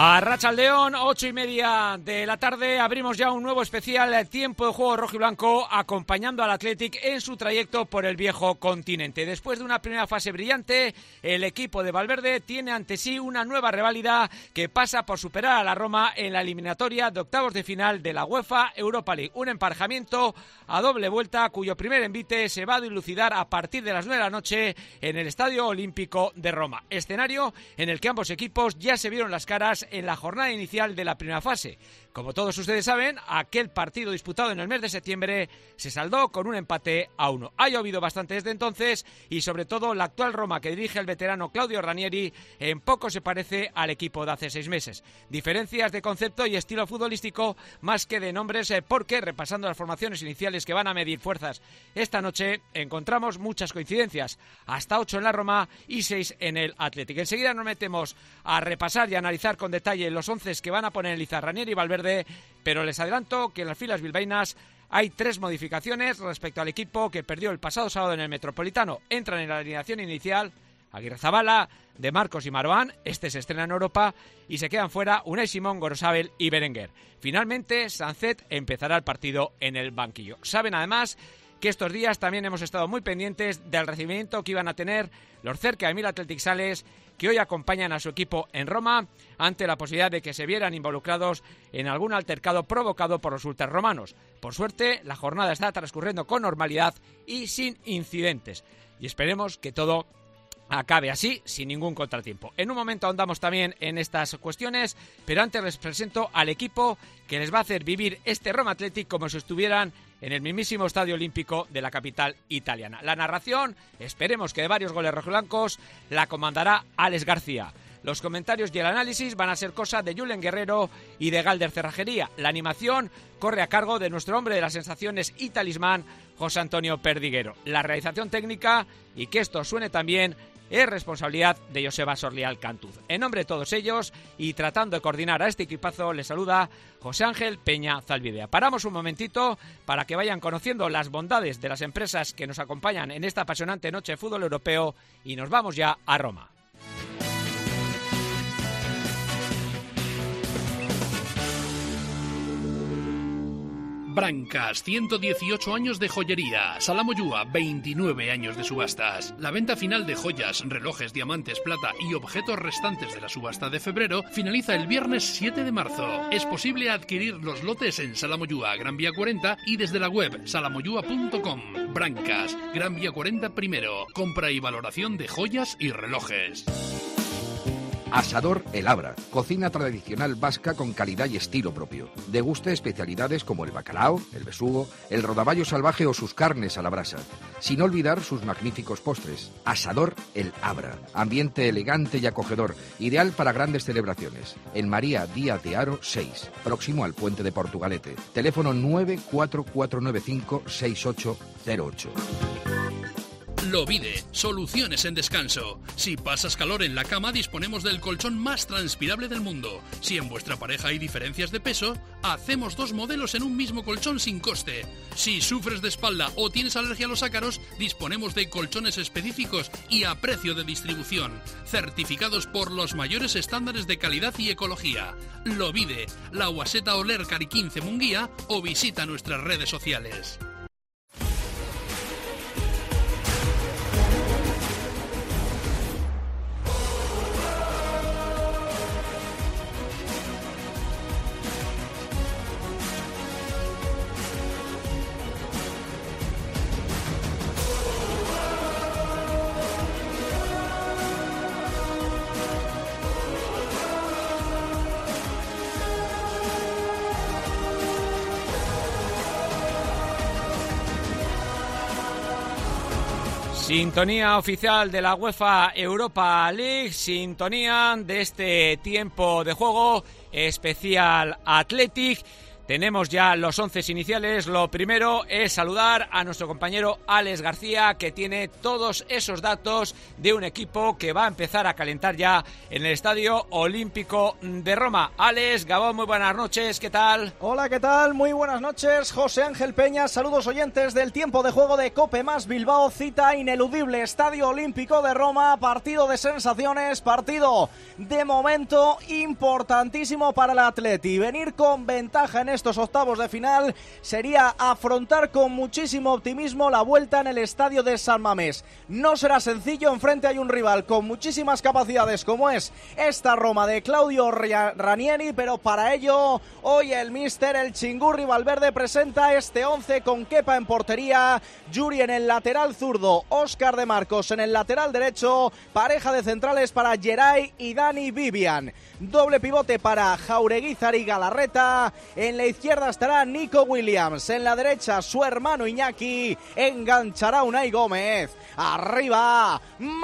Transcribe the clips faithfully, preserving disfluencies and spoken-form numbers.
Arratsaldeon, ocho y media de la tarde, abrimos ya un nuevo especial tiempo de juego rojo y blanco, acompañando al Athletic en su trayecto por el viejo continente. Después de una primera fase brillante, el equipo de Valverde tiene ante sí una nueva reválida que pasa por superar a la Roma en la eliminatoria de octavos de final de la UEFA Europa League. Un emparejamiento a doble vuelta cuyo primer envite se va a dilucidar a partir de las nueve de la noche en el Estadio Olímpico de Roma. Escenario en el que ambos equipos ya se vieron las caras en la jornada inicial de la primera fase. Como todos ustedes saben, aquel partido disputado en el mes de septiembre se saldó con un empate a uno. Ha llovido bastante desde entonces y sobre todo la actual Roma que dirige el veterano Claudio Ranieri en poco se parece al equipo de hace seis meses. Diferencias de concepto y estilo futbolístico más que de nombres, porque repasando las formaciones iniciales que van a medir fuerzas esta noche encontramos muchas coincidencias, hasta ocho en la Roma y seis en el Athletic. Enseguida nos metemos a repasar y analizar con detalle los once que van a poner en Ranieri y Valverde, pero les adelanto que en las filas bilbaínas hay tres modificaciones respecto al equipo que perdió el pasado sábado en el Metropolitano. Entran en la alineación inicial Aguirrezabala, De Marcos y Marouane, este se estrena en Europa, y se quedan fuera Unai Simón, Gorosabel y Berenguer. Finalmente, Sancet empezará el partido en el banquillo. Saben además que estos días también hemos estado muy pendientes del recibimiento que iban a tener los cerca de mil Athletic Sales que hoy acompañan a su equipo en Roma ante la posibilidad de que se vieran involucrados en algún altercado provocado por los ultrarromanos. Por suerte, la jornada está transcurriendo con normalidad y sin incidentes. Y esperemos que todo acabe así, sin ningún contratiempo. En un momento ahondamos también en estas cuestiones, pero antes les presento al equipo que les va a hacer vivir este Roma Athletic como si estuvieran en el mismísimo Estadio Olímpico de la capital italiana. La narración, esperemos que de varios goles rojiblancos, la comandará Alex García. Los comentarios y el análisis van a ser cosa de Julen Guerrero y de Galder Cerrajería. La animación corre a cargo de nuestro hombre de las sensaciones y talismán, José Antonio Perdiguero. La realización técnica, y que esto suene también, es responsabilidad de Joseba Sorlial Cantuz. En nombre de todos ellos y tratando de coordinar a este equipazo, les saluda José Ángel Peña Zalbidea. Paramos un momentito para que vayan conociendo las bondades de las empresas que nos acompañan en esta apasionante noche de fútbol europeo y nos vamos ya a Roma. Brancas, ciento dieciocho años de joyería. Sala Moyúa, veintinueve años de subastas. La venta final de joyas, relojes, diamantes, plata y objetos restantes de la subasta de febrero finaliza el viernes siete de marzo. Es posible adquirir los lotes en Sala Moyúa, Gran Vía cuarenta y desde la web salamoyúa punto com. Brancas, Gran Vía cuarenta primero. Compra y valoración de joyas y relojes. Asador El Abra, cocina tradicional vasca con calidad y estilo propio. Deguste especialidades como el bacalao, el besugo, el rodaballo salvaje o sus carnes a la brasa. Sin olvidar sus magníficos postres. Asador El Abra, ambiente elegante y acogedor, ideal para grandes celebraciones. En María Díaz de Haro seis, próximo al puente de Portugalete. Teléfono nueve cuatro cuatro nueve cinco seis ocho cero ocho. Lovide, soluciones en descanso. Si pasas calor en la cama, disponemos del colchón más transpirable del mundo. Si en vuestra pareja hay diferencias de peso, hacemos dos modelos en un mismo colchón sin coste. Si sufres de espalda o tienes alergia a los ácaros, disponemos de colchones específicos y a precio de distribución, certificados por los mayores estándares de calidad y ecología. Lovide, La Guaseta Oler Cari quince Munguía o visita nuestras redes sociales. Sintonía oficial de la UEFA Europa League, sintonía de este tiempo de juego especial Athletic, Tenemos ya los once iniciales. Lo primero es saludar a nuestro compañero Alex García, que tiene todos esos datos de un equipo que va a empezar a calentar ya en el Estadio Olímpico de Roma. Alex, Gabón, muy buenas noches, ¿qué tal? Hola, ¿qué tal? Muy buenas noches, José Ángel Peña. Saludos oyentes del tiempo de juego de COPE más Bilbao. Cita ineludible, Estadio Olímpico de Roma, partido de sensaciones, partido de momento importantísimo para el Atleti. Venir con ventaja en estos octavos de final sería afrontar con muchísimo optimismo la vuelta en el estadio de San Mamés. No será sencillo, enfrente hay un rival con muchísimas capacidades como es esta Roma de Claudio Ranieri, pero para ello hoy el míster, el Chingurri Valverde, presenta este once con Kepa en portería, Yuri en el lateral zurdo, Óscar de Marcos en el lateral derecho, pareja de centrales para Geray y Dani Vivian. Doble pivote para Jaureguizar y Galarreta. En la izquierda estará Nico Williams. En la derecha su hermano Iñaki. Enganchará Unai Gómez. Arriba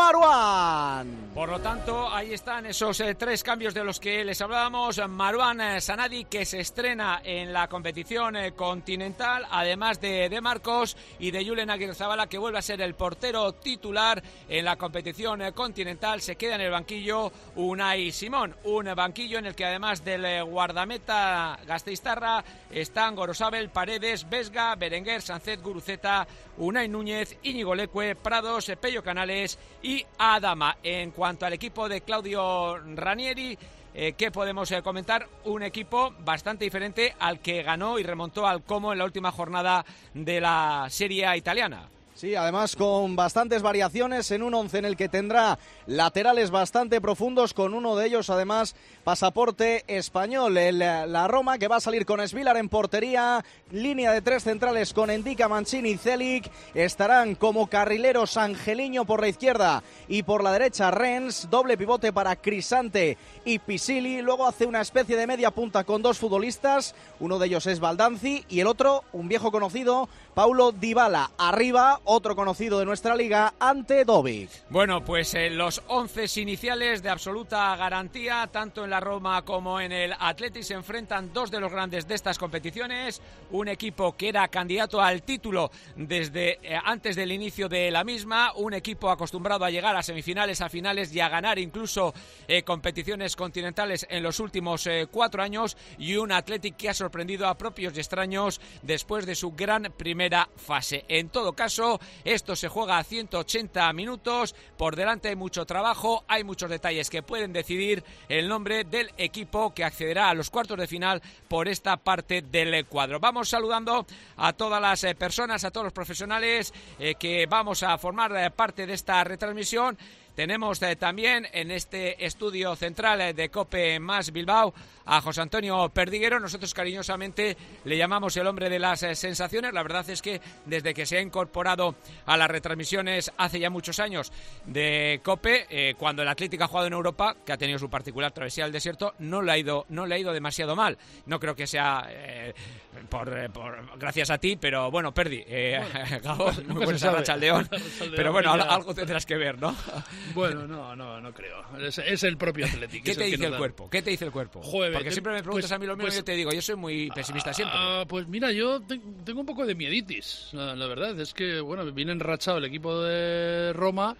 Marouane. Por lo tanto, ahí están esos eh, tres cambios de los que les hablábamos. Marouane eh, Sanadi, que se estrena en la competición eh, continental, además de De Marcos y de Julen Aguirrezabala, que vuelve a ser el portero titular en la competición eh, continental. Se queda en el banquillo Unai Simón, un banquillo en el que además del eh, guardameta gasteiztarra están Gorosabel, Paredes, Vesga, Berenguer, Sánchez, Guruceta, Unai Núñez, Íñigo Leque, Prados, Pello Canales y Adama. En cuanto al equipo de Claudio Ranieri, eh, ¿qué podemos eh, comentar? Un equipo bastante diferente al que ganó y remontó al Como en la última jornada de la Serie A italiana. Sí, además con bastantes variaciones en un once en el que tendrá laterales bastante profundos, con uno de ellos además pasaporte español. El, la Roma, que va a salir con Svilar en portería, línea de tres centrales con Endica, Mancini y Celic. Estarán como carrileros Angeliño por la izquierda y por la derecha Rennes, doble pivote para Crisante y Pisili. Luego hace una especie de media punta con dos futbolistas, uno de ellos es Baldanzi y el otro, un viejo conocido, Paulo Dybala. Arriba, otro conocido de nuestra liga, Ante Dobic. Bueno, pues eh, los once iniciales de absoluta garantía, tanto en la Roma como en el Atleti. Se enfrentan dos de los grandes de estas competiciones, un equipo que era candidato al título desde eh, antes del inicio de la misma, un equipo acostumbrado a llegar a semifinales, a finales y a ganar incluso eh, competiciones continentales en los últimos eh, cuatro años, y un Atleti que ha sorprendido a propios y extraños después de su gran primera fase. En todo caso, esto se juega a ciento ochenta minutos, por delante hay mucho trabajo, hay muchos detalles que pueden decidir el nombre del equipo que accederá a los cuartos de final por esta parte del cuadro. Vamos saludando a todas las personas, a todos los profesionales eh, que vamos a formar eh, parte de esta retransmisión. Tenemos eh, también en este estudio central eh, de COPE más Bilbao a José Antonio Perdiguero. Nosotros cariñosamente le llamamos el hombre de las eh, sensaciones. La verdad es que desde que se ha incorporado a las retransmisiones hace ya muchos años de COPE, eh, cuando el Atlético ha jugado en Europa, que ha tenido su particular travesía al desierto, no le ha ido, no le ha ido demasiado mal. No creo que sea eh, por, eh, por gracias a ti, pero bueno, Perdi, eh, bueno, Gabón, muy buena racha al León, pero bueno, algo, algo tendrás que ver, ¿no? Bueno, no, no, no creo. Es, es el propio Atlético. ¿Qué te dice el cuerpo? ¿Qué te dice el cuerpo? Joder, porque te, siempre me preguntas pues, a mí lo mismo, pues, y yo te digo, yo soy muy pesimista siempre. Uh, pues mira, yo te, tengo un poco de mieditis, la, la verdad. Es que, bueno, viene enrachado el equipo de Roma.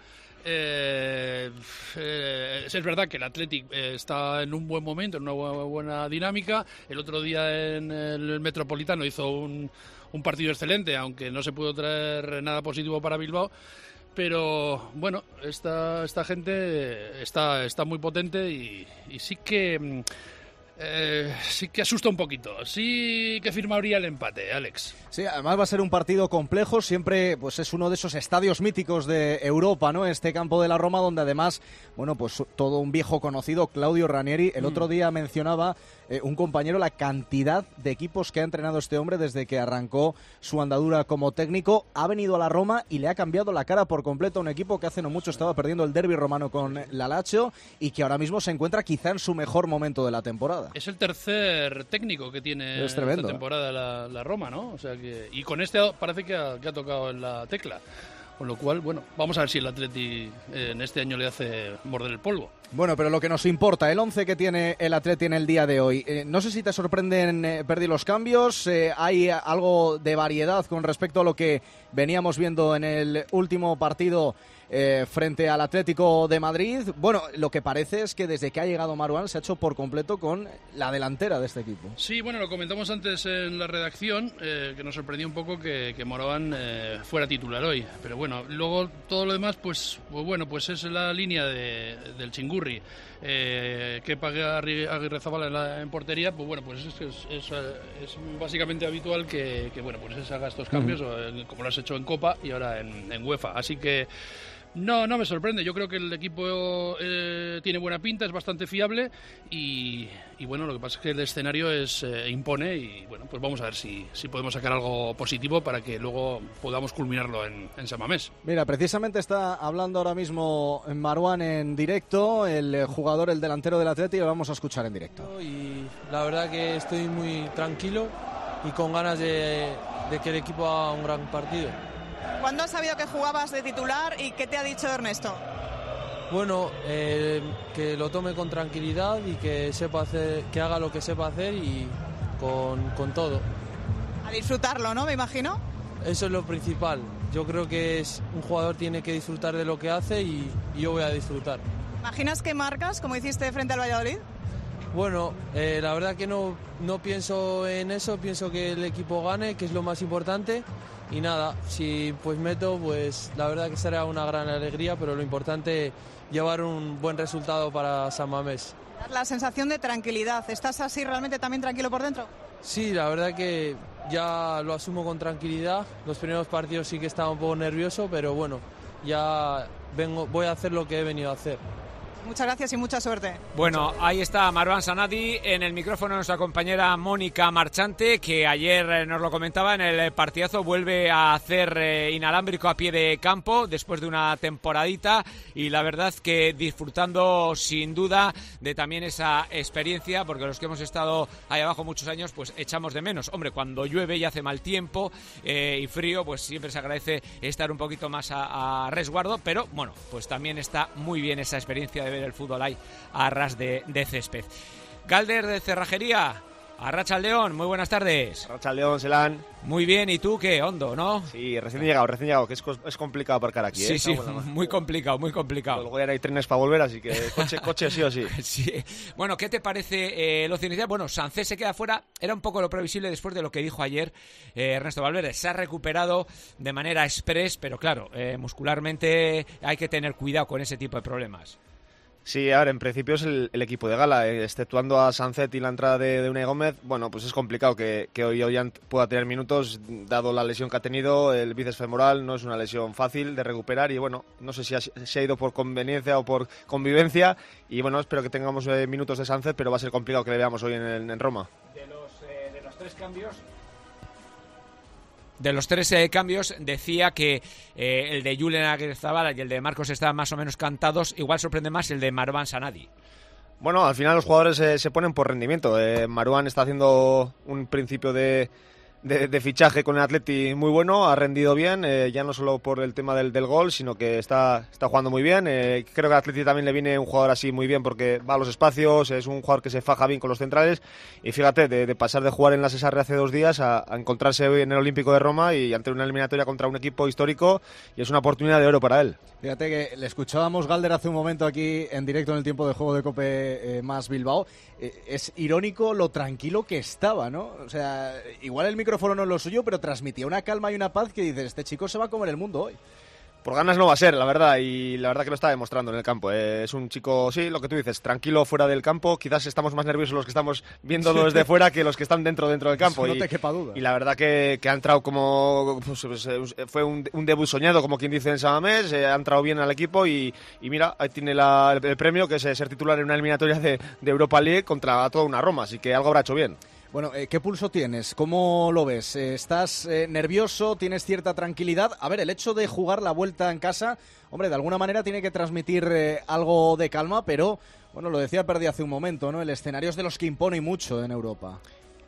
Eh, eh, es verdad que el Athletic eh, está en un buen momento, en una buena, buena dinámica. El otro día en el Metropolitano hizo un, un partido excelente, aunque no se pudo traer nada positivo para Bilbao. Pero bueno, esta, esta gente está, está muy potente y, y sí que eh, sí que asusta un poquito. Sí que firmaría el empate, Alex. Sí, además va a ser un partido complejo. Siempre pues es uno de esos estadios míticos de Europa, ¿no? Este campo de la Roma, donde además, bueno, pues todo un viejo conocido, Claudio Ranieri. El mm. otro día mencionaba eh, un compañero la cantidad de equipos que ha entrenado este hombre desde que arrancó su andadura como técnico. Ha venido a la Roma y le ha cambiado la cara por completo a un equipo que hace no mucho estaba perdiendo el derbi romano con la Lazio y que ahora mismo se encuentra quizá en su mejor momento de la temporada. Es el tercer técnico que tiene es tremendo, esta temporada ¿eh? la, la Roma, ¿no? O sea que, y con este parece que ha, que ha tocado en la tecla. Con lo cual, bueno, vamos a ver si el Atleti eh, en este año le hace morder el polvo. Bueno, pero lo que nos importa, el once que tiene el Atleti en el día de hoy. Eh, no sé si te sorprenden, eh, Perdi, los cambios. Eh, ¿Hay algo de variedad con respecto a lo que veníamos viendo en el último partido eh, frente al Atlético de Madrid? Bueno, lo que parece es que desde que ha llegado Marouane se ha hecho por completo con la delantera de este equipo. Sí, bueno, lo comentamos antes en la redacción, eh, que nos sorprendió un poco que, que Marouane eh, fuera titular hoy. Pero bueno, luego todo lo demás, pues, pues bueno, pues es la línea de, del Chingurri. Eh, que pague a Aguirrezabala en, la, en portería, pues bueno, pues es, es, es, es básicamente habitual que, que bueno, pues se haga estos cambios, uh-huh. como lo has hecho en Copa y ahora en, en UEFA. Así que no, no me sorprende. Yo creo que el equipo eh, tiene buena pinta, es bastante fiable y, y bueno, lo que pasa es que el escenario es eh, impone y bueno, pues vamos a ver si, si podemos sacar algo positivo para que luego podamos culminarlo en, en San Mamés. Mira, precisamente está hablando ahora mismo Marouane en directo, el jugador, el delantero del Atleti, y lo vamos a escuchar en directo. Y la verdad que estoy muy tranquilo y con ganas de, de que el equipo haga un gran partido. ¿Cuándo has sabido que jugabas de titular y qué te ha dicho Ernesto? Bueno, eh, que lo tome con tranquilidad y que sepa hacer, que haga lo que sepa hacer y con, con todo. A disfrutarlo, ¿no? Me imagino. Eso es lo principal. Yo creo que es, un jugador tiene que disfrutar de lo que hace y, y yo voy a disfrutar. ¿Imaginas que marcas, como hiciste frente al Valladolid? Bueno, eh, la verdad que no, no pienso en eso, pienso que el equipo gane, que es lo más importante. Y nada, si pues meto, pues la verdad que será una gran alegría, pero lo importante es llevar un buen resultado para San Mamés. La sensación de tranquilidad, ¿estás así realmente también tranquilo por dentro? Sí, la verdad que ya lo asumo con tranquilidad. Los primeros partidos sí que estaba un poco nervioso, pero bueno, ya vengo, voy a hacer lo que he venido a hacer. Muchas gracias y mucha suerte. Bueno, ahí está Marouane Sanadi, en el micrófono nuestra compañera Mónica Marchante, que ayer nos lo comentaba en el partidazo, vuelve a hacer eh, inalámbrico a pie de campo después de una temporadita y la verdad que disfrutando sin duda de también esa experiencia, porque los que hemos estado ahí abajo muchos años pues echamos de menos. Hombre, cuando llueve y hace mal tiempo eh, y frío, pues siempre se agradece estar un poquito más a, a resguardo, pero bueno, pues también está muy bien esa experiencia de ver el fútbol ahí a ras de, de césped. Galder de Cerrajería, Arratsaldeon, muy buenas tardes. Arratsaldeon, Selán. Muy bien, ¿y tú qué? Hondo, ¿no? Sí, recién llegado, recién llegado, que es, es complicado aparcar aquí, sí, ¿eh? Sí, sí, muy complicado, muy complicado. Luego ya no hay trenes para volver, así que coche, coche sí o sí. Sí. Bueno, ¿qué te parece eh, lo inicial? Bueno, Sancet se queda fuera, era un poco lo previsible después de lo que dijo ayer eh, Ernesto Valverde. Se ha recuperado de manera express, pero claro, eh, muscularmente hay que tener cuidado con ese tipo de problemas. Sí, a ver, en principio es el, el equipo de gala, eh, exceptuando a Sancet y la entrada de, de Unai Gómez. Bueno, pues es complicado que, que hoy Ollán pueda tener minutos, dado la lesión que ha tenido, el bíceps femoral, no es una lesión fácil de recuperar y bueno, no sé si ha, si ha ido por conveniencia o por convivencia y bueno, espero que tengamos eh, minutos de Sancet, pero va a ser complicado que le veamos hoy en, en Roma. De los, eh, de los tres cambios... De los tres eh, cambios, decía que eh, el de Julen Aguirrezabala y el de Marcos estaban más o menos cantados. Igual sorprende más el de Marouane Sanadi. Bueno, al final los jugadores eh, se ponen por rendimiento. Eh, Marouane está haciendo un principio de, de, de fichaje con el Atleti muy bueno, ha rendido bien, eh, ya no solo por el tema del, del gol, sino que está, está jugando muy bien. Eh, creo que al Atleti también le viene un jugador así muy bien porque va a los espacios, es un jugador que se faja bien con los centrales y fíjate, de, de pasar de jugar en la Cesarre hace dos días a, a encontrarse hoy en el Olímpico de Roma y ante una eliminatoria contra un equipo histórico y es una oportunidad de oro para él. Fíjate que le escuchábamos Galder hace un momento aquí en directo en el tiempo de juego de Cope eh, más Bilbao. Eh, es irónico lo tranquilo que estaba, ¿no? O sea, igual el micrófono no es lo suyo, pero transmitía una calma y una paz que dices, este chico se va a comer el mundo hoy. Por ganas no va a ser, la verdad, y la verdad que lo está demostrando en el campo. Eh, es un chico, sí, lo que tú dices, tranquilo fuera del campo. Quizás estamos más nerviosos los que estamos viéndolo desde fuera que los que están dentro dentro del campo. No y, te quepa duda. Y la verdad que, que ha entrado como... Pues, pues, fue un, un debut soñado, como quien dice en San Mamés. Eh, ha entrado bien al equipo y, y mira, ahí tiene la, el, el premio, que es ser titular en una eliminatoria de, de Europa League contra toda una Roma. Así que algo habrá hecho bien. Bueno, eh, ¿qué pulso tienes? ¿Cómo lo ves? Eh, ¿Estás eh, nervioso? ¿Tienes cierta tranquilidad? A ver, el hecho de jugar la vuelta en casa, hombre, de alguna manera tiene que transmitir eh, algo de calma, pero, bueno, lo decía Perdi hace un momento, ¿no? El escenario es de los que impone mucho en Europa.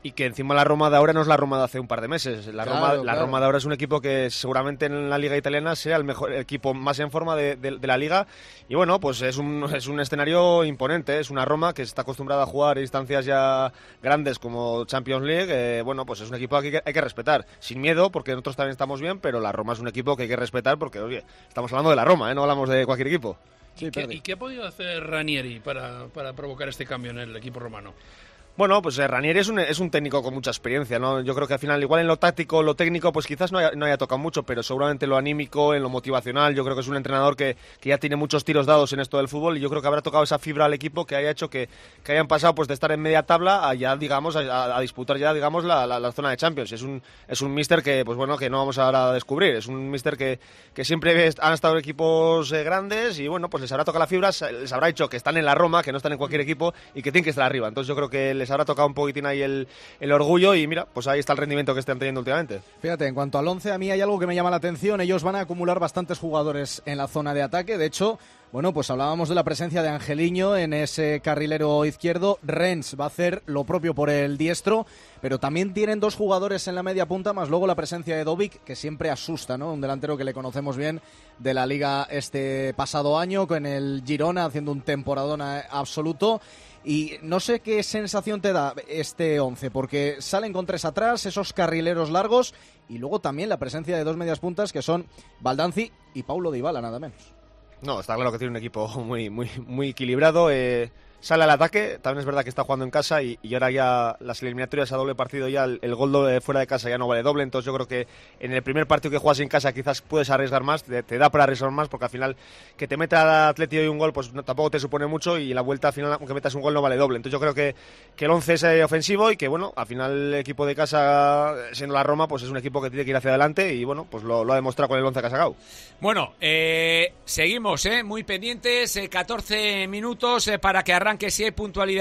y que encima la Roma de ahora no es la Roma de hace un par de meses. La, claro, Roma, la claro. Roma de ahora es un equipo que seguramente en la liga italiana sea el mejor el equipo más en forma de, de, de la liga, y bueno, pues es un, es un escenario imponente, es una Roma que está acostumbrada a jugar a instancias ya grandes como Champions League, eh, bueno, pues es un equipo que hay, que hay que respetar, sin miedo, porque nosotros también estamos bien, pero la Roma es un equipo que hay que respetar porque, oye, estamos hablando de la Roma, ¿eh? No hablamos de cualquier equipo. ¿Y, qué, ¿Y qué ha podido hacer Ranieri para, para provocar este cambio en el equipo romano? Bueno, pues eh, Ranieri es un, es un técnico con mucha experiencia, ¿no? Yo creo que al final, igual en lo táctico, lo técnico, pues quizás no haya, no haya tocado mucho, pero seguramente lo anímico, en lo motivacional, yo creo que es un entrenador que, que ya tiene muchos tiros dados en esto del fútbol, y yo creo que habrá tocado esa fibra al equipo que haya hecho que, que hayan pasado pues de estar en media tabla a ya, digamos, a, a disputar ya, digamos, la, la, la zona de Champions. Es un, es un míster que, pues bueno, que no vamos ahora a descubrir, es un míster que, que siempre han estado en equipos eh, grandes, y bueno, pues les habrá tocado la fibra, les habrá dicho que están en la Roma, que no están en cualquier equipo y que tienen que estar arriba. Entonces yo creo que les habrá tocado un poquitín ahí el, el orgullo, y mira, pues ahí está el rendimiento que están teniendo últimamente. Fíjate, en cuanto al once, a mí hay algo que me llama la atención. Ellos van a acumular bastantes jugadores en la zona de ataque. De hecho, bueno, pues hablábamos de la presencia de Angeliño en ese carrilero izquierdo. Rennes va a hacer lo propio por el diestro, pero también tienen dos jugadores en la media punta, más luego la presencia de Dovic, que siempre asusta, ¿no? Un delantero que le conocemos bien de la Liga este pasado año, con el Girona haciendo un temporadón absoluto. Y no sé qué sensación te da este once, porque salen con tres atrás, esos carrileros largos, y luego también la presencia de dos medias puntas que son Baldanzi y Paulo Dybala, nada menos. No, está claro que tiene un equipo muy, muy, muy equilibrado. Eh, sale al ataque, también es verdad que está jugando en casa, y, y ahora ya las eliminatorias a doble partido, ya el, el gol de fuera de casa ya no vale doble. Entonces yo creo que en el primer partido que juegas en casa quizás puedes arriesgar más, te, te da para arriesgar más, porque al final que te meta el Atleti hoy un gol pues no, tampoco te supone mucho, y la vuelta al final, aunque metas un gol, no vale doble. Entonces yo creo que, que el once es eh, ofensivo, y que bueno, al final el equipo de casa, siendo la Roma, pues es un equipo que tiene que ir hacia adelante, y bueno, pues lo, lo ha demostrado con el once que ha sacado. Bueno, eh, seguimos eh, muy pendientes, eh, catorce minutos eh, para que arranque, si hay puntualidad,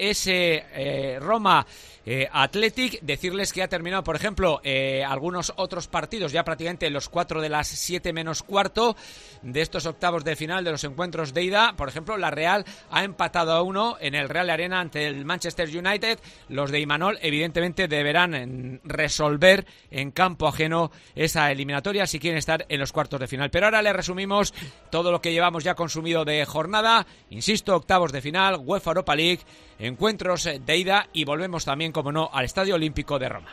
ese eh, Roma eh, Athletic. Decirles que ha terminado, por ejemplo, eh, algunos otros partidos, ya prácticamente los cuatro de las siete menos cuarto de estos octavos de final de los encuentros de ida. Por ejemplo, la Real ha empatado a uno en el Real Arena ante el Manchester United. Los de Imanol evidentemente deberán resolver en campo ajeno esa eliminatoria si quieren estar en los cuartos de final. Pero ahora les resumimos todo lo que llevamos ya consumido de jornada. Insisto, octavos de final, UEFA Europa League, encuentros de ida, y volvemos también, como no, al Estadio Olímpico de Roma.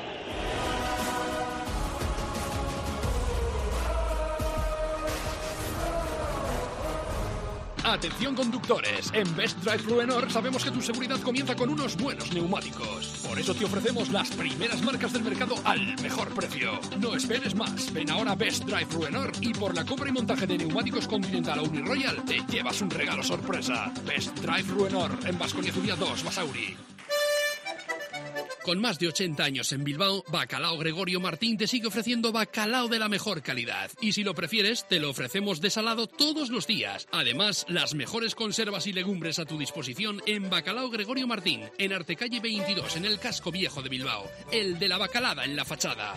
Atención conductores, en Best Drive Ruenor sabemos que tu seguridad comienza con unos buenos neumáticos. Por eso te ofrecemos las primeras marcas del mercado al mejor precio. No esperes más, ven ahora a Best Drive Ruenor y por la compra y montaje de neumáticos Continental o Uniroyal te llevas un regalo sorpresa. Best Drive Ruenor, en Baskonia Zulia dos, Basauri. Con más de ochenta años en Bilbao, Bacalao Gregorio Martín te sigue ofreciendo bacalao de la mejor calidad. Y si lo prefieres, te lo ofrecemos desalado todos los días. Además, las mejores conservas y legumbres a tu disposición en Bacalao Gregorio Martín, en Artecalle veintidós, en el casco viejo de Bilbao. El de la bacalada en la fachada.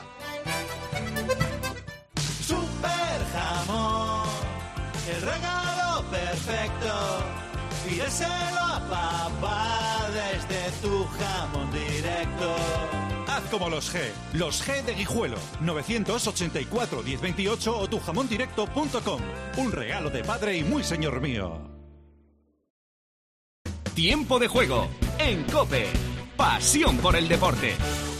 Super jamón, el regalo perfecto. Pídeselo a papá desde tu jamón directo. Haz como los G, los G de Guijuelo, novecientos ochenta y cuatro, diez veintiocho o tu jamón directo punto com. Un regalo de padre y muy señor mío. Tiempo de juego en COPE. Pasión por el deporte.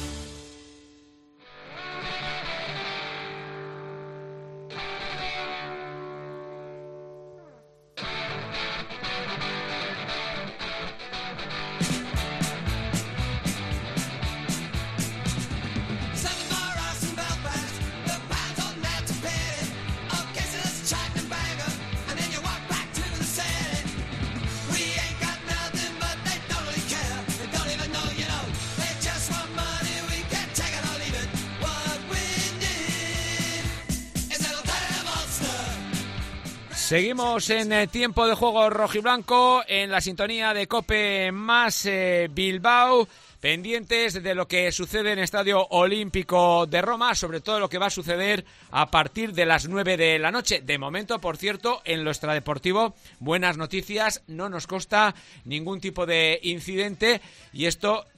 Seguimos en eh, tiempo de juego rojiblanco, en la sintonía de COPE más eh, Bilbao, pendientes de lo que sucede en el Estadio Olímpico de Roma, sobre todo lo que va a suceder a partir de las nueve de la noche. De momento, por cierto, en lo extradeportivo, buenas noticias, no nos consta ningún tipo de incidente, y esto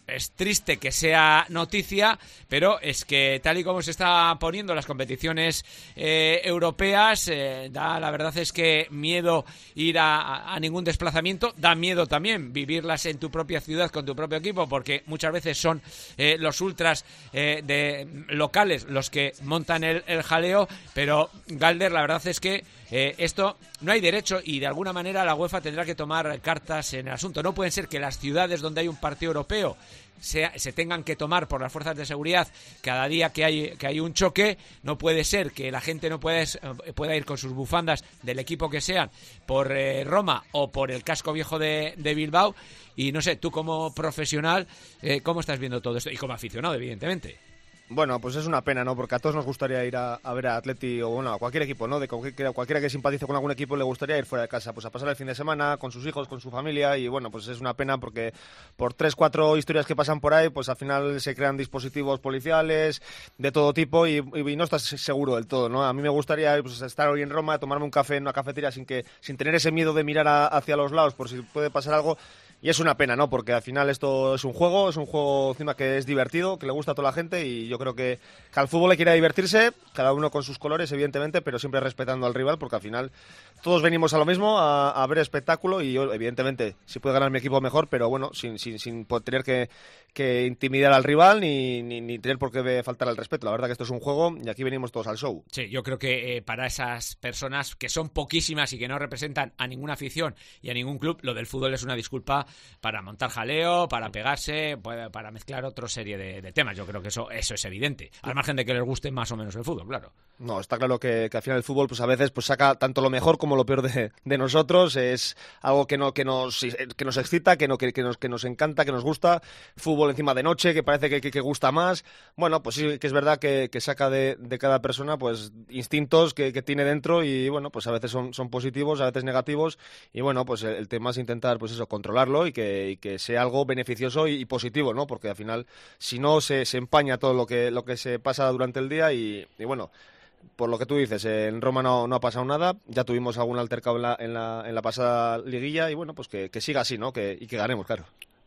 es triste que sea noticia, pero es que tal y como se están poniendo las competiciones eh, europeas, eh, da, la verdad es que miedo ir a, a ningún desplazamiento, da miedo también vivirlas en tu propia ciudad con tu propio equipo, porque muchas veces son eh, los ultras eh, de locales los que montan el, el jaleo, pero Galder, la verdad es que Eh, esto no hay derecho y de alguna manera la UEFA tendrá que tomar cartas en el asunto. No pueden ser que las ciudades donde hay un partido europeo se, se tengan que tomar por las fuerzas de seguridad cada día que hay, que hay un choque. No puede ser que la gente no pueda, pueda ir con sus bufandas del equipo que sean por eh, Roma o por el casco viejo de, de Bilbao. Y no sé, tú como profesional, eh, ¿cómo estás viendo todo esto? Y como aficionado, evidentemente. Bueno, pues es una pena, ¿no? Porque a todos nos gustaría ir a, a ver a Atleti o bueno, a cualquier equipo, ¿no? De cualquier, cualquiera que simpatice con algún equipo le gustaría ir fuera de casa, pues a pasar el fin de semana con sus hijos, con su familia y bueno, pues es una pena porque por tres, cuatro historias que pasan por ahí, pues al final se crean dispositivos policiales de todo tipo y, y, y no estás seguro del todo, ¿no? A mí me gustaría pues, estar hoy en Roma, tomarme un café en una cafetería sin que sin tener ese miedo de mirar a, hacia los lados por si puede pasar algo. Y es una pena, ¿no? Porque al final esto es un juego, es un juego encima que es divertido, que le gusta a toda la gente y yo creo que, que al fútbol le quiere divertirse, cada uno con sus colores, evidentemente, pero siempre respetando al rival, porque al final todos venimos a lo mismo, a, a ver espectáculo y yo, evidentemente, si puede ganar mi equipo mejor, pero bueno, sin, sin, sin tener que, que intimidar al rival ni, ni, ni tener por qué faltar al respeto. La verdad que esto es un juego y aquí venimos todos al show. Sí, yo creo que eh, para esas personas que son poquísimas y que no representan a ninguna afición y a ningún club, lo del fútbol es una disculpa para montar jaleo, para pegarse, para mezclar otra serie de, de temas. Yo creo que eso eso es evidente, al margen de que les guste más o menos el fútbol, claro. No, está claro que, que al final el fútbol pues a veces pues saca tanto lo mejor como lo peor de, de nosotros. Es algo que no que nos que nos excita, que no que, que nos que nos encanta, que nos gusta. Fútbol encima de noche, que parece que, que, que gusta más. Bueno, pues sí que es verdad que, que saca de, de cada persona pues instintos que, que tiene dentro y bueno, pues a veces son, son positivos, a veces negativos y bueno, pues el, el tema es intentar pues eso, controlarlo y que, y que sea algo beneficioso y, y positivo, ¿no? Porque al final si no se, se empaña todo lo que lo que se pasa durante el día y, y bueno, por lo que tú dices, en Roma no, no ha pasado nada, ya tuvimos algún altercado en la, en la, en la pasada liguilla y bueno, pues que, que siga así, ¿no? Que, y que ganemos, claro.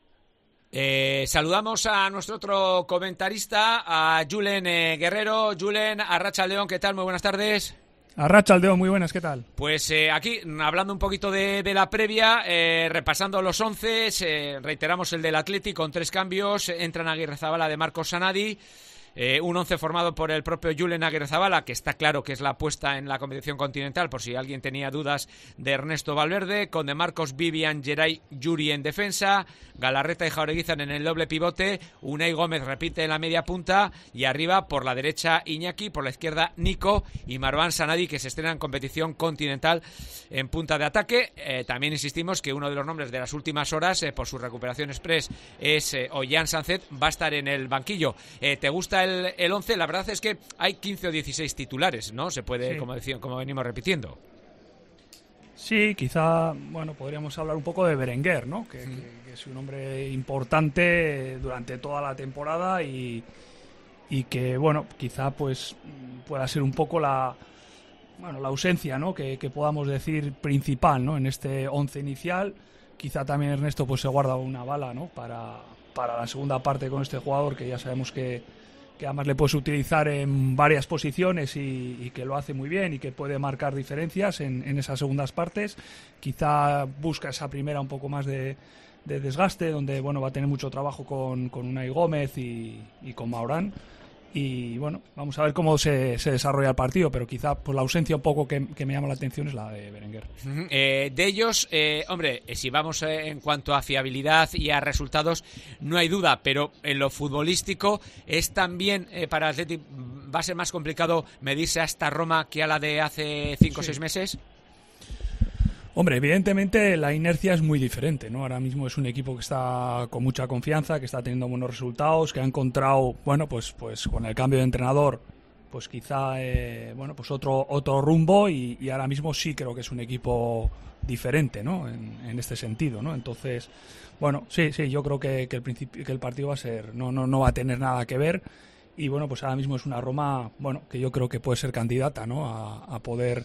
Eh, saludamos a nuestro otro comentarista, a Julen eh, Guerrero. Julen, Arratsaldeon, ¿qué tal? Muy buenas tardes. Arratsaldeon, muy buenas, ¿qué tal? Pues eh, aquí, hablando un poquito de, de la previa, eh, repasando los once, eh, reiteramos el del Athletic con tres cambios, entran Aguirrezabala de Marcos Sanadi. Eh, un once formado por el propio Julen Aguirrezabala, que está claro que es la apuesta en la competición continental, por si alguien tenía dudas, de Ernesto Valverde, con De Marcos, Vivian, Geray, Yuri en defensa, Galarreta y Jaureguizan en el doble pivote, Unai Gómez repite en la media punta y arriba por la derecha Iñaki, por la izquierda Nico y Marwan Sanadi, que se estrena en competición continental en punta de ataque. Eh, también insistimos que uno de los nombres de las últimas horas, eh, por su recuperación express, es eh, Ollán Sánchez, va a estar en el banquillo. Eh, ¿Te gusta el, el once? La verdad es que hay quince o dieciséis titulares, ¿no? Se puede, sí. como, decía, como venimos repitiendo. Sí, quizá, bueno, podríamos hablar un poco de Berenguer, ¿no? Que, sí. que, que es un hombre importante durante toda la temporada y, y que, bueno, quizá pues pueda ser un poco la, bueno, la ausencia, ¿no? Que, que podamos decir principal, ¿no? En este once inicial. Quizá también Ernesto pues se guarda una bala, ¿no? Para, para la segunda parte con este jugador que ya sabemos que que además le puedes utilizar en varias posiciones y, y que lo hace muy bien y que puede marcar diferencias en, en esas segundas partes. Quizá busca esa primera un poco más de, de desgaste, donde bueno va a tener mucho trabajo con, con Unai Gómez y, y con Maurán. Y bueno, vamos a ver cómo se, se desarrolla el partido, pero quizá pues, la ausencia un poco que, que me llama la atención es la de Berenguer. Uh-huh. Eh, de ellos, eh, hombre, si vamos eh, en cuanto a fiabilidad y a resultados, no hay duda, pero en lo futbolístico es también eh, para el Athletic, va a ser más complicado medirse a esta Roma que a la de hace cinco o sí. seis meses. Hombre, evidentemente la inercia es muy diferente, ¿no? Ahora mismo es un equipo que está con mucha confianza, que está teniendo buenos resultados, que ha encontrado, bueno, pues, pues con el cambio de entrenador, pues quizá, eh, bueno, pues otro otro rumbo y, y ahora mismo sí creo que es un equipo diferente, ¿no? En, en este sentido, ¿no? Entonces, bueno, sí, sí, yo creo que, que el principio, que el partido va a ser, no, no, no va a tener nada que ver y bueno, pues ahora mismo es una Roma, bueno, que yo creo que puede ser candidata, ¿no? A, a poder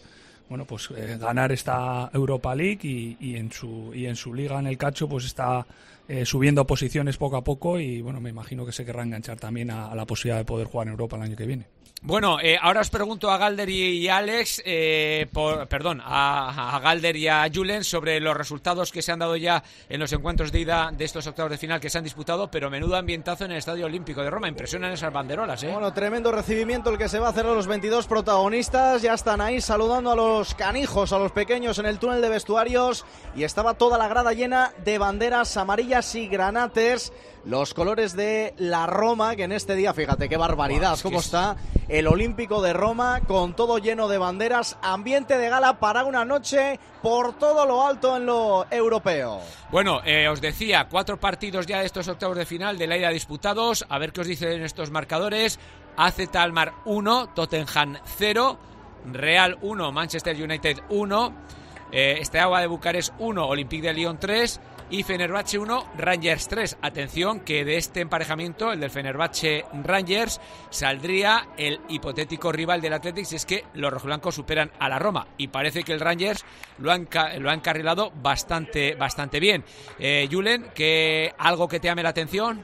bueno, pues eh, ganar esta Europa League y, y en su y en su liga en el Calcio pues está eh, subiendo posiciones poco a poco y bueno, me imagino que se querrá enganchar también a, a la posibilidad de poder jugar en Europa el año que viene. Bueno, eh, ahora os pregunto a Galder y, y Alex, eh, por, perdón, a, a Galder y a Julen sobre los resultados que se han dado ya en los encuentros de ida de estos octavos de final que se han disputado, pero menudo ambientazo en el Estadio Olímpico de Roma. Impresionan esas banderolas, ¿eh? Bueno, tremendo recibimiento el que se va a hacer a los veintidós protagonistas. Ya están ahí saludando a los canijos, a los pequeños en el túnel de vestuarios y estaba toda la grada llena de banderas amarillas y granates. Los colores de la Roma, que en este día, fíjate qué barbaridad, wow, cómo es... está el Olímpico de Roma, con todo lleno de banderas, ambiente de gala para una noche por todo lo alto en lo europeo. Bueno, eh, os decía, cuatro partidos ya de estos octavos de final de la ida disputados, a ver qué os dicen estos marcadores. A Z Alkmaar uno, Tottenham cero, Real uno, Manchester United uno, eh, Steaua de Bucarest uno, Olympique de Lyon tres, y Fenerbahce uno, Rangers tres. Atención que de este emparejamiento, el del Fenerbahce Rangers, saldría el hipotético rival del Athletic si es que los rojiblancos superan a la Roma, y parece que el Rangers lo han, lo ha encarrilado bastante, bastante bien. eh, Julen, ¿que algo que te llame la atención?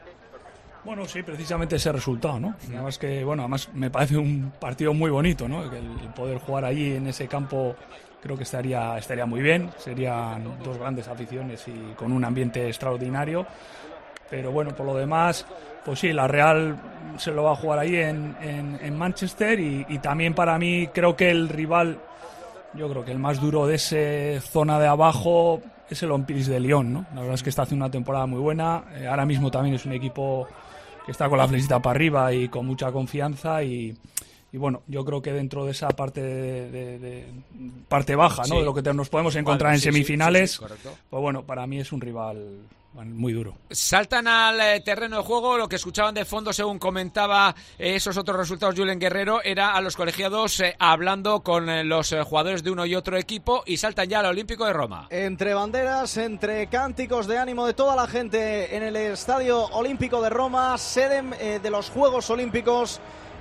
Bueno, sí, precisamente ese resultado, ¿no? Además que, bueno, además me parece un partido muy bonito, ¿no? El, el poder jugar allí en ese campo creo que estaría estaría muy bien. Serían dos grandes aficiones y con un ambiente extraordinario. Pero bueno, por lo demás, pues sí, la Real se lo va a jugar ahí en, en, en Manchester y, y también para mí creo que el rival, yo creo que el más duro de esa zona de abajo es el Olympique de Lyon, ¿no? La verdad es que está haciendo una temporada muy buena. Eh, ahora mismo también es un equipo que está con la flechita para arriba y con mucha confianza y, y bueno, yo creo que dentro de esa parte de, de, de parte baja, ¿no? Sí. De lo que te, nos podemos encontrar vale, en sí, semifinales, sí, sí, sí, pues bueno, para mí es un rival muy duro. Saltan al eh, terreno de juego. Lo que escuchaban de fondo, según comentaba eh, esos otros resultados Julen Guerrero, era a los colegiados eh, hablando con eh, los eh, jugadores de uno y otro equipo, y saltan ya al Olímpico de Roma. Entre banderas, entre cánticos de ánimo de toda la gente en el Estadio Olímpico de Roma, sede eh, de los Juegos Olímpicos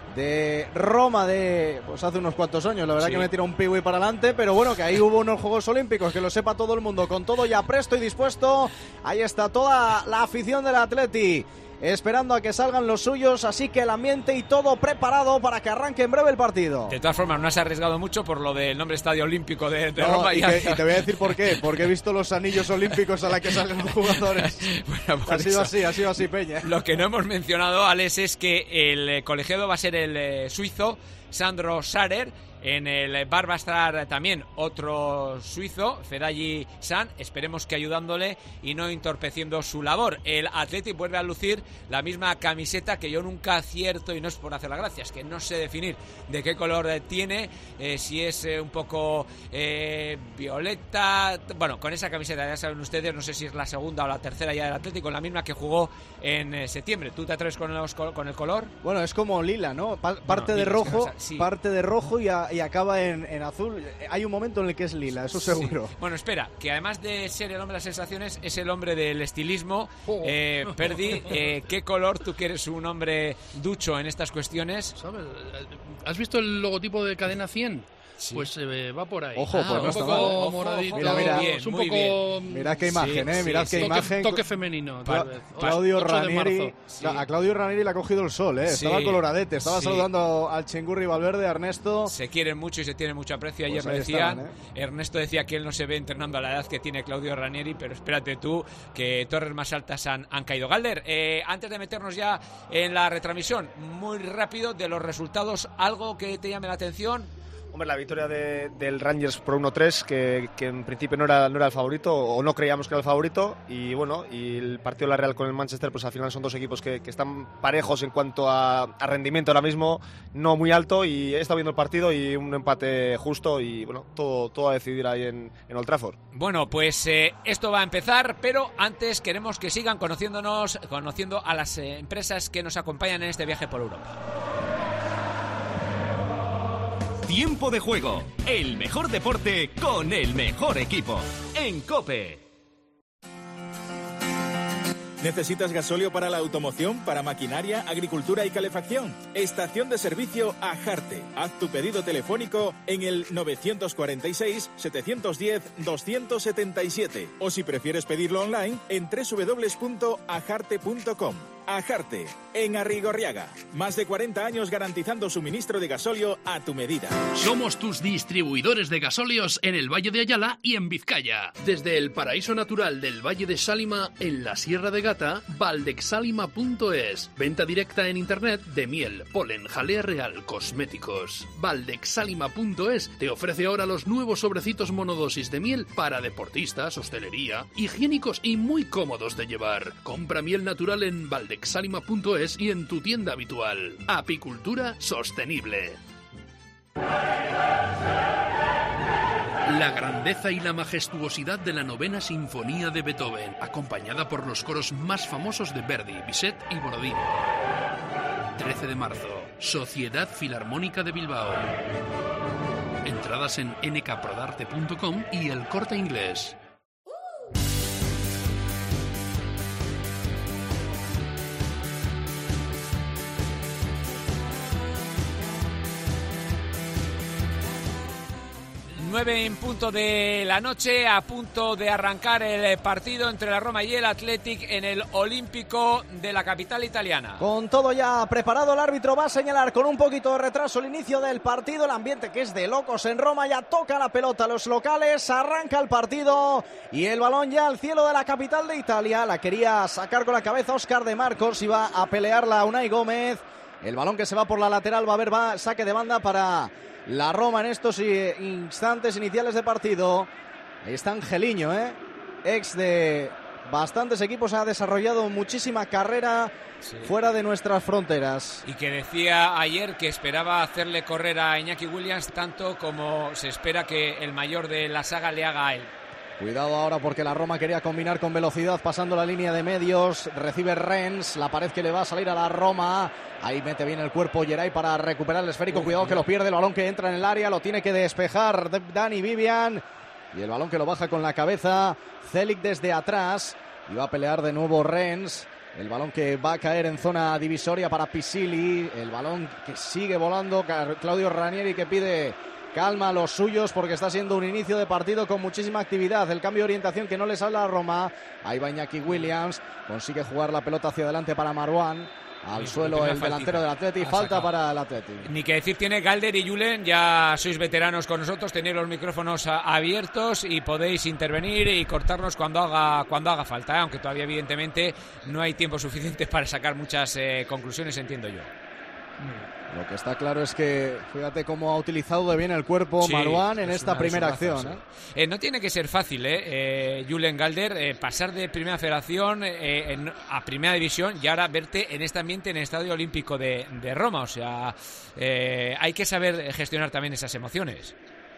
de Roma de pues hace unos cuantos años. La verdad sí. que me tira un piwi para adelante, pero bueno, que ahí hubo unos Juegos Olímpicos, que lo sepa todo el mundo, con todo ya presto y dispuesto. Ahí está toda la afición del Atleti esperando a que salgan los suyos, así que el ambiente y todo preparado para que arranque en breve el partido. De todas formas, no has arriesgado mucho por lo del nombre Estadio Olímpico de, de no, Roma. Y, que, y te voy a decir por qué, porque he visto los anillos olímpicos a la que salen los jugadores. Bueno, ha sido eso. así, ha sido así, Peña. Lo que no hemos mencionado, Alex, es que el eh, colegiado va a ser el eh, suizo Sandro Sarer. En el bar va a estar también otro suizo, Fedayi San, esperemos que ayudándole y no entorpeciendo su labor. El Athletic vuelve a lucir la misma camiseta que yo nunca acierto, y no es por hacer las gracias, que no sé definir de qué color tiene, eh, si es eh, un poco eh, violeta, bueno, con esa camiseta ya saben ustedes, no sé si es la segunda o la tercera ya del Athletic, con la misma que jugó en eh, septiembre. ¿Tú te atreves con, los, con el color? Bueno, es como lila, ¿no? Pa- parte bueno, de rojo, es que, sí. parte de rojo y a y acaba en, en azul. Hay un momento en el que es lila, eso seguro. Sí. Bueno, espera, que además de ser el hombre de las sensaciones, es el hombre del estilismo. Oh. Eh, Perdi, eh, ¿qué color, tú que eres un hombre ducho en estas cuestiones? ¿Sabes? ¿Has visto el logotipo de Cadena cien? Sí. Pues eh, va por ahí. Ojo, ah, pues un no poco ojo, moradito. Mira, mira, bien, es un poco. Bien. Mirad qué imagen, sí, eh. Mirad sí, qué sí. imagen. Toque, toque femenino. Cla- Claudio Ranieri. Sí. A Claudio Ranieri le ha cogido el sol, eh. Estaba sí. coloradete. Estaba sí. saludando al Chengurri Valverde, a Ernesto. Se quieren mucho y se tiene mucho aprecio. Ayer pues me decían. Estaban, eh. Ernesto decía que él no se ve entrenando a la edad que tiene Claudio Ranieri, pero espérate tú, que torres más altas han, han caído. Galder, eh, antes de meternos ya en la retransmisión, muy rápido de los resultados, ¿algo que te llame la atención? Hombre, la victoria de, del Rangers por uno tres, que, que en principio no era, no era el favorito, o no creíamos que era el favorito, y bueno, y el partido de la Real con el Manchester, pues al final son dos equipos que, que están parejos en cuanto a, a rendimiento ahora mismo, no muy alto, y he estado viendo el partido y un empate justo, y bueno, todo, todo a decidir ahí en, en Old Trafford. Bueno, pues eh, esto va a empezar, pero antes queremos que sigan conociéndonos, conociendo a las eh, empresas que nos acompañan en este viaje por Europa. Tiempo de juego, el mejor deporte con el mejor equipo, en COPE. ¿Necesitas gasóleo para la automoción, para maquinaria, agricultura y calefacción? Estación de servicio Ajarte. Haz tu pedido telefónico en el novecientos cuarenta y seis, setecientos diez, doscientos setenta y siete o si prefieres pedirlo online en doble u doble u doble u punto ajarte punto com. Ajarte, en Arrigorriaga. Más de cuarenta años garantizando suministro de gasóleo a tu medida. Somos tus distribuidores de gasóleos en el Valle de Ayala y en Vizcaya. Desde el paraíso natural del Valle de Sálima en la Sierra de Gata, valdexálima punto es. Venta directa en internet de miel, polen, jalea real, cosméticos. valdexálima punto es te ofrece ahora los nuevos sobrecitos monodosis de miel para deportistas, hostelería, higiénicos y muy cómodos de llevar. Compra miel natural en valdexálima punto es y en tu tienda habitual. Apicultura sostenible. La grandeza y la majestuosidad de la novena sinfonía de Beethoven, acompañada por los coros más famosos de Verdi, Bizet y Borodín. trece de marzo, Sociedad Filarmónica de Bilbao. Entradas en ene ka prodarte punto com y El Corte Inglés. nueve en punto de la noche, a punto de arrancar el partido entre la Roma y el Athletic en el Olímpico de la capital italiana. Con todo ya preparado, el árbitro va a señalar con un poquito de retraso el inicio del partido. El ambiente que es de locos en Roma, ya toca la pelota a los locales, arranca el partido y el balón ya al cielo de la capital de Italia. La quería sacar con la cabeza Óscar de Marcos, iba a pelearla Unai Gómez. El balón que se va por la lateral, va a haber va, saque de banda para la Roma en estos instantes iniciales de partido. Ahí está Angeliño, ¿eh? ex de bastantes equipos, ha desarrollado muchísima carrera sí. fuera de nuestras fronteras. Y que decía ayer que esperaba hacerle correr a Iñaki Williams tanto como se espera que el mayor de la saga le haga a él. Cuidado ahora porque la Roma quería combinar con velocidad pasando la línea de medios. Recibe Rennes, la pared que le va a salir a la Roma. Ahí mete bien el cuerpo Geray para recuperar el esférico. Cuidado que lo pierde, el balón que entra en el área, lo tiene que despejar Dani Vivian. Y el balón que lo baja con la cabeza Celic desde atrás. Y va a pelear de nuevo Rennes. El balón que va a caer en zona divisoria para Pisili. El balón que sigue volando Claudio Ranieri, que pide calma a los suyos porque está siendo un inicio de partido con muchísima actividad. El cambio de orientación que no les sale a Roma. Ahí va Iñaki Williams, consigue jugar la pelota hacia adelante para Marouane. Al sí, suelo el delantero del Atleti, falta sacado. Para el Atleti. Ni que decir tiene Galder y Julen, ya sois veteranos con nosotros, tenéis los micrófonos a, abiertos y podéis intervenir y cortarnos cuando haga cuando haga falta, ¿eh? Aunque todavía evidentemente no hay tiempo suficiente para sacar muchas eh, conclusiones, entiendo yo. Lo que está claro es que fíjate cómo ha utilizado de bien el cuerpo sí, Marouane en esta primera acción. Sí. ¿eh? Eh, no tiene que ser fácil, ¿eh? eh Julen Galder, eh, pasar de primera federación eh, en, a primera división y ahora verte en este ambiente en el Estadio Olímpico de, de Roma. O sea, eh, hay que saber gestionar también esas emociones.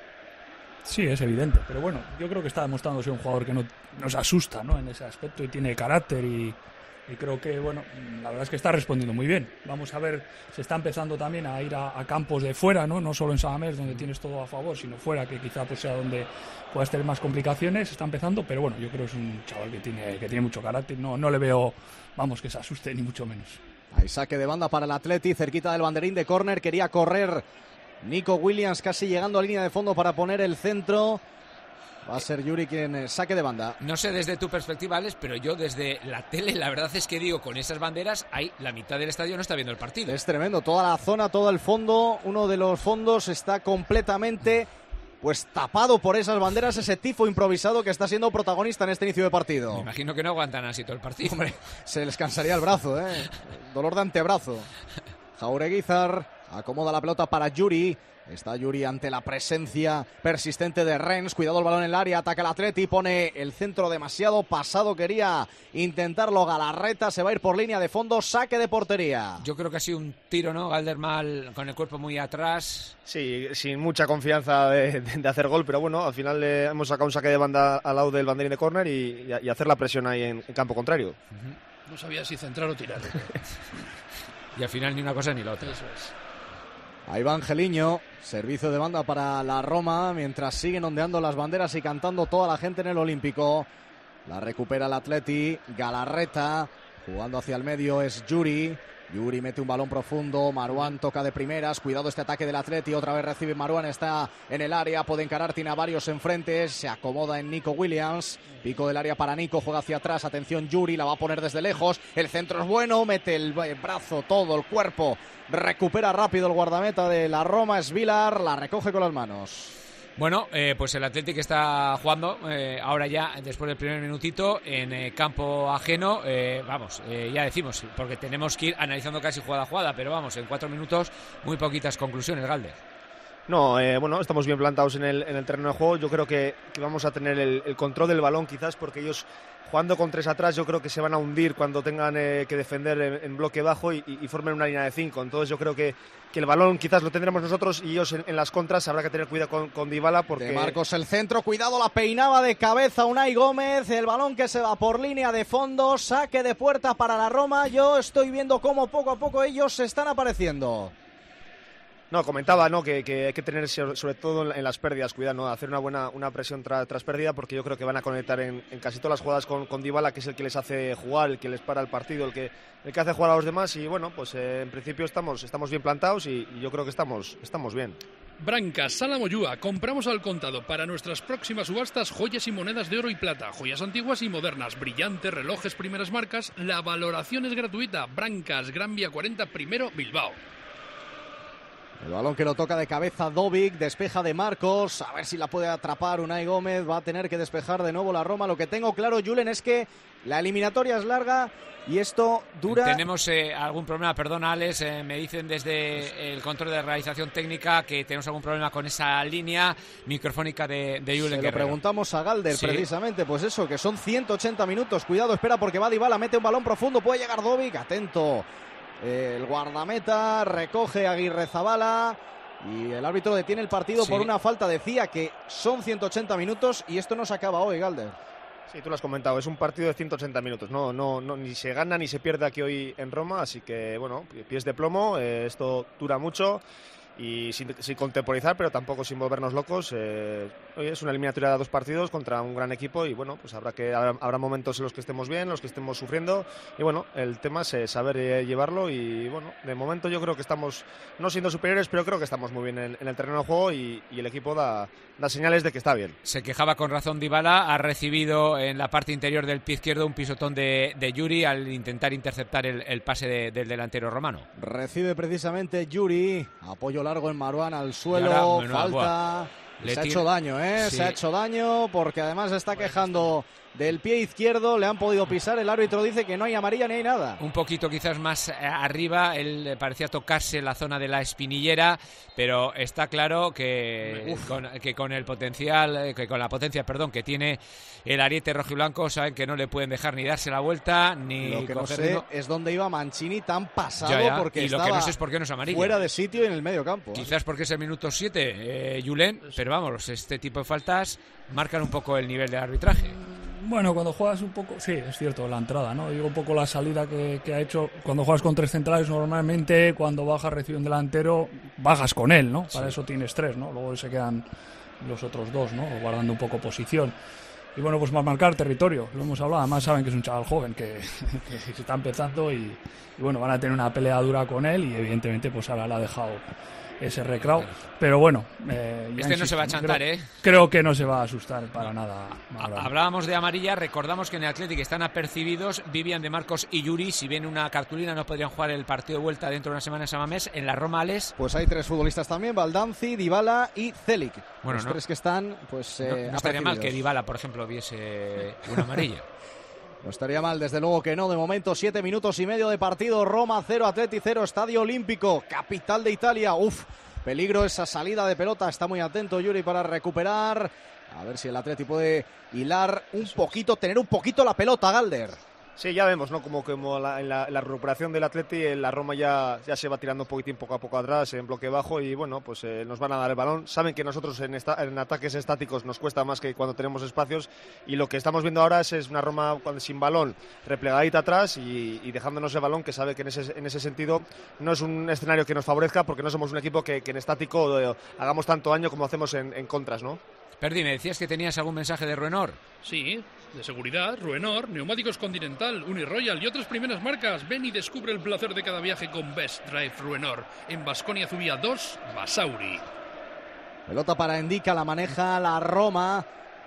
Sí, es evidente, pero bueno, yo creo que está demostrando ser un jugador que no nos asusta, ¿no? En ese aspecto y tiene carácter y... Y creo que, bueno, la verdad es que está respondiendo muy bien. Vamos a ver, se está empezando también a ir a, a campos de fuera, ¿no? No solo en Samamés, donde tienes todo a favor, sino fuera, que quizá pues sea donde puedas tener más complicaciones. Está empezando, pero bueno, yo creo que es un chaval que tiene, que tiene mucho carácter. No, no le veo, vamos, que se asuste, ni mucho menos. Hay saque de banda para el Atleti, cerquita del banderín de córner. Quería correr Nico Williams, casi llegando a línea de fondo para poner el centro. Va a ser Yuri quien saque de banda. No sé desde tu perspectiva, Alex, pero yo desde la tele, la verdad es que digo, con esas banderas, hay la mitad del estadio no está viendo el partido. Es tremendo, toda la zona, todo el fondo, uno de los fondos está completamente pues tapado por esas banderas, ese tifo improvisado que está siendo protagonista en este inicio de partido. Me imagino que no aguantan así todo el partido. Hombre, se les cansaría el brazo, ¿eh? Dolor de antebrazo. Jaureguizar acomoda la pelota para Yuri. Está Yuri ante la presencia persistente de Rennes. Cuidado el balón en el área, ataca el Atleti, pone el centro demasiado pasado, quería intentarlo Galarreta, se va a ir por línea de fondo, saque de portería. Yo creo que ha sido un tiro, ¿no? Galder mal, con el cuerpo muy atrás. Sí, sin mucha confianza de, de, de hacer gol, pero bueno, al final le hemos sacado un saque de banda al lado del banderín de córner y, y hacer la presión ahí en, en campo contrario. Uh-huh. No sabía si centrar o tirar. Y al final ni una cosa ni la otra. Eso es. Ahí va Angeliño, servicio de banda para la Roma, mientras siguen ondeando las banderas y cantando toda la gente en el Olímpico. La recupera el Atleti. Galarreta jugando hacia el medio es Yuri. Yuri mete un balón profundo, Marouane toca de primeras, cuidado este ataque del Atleti, otra vez recibe Marouane, está en el área, puede encarar, tiene a varios enfrente, se acomoda en Nico Williams, pico del área para Nico, juega hacia atrás, atención Yuri, la va a poner desde lejos, el centro es bueno, mete el brazo, todo el cuerpo, recupera rápido el guardameta de la Roma, es Vilar, la recoge con las manos. Bueno, eh, pues el Athletic está jugando eh, ahora ya, después del primer minutito, en eh, campo ajeno. Eh, vamos, eh, ya decimos, porque tenemos que ir analizando casi jugada a jugada, pero vamos, en cuatro minutos muy poquitas conclusiones, Galder. No, eh, bueno, estamos bien plantados en el, en el terreno de juego. Yo creo que, que vamos a tener el, el control del balón quizás, porque ellos jugando con tres atrás yo creo que se van a hundir cuando tengan eh, que defender en, en bloque bajo y, y, y formen una línea de cinco. Entonces yo creo que, que el balón quizás lo tendremos nosotros y ellos en, en las contras habrá que tener cuidado con, con Dybala porque... De Marcos el centro, cuidado, la peinaba de cabeza Unai Gómez, el balón que se va por línea de fondo, saque de puerta para la Roma. Yo estoy viendo cómo poco a poco ellos se están apareciendo. No, comentaba, ¿no? Que, que hay que tener sobre todo en, en las pérdidas, cuidado, ¿no? Hacer una buena una presión tra, tras pérdida, porque yo creo que van a conectar en, en casi todas las jugadas con, con Dybala, que es el que les hace jugar, el que les para el partido, el que el que hace jugar a los demás. Y bueno, pues eh, en principio estamos estamos bien plantados y, y yo creo que estamos estamos bien. Brancas Sala Moyúa, compramos al contado para nuestras próximas subastas joyas y monedas de oro y plata, joyas antiguas y modernas, brillantes, relojes, primeras marcas. La valoración es gratuita. Brancas, Gran Vía cuarenta, primero, Bilbao. El balón que lo toca de cabeza Dovic, despeja de Marcos, a ver si la puede atrapar Unai Gómez, va a tener que despejar de nuevo la Roma. Lo que tengo claro, Julen, es que la eliminatoria es larga y esto dura... Tenemos eh, algún problema, perdón Alex, eh, me dicen desde el control de realización técnica que tenemos algún problema con esa línea microfónica de, de Julen Se lo preguntamos a Galder, sí. Precisamente, pues eso, que son ciento ochenta minutos, cuidado, espera porque va Dybala, mete un balón profundo, puede llegar Dovic, atento. El guardameta recoge a Aguirrezabala y el árbitro detiene el partido sí. por una falta. Decía que son ciento ochenta minutos y esto no se acaba hoy, Galder. Sí, tú lo has comentado, es un partido de ciento ochenta minutos, no, no, no, ni se gana ni se pierde aquí hoy en Roma, así que bueno, pies de plomo, eh, esto dura mucho y sin, sin contemporizar, pero tampoco sin volvernos locos. Eh, hoy es una eliminatoria de dos partidos contra un gran equipo y bueno, pues habrá que habrá, habrá momentos en los que estemos bien, en los que estemos sufriendo y bueno, el tema es eh, saber eh, llevarlo y bueno, de momento yo creo que estamos no siendo superiores, pero creo que estamos muy bien en, en el terreno de juego y, y el equipo da, da señales de que está bien. Se quejaba con razón Dybala, ha recibido en la parte interior del pie izquierdo un pisotón de, de Yuri al intentar interceptar el, el pase de, del delantero romano. Recibe precisamente Yuri, apoyo largo en Marouane al suelo, ahora, bueno, falta, buah, se ha hecho daño, ¿eh? Sí. Se ha hecho daño porque además se está quejando del pie izquierdo, le han podido pisar, el árbitro dice que no hay amarilla ni hay nada. Un poquito quizás más arriba, él parecía tocarse la zona de la espinillera, pero está claro que con, que con el potencial, que con la potencia, perdón, que tiene el ariete rojiblanco, saben que no le pueden dejar ni darse la vuelta, ni lo que no sé ritmo. Es dónde iba Mancini tan pasado, ya, ya. porque y lo estaba que no sé es por qué no es amarilla. Fuera de sitio y en el medio campo. Quizás ¿eh? Porque es el minuto siete, eh, Julen, pero vamos, este tipo de faltas marcan un poco el nivel del arbitraje. Bueno, cuando juegas un poco... Sí, es cierto, la entrada, ¿no? Digo un poco la salida que, que ha hecho. Cuando juegas con tres centrales, normalmente cuando bajas recibe un delantero, bajas con él, ¿no? Para sí. Eso tienes tres, ¿no? Luego se quedan los otros dos, ¿no? Guardando un poco posición. Y bueno, pues más marcar territorio, lo hemos hablado. Además saben que es un chaval joven que, que se está empezando y, y bueno, van a tener una pelea dura con él y evidentemente pues ahora le ha dejado ese recreo, pero bueno, eh, este insisto, no se va a chantar, creo, ¿eh? Creo que no se va a asustar para nada. Marouane. Hablábamos de amarilla, recordamos que en el Athletic están apercibidos Vivian, De Marcos y Yuri. Si ven una cartulina no podrían jugar el partido de vuelta dentro de una semana en San Mamés. En la Roma, Ales, pues hay tres futbolistas también, Baldanzi, Dybala y Celik. Bueno, los no, tres que están, pues no, eh, no estaría mal que Dybala, por ejemplo, viese una amarilla. No estaría mal, desde luego que no. De momento, siete minutos y medio de partido. Roma cero, Atleti cero, Estadio Olímpico, capital de Italia. Uf, peligro esa salida de pelota. Está muy atento Yuri para recuperar. A ver si el Atleti puede hilar un poquito, tener un poquito la pelota, Galder. Sí, ya vemos, ¿no? Como, como la, en, la, en la recuperación del Atleti, en la Roma ya, ya se va tirando un poquitín poco a poco atrás, en bloque bajo, y bueno, pues eh, nos van a dar el balón. Saben que nosotros en, esta, en ataques estáticos nos cuesta más que cuando tenemos espacios, y lo que estamos viendo ahora es, es una Roma sin balón, replegadita atrás y, y dejándonos el balón, que sabe que en ese, en ese sentido no es un escenario que nos favorezca, porque no somos un equipo que, que en estático eh, hagamos tanto daño como hacemos en, en contras, ¿no? Perdi, me decías que tenías algún mensaje de Ruenor. Sí, De seguridad, Ruenor, Neumáticos Continental, Uniroyal y otras primeras marcas. Ven y descubre el placer de cada viaje con Best Drive Ruenor. En Baskonia Zubia dos, Basauri. Pelota para Endica, la maneja la Roma.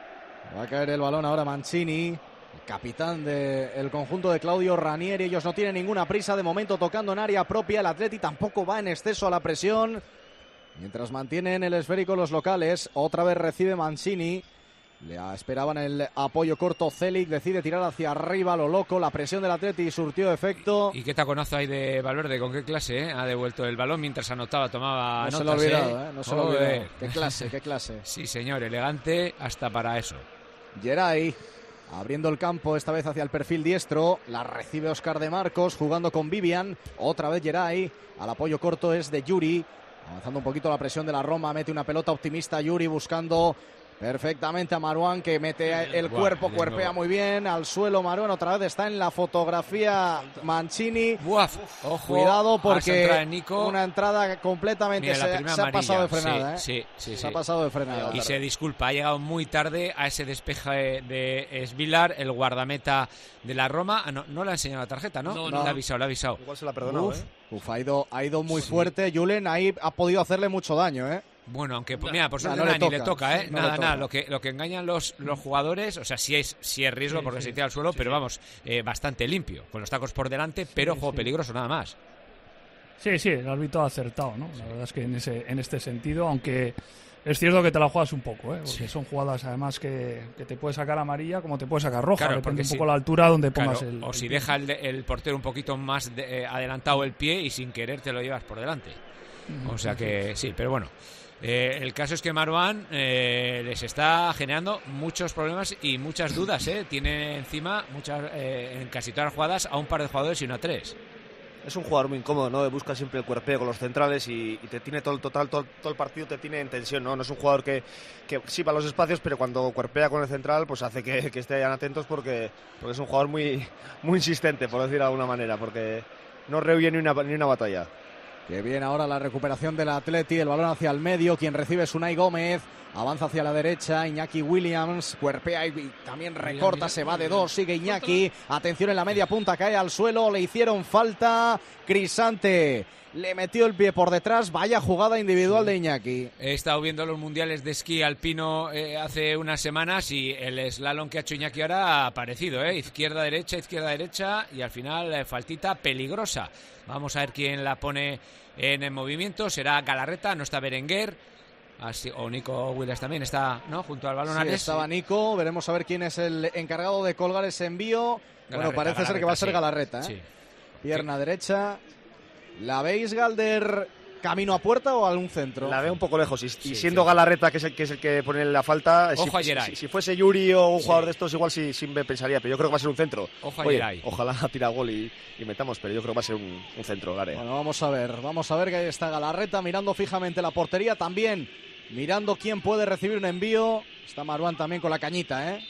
Va a caer el balón ahora Mancini, el capitán del conjunto de Claudio Ranieri. Ellos no tienen ninguna prisa de momento tocando en área propia. El Atleti tampoco va en exceso a la presión. Mientras mantienen el esférico los locales, otra vez recibe Mancini. Le esperaban el apoyo corto. Celic decide tirar hacia arriba, lo loco. La presión del Atleti surtió efecto. ¿Y qué taconazo hay de Valverde? ¿Con qué clase eh? ha devuelto el balón mientras anotaba? Tomaba no notas. Se lo ha olvidado, ¿eh? ¿eh? No se lo ha olvidado. Qué clase, qué clase. Sí, señor, elegante hasta para eso. Geray abriendo el campo, esta vez hacia el perfil diestro. La recibe Óscar de Marcos, jugando con Vivian. Otra vez Geray. Al apoyo corto es de Yuri. Avanzando un poquito la presión de la Roma. Mete una pelota optimista Yuri buscando perfectamente a Marouane, que mete el cuerpo, cuerpea muy bien al suelo. Marouane otra vez está en la fotografía Mancini. Buaf, ojo, cuidado porque entrada Nico. Una entrada completamente Mira, se, se ha pasado de frenada. Sí, ¿eh? sí, sí, se sí. ha pasado de frenada. Y se disculpa, ha llegado muy tarde a ese despeje de Esvilar, el guardameta de la Roma. Ah, no, no le ha enseñado la tarjeta, ¿no? No, no. no. Le ha avisado, le ha avisado. Igual se la ha perdonado, Uf, ¿eh? uf, ha ido, ha ido muy Sí. fuerte. Julen ahí ha podido hacerle mucho daño, ¿eh? Bueno, aunque pues, mira, por suerte no le nada, ni le toca, toca, ¿eh? sí, no nada, le toca. nada. Lo que, lo que engañan los, los jugadores, o sea, sí es, sí es riesgo Sí, porque sí. se tira al suelo, Sí, pero sí. vamos, eh, bastante limpio, con los tacos por delante, pero juego sí. peligroso nada más. Sí, sí, el árbitro ha acertado, ¿no? La verdad es que en, ese, en este sentido, aunque es cierto que te la juegas un poco, ¿eh? Porque Sí. son jugadas además que, que te puede sacar amarilla como te puede sacar roja, Claro, depende porque un si- poco la altura donde Claro, pongas el... o el si pie. deja el, de- el portero un poquito más de- eh, adelantado el pie y sin querer te lo llevas por delante. O sea que sí, pero bueno. Eh, el caso es que Marouane eh, les está generando muchos problemas y muchas dudas, ¿eh? Tiene encima muchas eh, en casi todas las jugadas a un par de jugadores y no a tres. Es un jugador muy incómodo, ¿no? Busca siempre el cuerpeo con los centrales y, y te tiene todo el total, todo, todo el partido te tiene en tensión, ¿no? No es un jugador que, que sí va a los espacios, pero cuando cuerpea con el central, pues hace que, que estén atentos porque, porque es un jugador muy, muy insistente, por decir de alguna manera, porque no rehuye ni una, ni una batalla. Que bien ahora la recuperación del Atleti, el balón hacia el medio, quien recibe es Unai Gómez, avanza hacia la derecha, Iñaki Williams, cuerpea y también recorta, mira, se va de mira. dos, sigue Iñaki, atención en la media punta, cae al suelo, le hicieron falta, Crisante le metió el pie por detrás, vaya jugada individual de Iñaki. He estado viendo los mundiales de esquí alpino eh, hace unas semanas y el slalom que ha hecho Iñaki ahora ha aparecido, ¿eh? Izquierda, derecha, izquierda, derecha y al final eh, faltita peligrosa. Vamos a ver quién la pone en el movimiento. Será Galarreta, no está Berenguer. Así, o Nico Williams también está, ¿no? Junto al balón. Sí, Ares. estaba Nico, veremos a ver quién es el encargado de colgar ese envío. Bueno, Galarreta, parece ser que va a ser Galarreta, Galarreta, ¿eh? sí. Pierna derecha. ¿La veis, Galder, camino a puerta o a un centro? La veo un poco lejos y, y Sí, siendo sí. Galarreta, que es, el, que es el que pone la falta, Ojo si, a Geray. si, si fuese Yuri o un Sí. jugador de estos, igual sí, sí me pensaría, pero yo creo que va a ser un centro. Ojo a Oye, Geray. ojalá tira gol y, y metamos, pero yo creo que va a ser un, un centro, Gare. Bueno, vamos a ver, vamos a ver que ahí está Galarreta mirando fijamente la portería, también mirando quién puede recibir un envío. Está Marouane también con la cañita, ¿eh?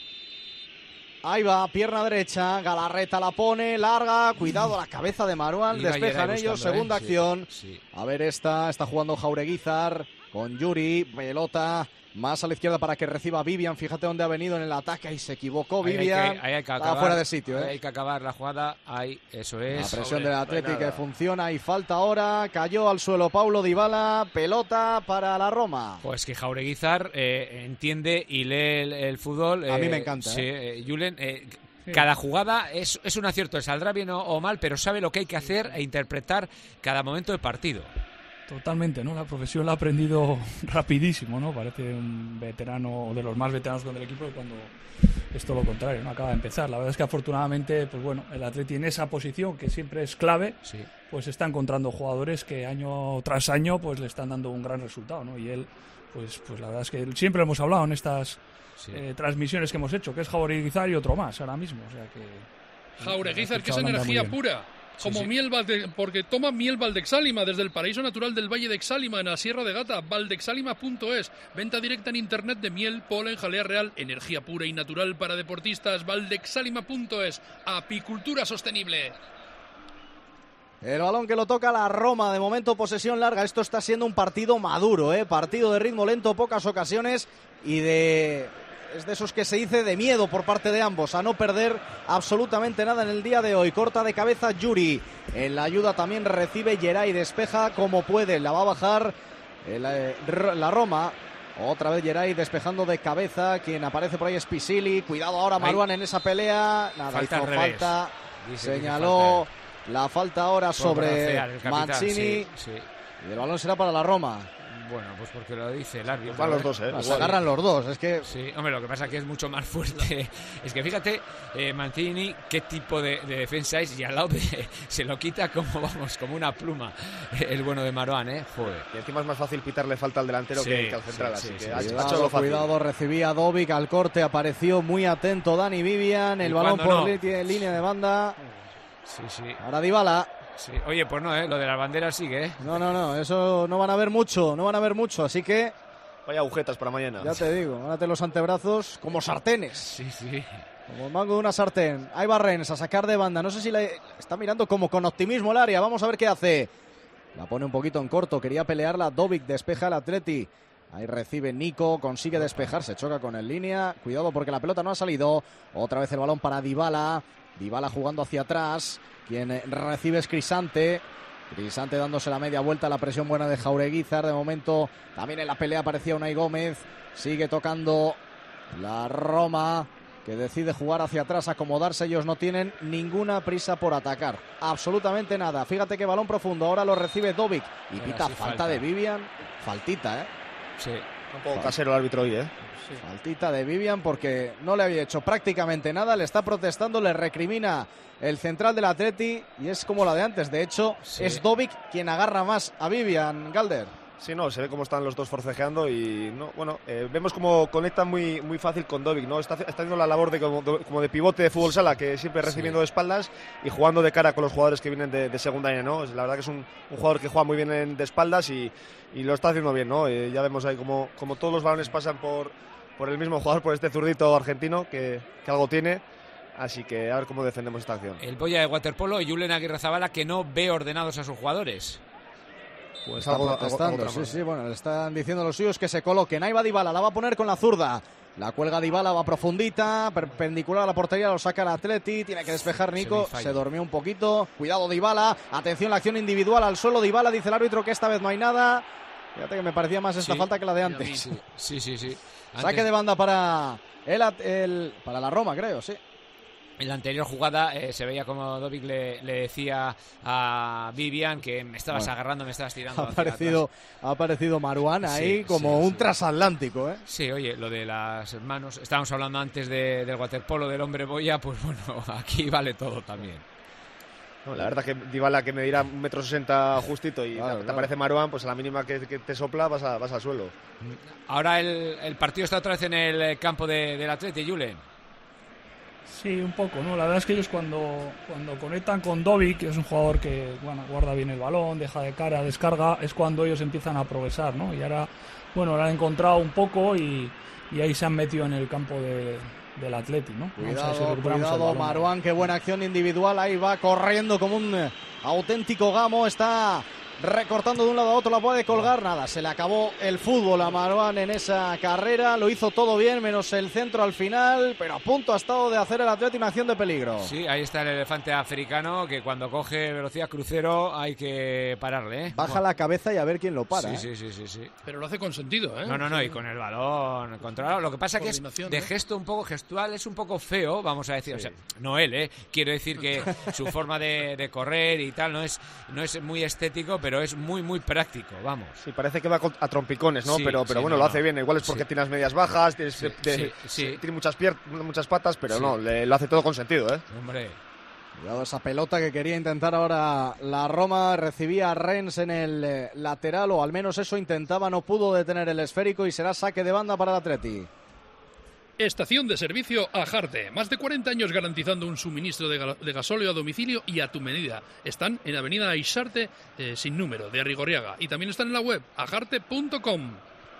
Ahí va, pierna derecha, Galarreta la pone, larga, cuidado, la cabeza de Marouane, Iba despejan Geray ellos, buscando, segunda ¿eh? Sí, acción. sí. A ver esta, está jugando Jaureguizar con Yuri, pelota más a la izquierda para que reciba Vivian, fíjate dónde ha venido en el ataque y se equivocó Ahí hay Vivian, que- ahí hay que estaba acabar, fuera de sitio, ahí ¿eh? hay que acabar la jugada, ahí, eso La es. presión del Atlético nada. que funciona y falta ahora. Cayó al suelo Paulo Dybala. Pelota para la Roma. Pues que Jaureguizar eh, entiende y lee el, el fútbol. A mí eh, me encanta, Sí, ¿eh? eh, Julen, eh, Sí. cada jugada es, es un acierto, le saldrá bien o, o mal, pero sabe lo que hay que hacer e interpretar cada momento del partido. Totalmente, ¿no? La profesión la ha aprendido rapidísimo, ¿no? Parece un veterano, de los más veteranos con el equipo, cuando es todo lo contrario, ¿no? Acaba de empezar. La verdad es que afortunadamente, pues bueno, el Atleti en esa posición, que siempre es clave, Sí. pues está encontrando jugadores que año tras año pues le están dando un gran resultado, ¿no? Y él, pues, pues la verdad es que siempre lo hemos hablado en estas Sí. eh, transmisiones que hemos hecho, que es Jaureguizar y otro más ahora mismo, o sea que... Jaureguizar, que es Está hablando energía muy bien. pura. Como sí. miel Valde, porque toma miel Valdexálima desde el paraíso natural del Valle de Exálima en la Sierra de Gata, valdexálima punto es. Venta directa en internet de miel, polen, jalea real, energía pura y natural para deportistas, valdexálima punto es. Apicultura sostenible. El balón que lo toca la Roma, de momento posesión larga. Esto está siendo un partido maduro, ¿eh? Partido de ritmo lento, pocas ocasiones y de es de esos que se dice de miedo por parte de ambos, a no perder absolutamente nada en el día de hoy. Corta de cabeza Yuri, en la ayuda también recibe Geray, despeja como puede, la va a bajar el, eh, la Roma. Otra vez Geray despejando de cabeza, quien aparece por ahí es Pisili, cuidado ahora Marouane en esa pelea, nada, falta hizo falta, señaló la falta ahora sobre Mancini, sí, sí. Y el balón será para la Roma. Bueno, pues porque lo dice el árbitro. Pues van los dos, ¿eh? Se agarran los dos, es que... Sí, hombre, lo que pasa es que es mucho más fuerte. Es que fíjate, eh, Mancini, qué tipo de, de defensa es, y al lado de, se lo quita como, vamos, como una pluma el bueno de Marouane, ¿eh? Joder. Y encima es más fácil pitarle falta al delantero sí, que, que al central, sí, así sí, que sí, ha, sí. ha hecho lo fácil. Cuidado, recibía Dovic al corte, apareció muy atento Dani Vivian, el balón por no? li- línea de banda. Sí, sí. Ahora Dybala. Sí. Oye, pues no, ¿eh? Lo de las banderas sigue, ¿eh? No, no, no, eso no van a ver mucho, no van a ver mucho, así que... Vaya agujetas para mañana. Ya te digo, gánate los antebrazos como sartenes. Sí, sí. Como el mango de una sartén. Ahí va Rennes a sacar de banda, no sé si le está mirando como con optimismo el área, vamos a ver qué hace. La pone un poquito en corto, quería pelearla, Dovic despeja el Atleti. Ahí recibe Nico, consigue despejar, se choca con el línea. Cuidado porque la pelota no ha salido. Otra vez el balón para Dybala. Dybala jugando hacia atrás. Quien recibe es Crisante. Crisante dándose la media vuelta, la presión buena de Jaureguizar. De momento también en la pelea aparecía Unai Gómez. Sigue tocando la Roma, que decide jugar hacia atrás, acomodarse. Ellos no tienen ninguna prisa por atacar, absolutamente nada. Fíjate qué balón profundo, ahora lo recibe Dovic. Y pita falta, falta de Vivian. Faltita, ¿eh? Sí. Un poco casero el árbitro hoy, ¿eh? Sí. Faltita de Vivian porque no le había hecho prácticamente nada, le está protestando, le recrimina el central del Atleti y es como la de antes. De hecho, sí. Es Dovic quien agarra más a Vivian, Galder. Sí, no, se ve cómo están los dos forcejeando y no, bueno, eh, vemos cómo conectan muy, muy fácil con Dovic, ¿no? Está, está haciendo la labor de como, de como de pivote de fútbol sala, que siempre recibiendo sí. de espaldas y jugando de cara con los jugadores que vienen de, de segunda línea, ¿no? La verdad que es un, un jugador que juega muy bien en, de espaldas y, y lo está haciendo bien, ¿no? Eh, ya vemos ahí como, como todos los balones pasan por, por el mismo jugador, por este zurdito argentino que, que algo tiene. Así que a ver cómo defendemos esta acción. El boya de waterpolo y Julen Aguirrezabala, que no ve ordenados a sus jugadores. Pues está algo, protestando, algo, sí, sí, bueno, le están diciendo a los suyos que se coloquen. Ahí va Dybala, la va a poner con la zurda. La cuelga Dybala, va profundita, perpendicular a la portería, lo saca el Atleti, tiene que despejar Nico, se, se durmió un poquito. Cuidado Dybala, atención la acción individual al suelo. Dybala, dice el árbitro que esta vez no hay nada. Fíjate que me parecía más esta sí, falta que la de antes. Sí, sí, sí. sí. Antes... Saque de banda para, el, el, para la Roma, creo, sí. En la anterior jugada eh, se veía como Dovic le, le decía a Vivian que me estabas bueno, agarrando, me estabas tirando. Ha aparecido, ha aparecido Marouane ahí sí, como sí, un sí. transatlántico, ¿eh? Sí, oye, lo de las manos, estábamos hablando antes de, del waterpolo, del hombre boya, pues bueno, aquí vale todo también. No, la verdad que Dybala que me dirá un metro sesenta justito y claro, te, te claro. aparece Marouane, pues a la mínima que, que te sopla vas, a, vas al suelo. Ahora el, el partido está otra vez en el campo de, del Atleti, Julen. Sí, un poco, ¿no? La verdad es que ellos cuando, cuando conectan con Dovic, que es un jugador que bueno, guarda bien el balón, deja de cara, descarga, es cuando ellos empiezan a progresar, ¿no? Y ahora, bueno, lo han encontrado un poco y, y ahí se han metido en el campo de, del Atleti, ¿no? Cuidado, si cuidado, Marouane, qué buena acción individual, ahí va corriendo como un auténtico gamo, está recortando de un lado a otro, la puede colgar, nada, se le acabó el fútbol a Marouane en esa carrera, lo hizo todo bien, menos el centro al final, pero a punto ha estado de hacer el Atleti una acción de peligro. Sí, ahí está el elefante africano, que cuando coge velocidad crucero hay que pararle, ¿eh? Baja bueno. la cabeza y a ver quién lo para. Sí, ¿eh? sí, sí, sí, sí. Pero lo hace con sentido, ¿eh? No, no, no, y con el balón controlado. Lo que pasa que es de gesto un poco gestual, es un poco feo, vamos a decir, sí. o sea, no él, ¿eh? Quiero decir que su forma de, de correr y tal no es, no es muy estético, pero es muy, muy práctico, vamos. Sí, parece que va a trompicones, ¿no? Sí, pero pero sí, bueno, no, lo hace no. bien. Igual es porque sí. tienes medias bajas, tienes, sí, de, sí, sí. tiene muchas, pier muchas patas, pero sí. no, le, lo hace todo con sentido, ¿eh? Hombre. Cuidado esa pelota que quería intentar ahora la Roma, recibía a Rennes en el eh, lateral, o al menos eso intentaba, no pudo detener el esférico y será saque de banda para el Atleti. Estación de servicio Ajarte. Más de cuarenta años garantizando un suministro de, de gasóleo a domicilio y a tu medida. Están en Avenida Aixarte, eh, sin número, de Arrigorriaga. Y también están en la web, ajarte punto com.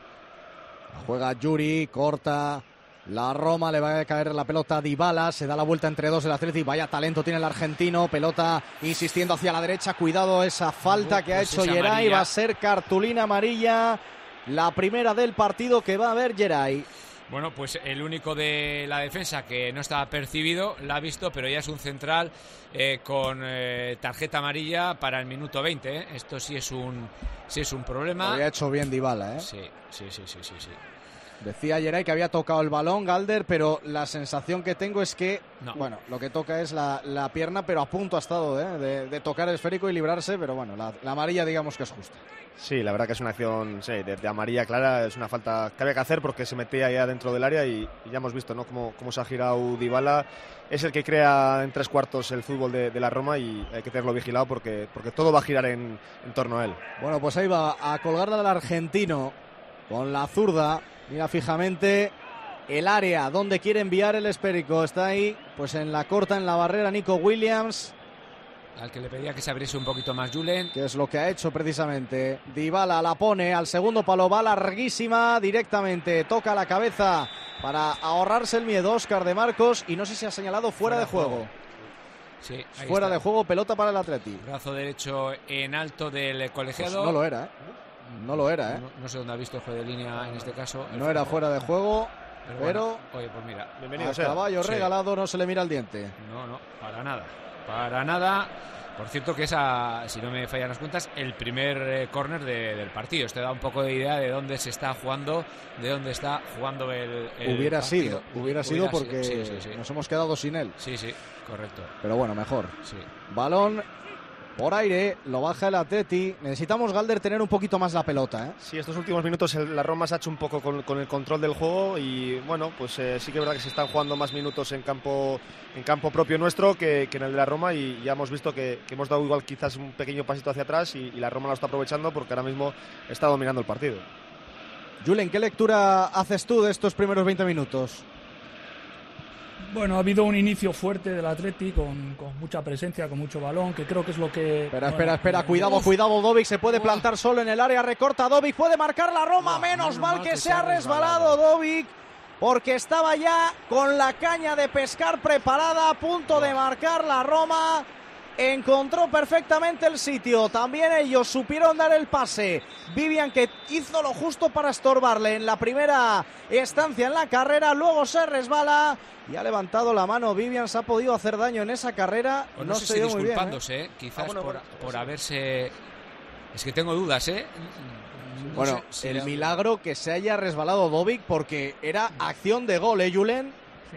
Juega Yuri, corta la Roma, le va a caer la pelota a Dybala, se da la vuelta entre dos el Atleti, vaya talento tiene el argentino, pelota insistiendo hacia la derecha, cuidado esa falta uh, que pues ha hecho Geray, amarilla. Va a ser cartulina amarilla, la primera del partido que va a ver Geray. Bueno, pues el único de la defensa que no estaba percibido, la ha visto, pero ya es un central eh, con eh, tarjeta amarilla para el minuto veinte. ¿eh? Esto sí es un sí es un problema. Lo había hecho bien Dybala, ¿eh? Sí, sí, sí, sí, sí, sí. Decía Geray que había tocado el balón, Galder, pero la sensación que tengo es que, no. bueno, lo que toca es la, la pierna, pero a punto ha estado ¿eh? de, de tocar el esférico y librarse, pero bueno, la, la amarilla digamos que es justa. Sí, la verdad que es una acción sí, de, de amarilla clara, es una falta que había que hacer porque se metía ya dentro del área y, y ya hemos visto ¿no? cómo, cómo se ha girado Dybala. Es el que crea en tres cuartos el fútbol de, de la Roma y hay que tenerlo vigilado porque, porque todo va a girar en, en torno a él. Bueno, pues ahí va a colgarla al argentino con la zurda. Mira fijamente el área donde quiere enviar el esférico. Está ahí, pues en la corta, en la barrera, Nico Williams. Al que le pedía que se abriese un poquito más Julen. Que es lo que ha hecho precisamente. Dybala la pone al segundo palo, va larguísima directamente. Toca la cabeza para ahorrarse el miedo Óscar de Marcos. Y no sé si ha señalado fuera, fuera de juego. juego. Sí, fuera está. de juego, pelota para el Atleti. Brazo derecho en alto del colegiado. Pues no lo era, ¿eh? No lo era, ¿eh? No, no sé dónde ha visto el juego de línea en este caso. No era fuera de juego, pero... pero bueno, oye, pues mira. Bienvenido a caballo sí. regalado no se le mira el diente. No, no, para nada. Para nada. Por cierto que esa, si no me fallan las cuentas, el primer eh, córner de, del partido. Esto da un poco de idea de dónde se está jugando, de dónde está jugando el, el Hubiera partido. sido, hubiera, hubiera sido porque sido. Sí, sí, sí. nos hemos quedado sin él. Sí, sí, correcto. Pero bueno, mejor. Sí. Balón por aire, lo baja el Atleti. Necesitamos, Galder, tener un poquito más la pelota, ¿eh? Sí, estos últimos minutos el, la Roma se ha hecho un poco con, con el control del juego y bueno, pues eh, sí que es verdad que se están jugando más minutos en campo en campo propio nuestro que, que en el de la Roma y ya hemos visto que, que hemos dado igual quizás un pequeño pasito hacia atrás y, y la Roma lo está aprovechando porque ahora mismo está dominando el partido. Julen, ¿qué lectura haces tú de estos primeros veinte minutos? Bueno, ha habido un inicio fuerte del Atleti con, con mucha presencia, con mucho balón, que creo que es lo que... Espera, bueno, espera, espera, cuidado, uf, cuidado, Dovic se puede uf. plantar solo en el área, recorta Dovic, puede marcar la Roma, Uf, menos mal que, que se ha resbalado, resbalado Dovic, porque estaba ya con la caña de pescar preparada, a punto de marcar la Roma. Encontró perfectamente el sitio, también ellos supieron dar el pase. Vivian, que hizo lo justo para estorbarle en la primera estancia en la carrera, luego se resbala y ha levantado la mano. Vivian se ha podido hacer daño en esa carrera. Pues no, no sé se si dio muy disculpándose, bien, ¿eh? ¿eh? quizás ah, bueno, por, bueno, por sí. haberse... Es que tengo dudas, ¿eh? No bueno, sé si el era... milagro que se haya resbalado Dovic porque era acción de gol, ¿eh, Julen?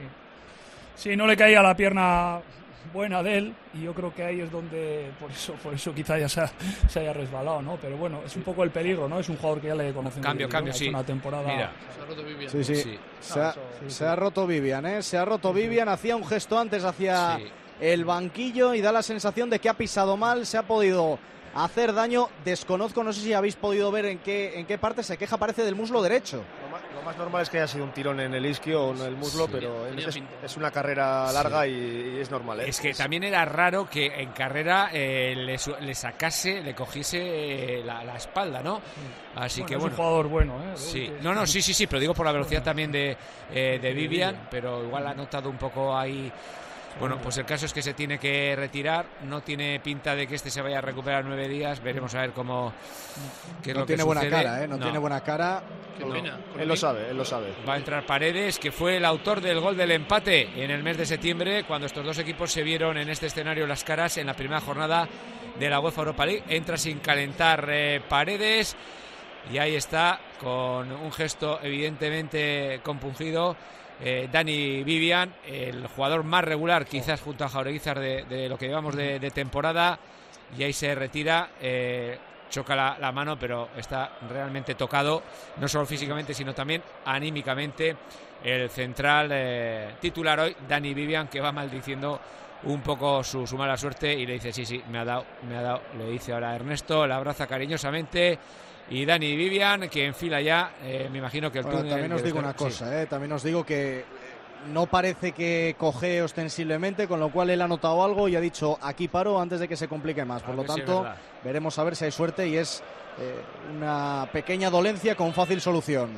Sí. Sí, no le caía la pierna buena de él y yo creo que ahí es donde por eso por eso quizá ya se, ha, se haya resbalado, ¿no? Pero bueno, es un poco el peligro, ¿no? Es un jugador que ya le conocemos. Cambio, bien, cambio, ¿no? sí. Una temporada. Mira. Se ha roto Vivian. Sí, sí. Sí. Se, ha, sí, se sí. ha roto Vivian, ¿eh? Se ha roto Vivian, hacía un gesto antes hacia Sí. el banquillo y da la sensación de que ha pisado mal, se ha podido hacer daño. Desconozco, no sé si habéis podido ver en qué, en qué parte se queja, parece del muslo derecho. Lo más, lo más normal es que haya sido un tirón en el isquio o en el muslo, Sí, pero es, tenía pinta. es una carrera larga Sí. y, y es normal, ¿eh? Es que también era raro que en carrera eh, le, su- le sacase, le cogiese eh, la, la espalda, ¿no? Así Bueno, que es bueno. un jugador bueno, ¿eh? Sí, Que- no, no, sí, sí, sí, pero digo por la velocidad también de, eh, de Vivian, pero igual ha notado un poco ahí. Bueno, pues el caso es que se tiene que retirar, no tiene pinta de que este se vaya a recuperar nueve días, veremos a ver cómo qué es No lo tiene que buena sucede. cara, ¿eh? No, tiene buena cara. Qué No. pena. Él lo sabe, él lo sabe. Va a entrar Paredes, que fue el autor del gol del empate en el mes de septiembre, cuando estos dos equipos se vieron en este escenario las caras en la primera jornada de la UEFA Europa League. Entra sin calentar eh, Paredes y ahí está, con un gesto evidentemente compungido, eh, Dani Vivian, el jugador más regular quizás junto a Jaureguizar de, de lo que llevamos de, de temporada, y ahí se retira. eh, choca la, la mano, pero está realmente tocado, no solo físicamente, sino también anímicamente, el central eh, titular hoy, Dani Vivian, que va maldiciendo un poco su, su mala suerte y le dice, sí, sí, me ha dado, me ha dado, le dice ahora a Ernesto, le abraza cariñosamente, y Dani Vivian, que enfila ya, eh, me imagino que el Bueno, túnel... también os de digo descarga- una cosa, ¿eh? También os digo que no parece que coge ostensiblemente, con lo cual él ha notado algo y ha dicho aquí paro antes de que se complique más. Por A lo ver si es tanto, verdad. veremos a ver si hay suerte y es eh, una pequeña dolencia con fácil solución.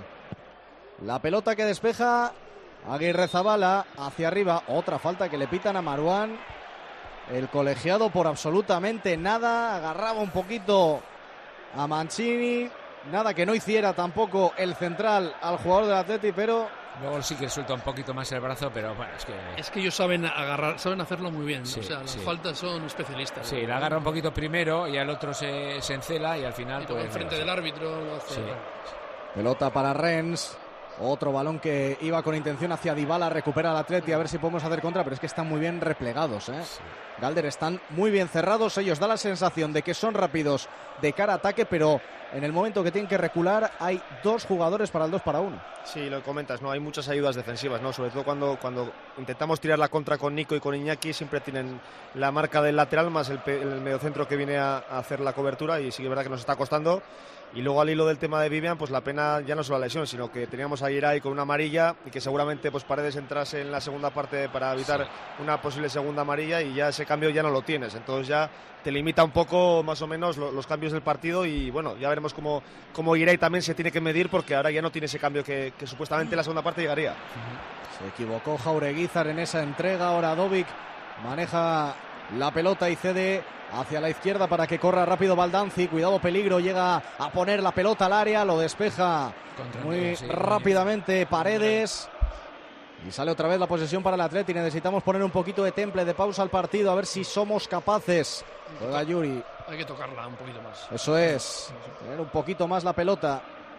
La pelota que despeja Aguirre Zabala hacia arriba. Otra falta que le pitan a Marouane. El colegiado por absolutamente nada. Agarraba un poquito a Mancini. Nada que no hiciera tampoco el central al jugador del Atleti, pero Luego sí que suelta un poquito más el brazo, pero bueno, es que... Es que ellos saben agarrar, saben hacerlo muy bien, sí, o sea, las sí. faltas son especialistas. Sí, la agarra un poquito primero y al otro se, se encela y al final... Y pues, enfrente del árbitro lo hace... Sí. Pelota para Rennes. Otro balón que iba con intención hacia Dybala, recupera el Atleti, a ver si podemos hacer contra, pero es que están muy bien replegados, ¿eh? Sí. Galder, están muy bien cerrados, ellos da la sensación de que son rápidos de cara a ataque, pero en el momento que tienen que recular hay dos jugadores para el dos para uno. Sí, lo comentas, ¿no? Hay muchas ayudas defensivas, ¿no? Sobre todo cuando, cuando intentamos tirar la contra con Nico y con Iñaki, siempre tienen la marca del lateral más el, el mediocentro que viene a, a hacer la cobertura, y sí que es verdad que nos está costando. Y luego al hilo del tema de Vivian, pues la pena ya no solo la lesión, sino que teníamos a Irai con una amarilla y que seguramente pues Paredes entrase en la segunda parte para evitar sí. una posible segunda amarilla, y ya ese cambio ya no lo tienes. Entonces ya te limita un poco más o menos lo, los cambios del partido, y bueno, ya veremos cómo, cómo Irai también se tiene que medir, porque ahora ya no tiene ese cambio que, que supuestamente en la segunda parte llegaría. Se equivocó Jaureguizar en esa entrega, ahora Dovic maneja la pelota y cede hacia la izquierda para que corra rápido Baldanzi. Cuidado, peligro, llega a poner la pelota al área, lo despeja Contra muy sí, rápidamente Paredes. Y sale otra vez la posesión para el Atleti. Necesitamos poner un poquito de temple, de pausa al partido, a ver si somos capaces. Juega Yuri. Hay que tocarla un poquito más. Eso es, tener un poquito más la pelota.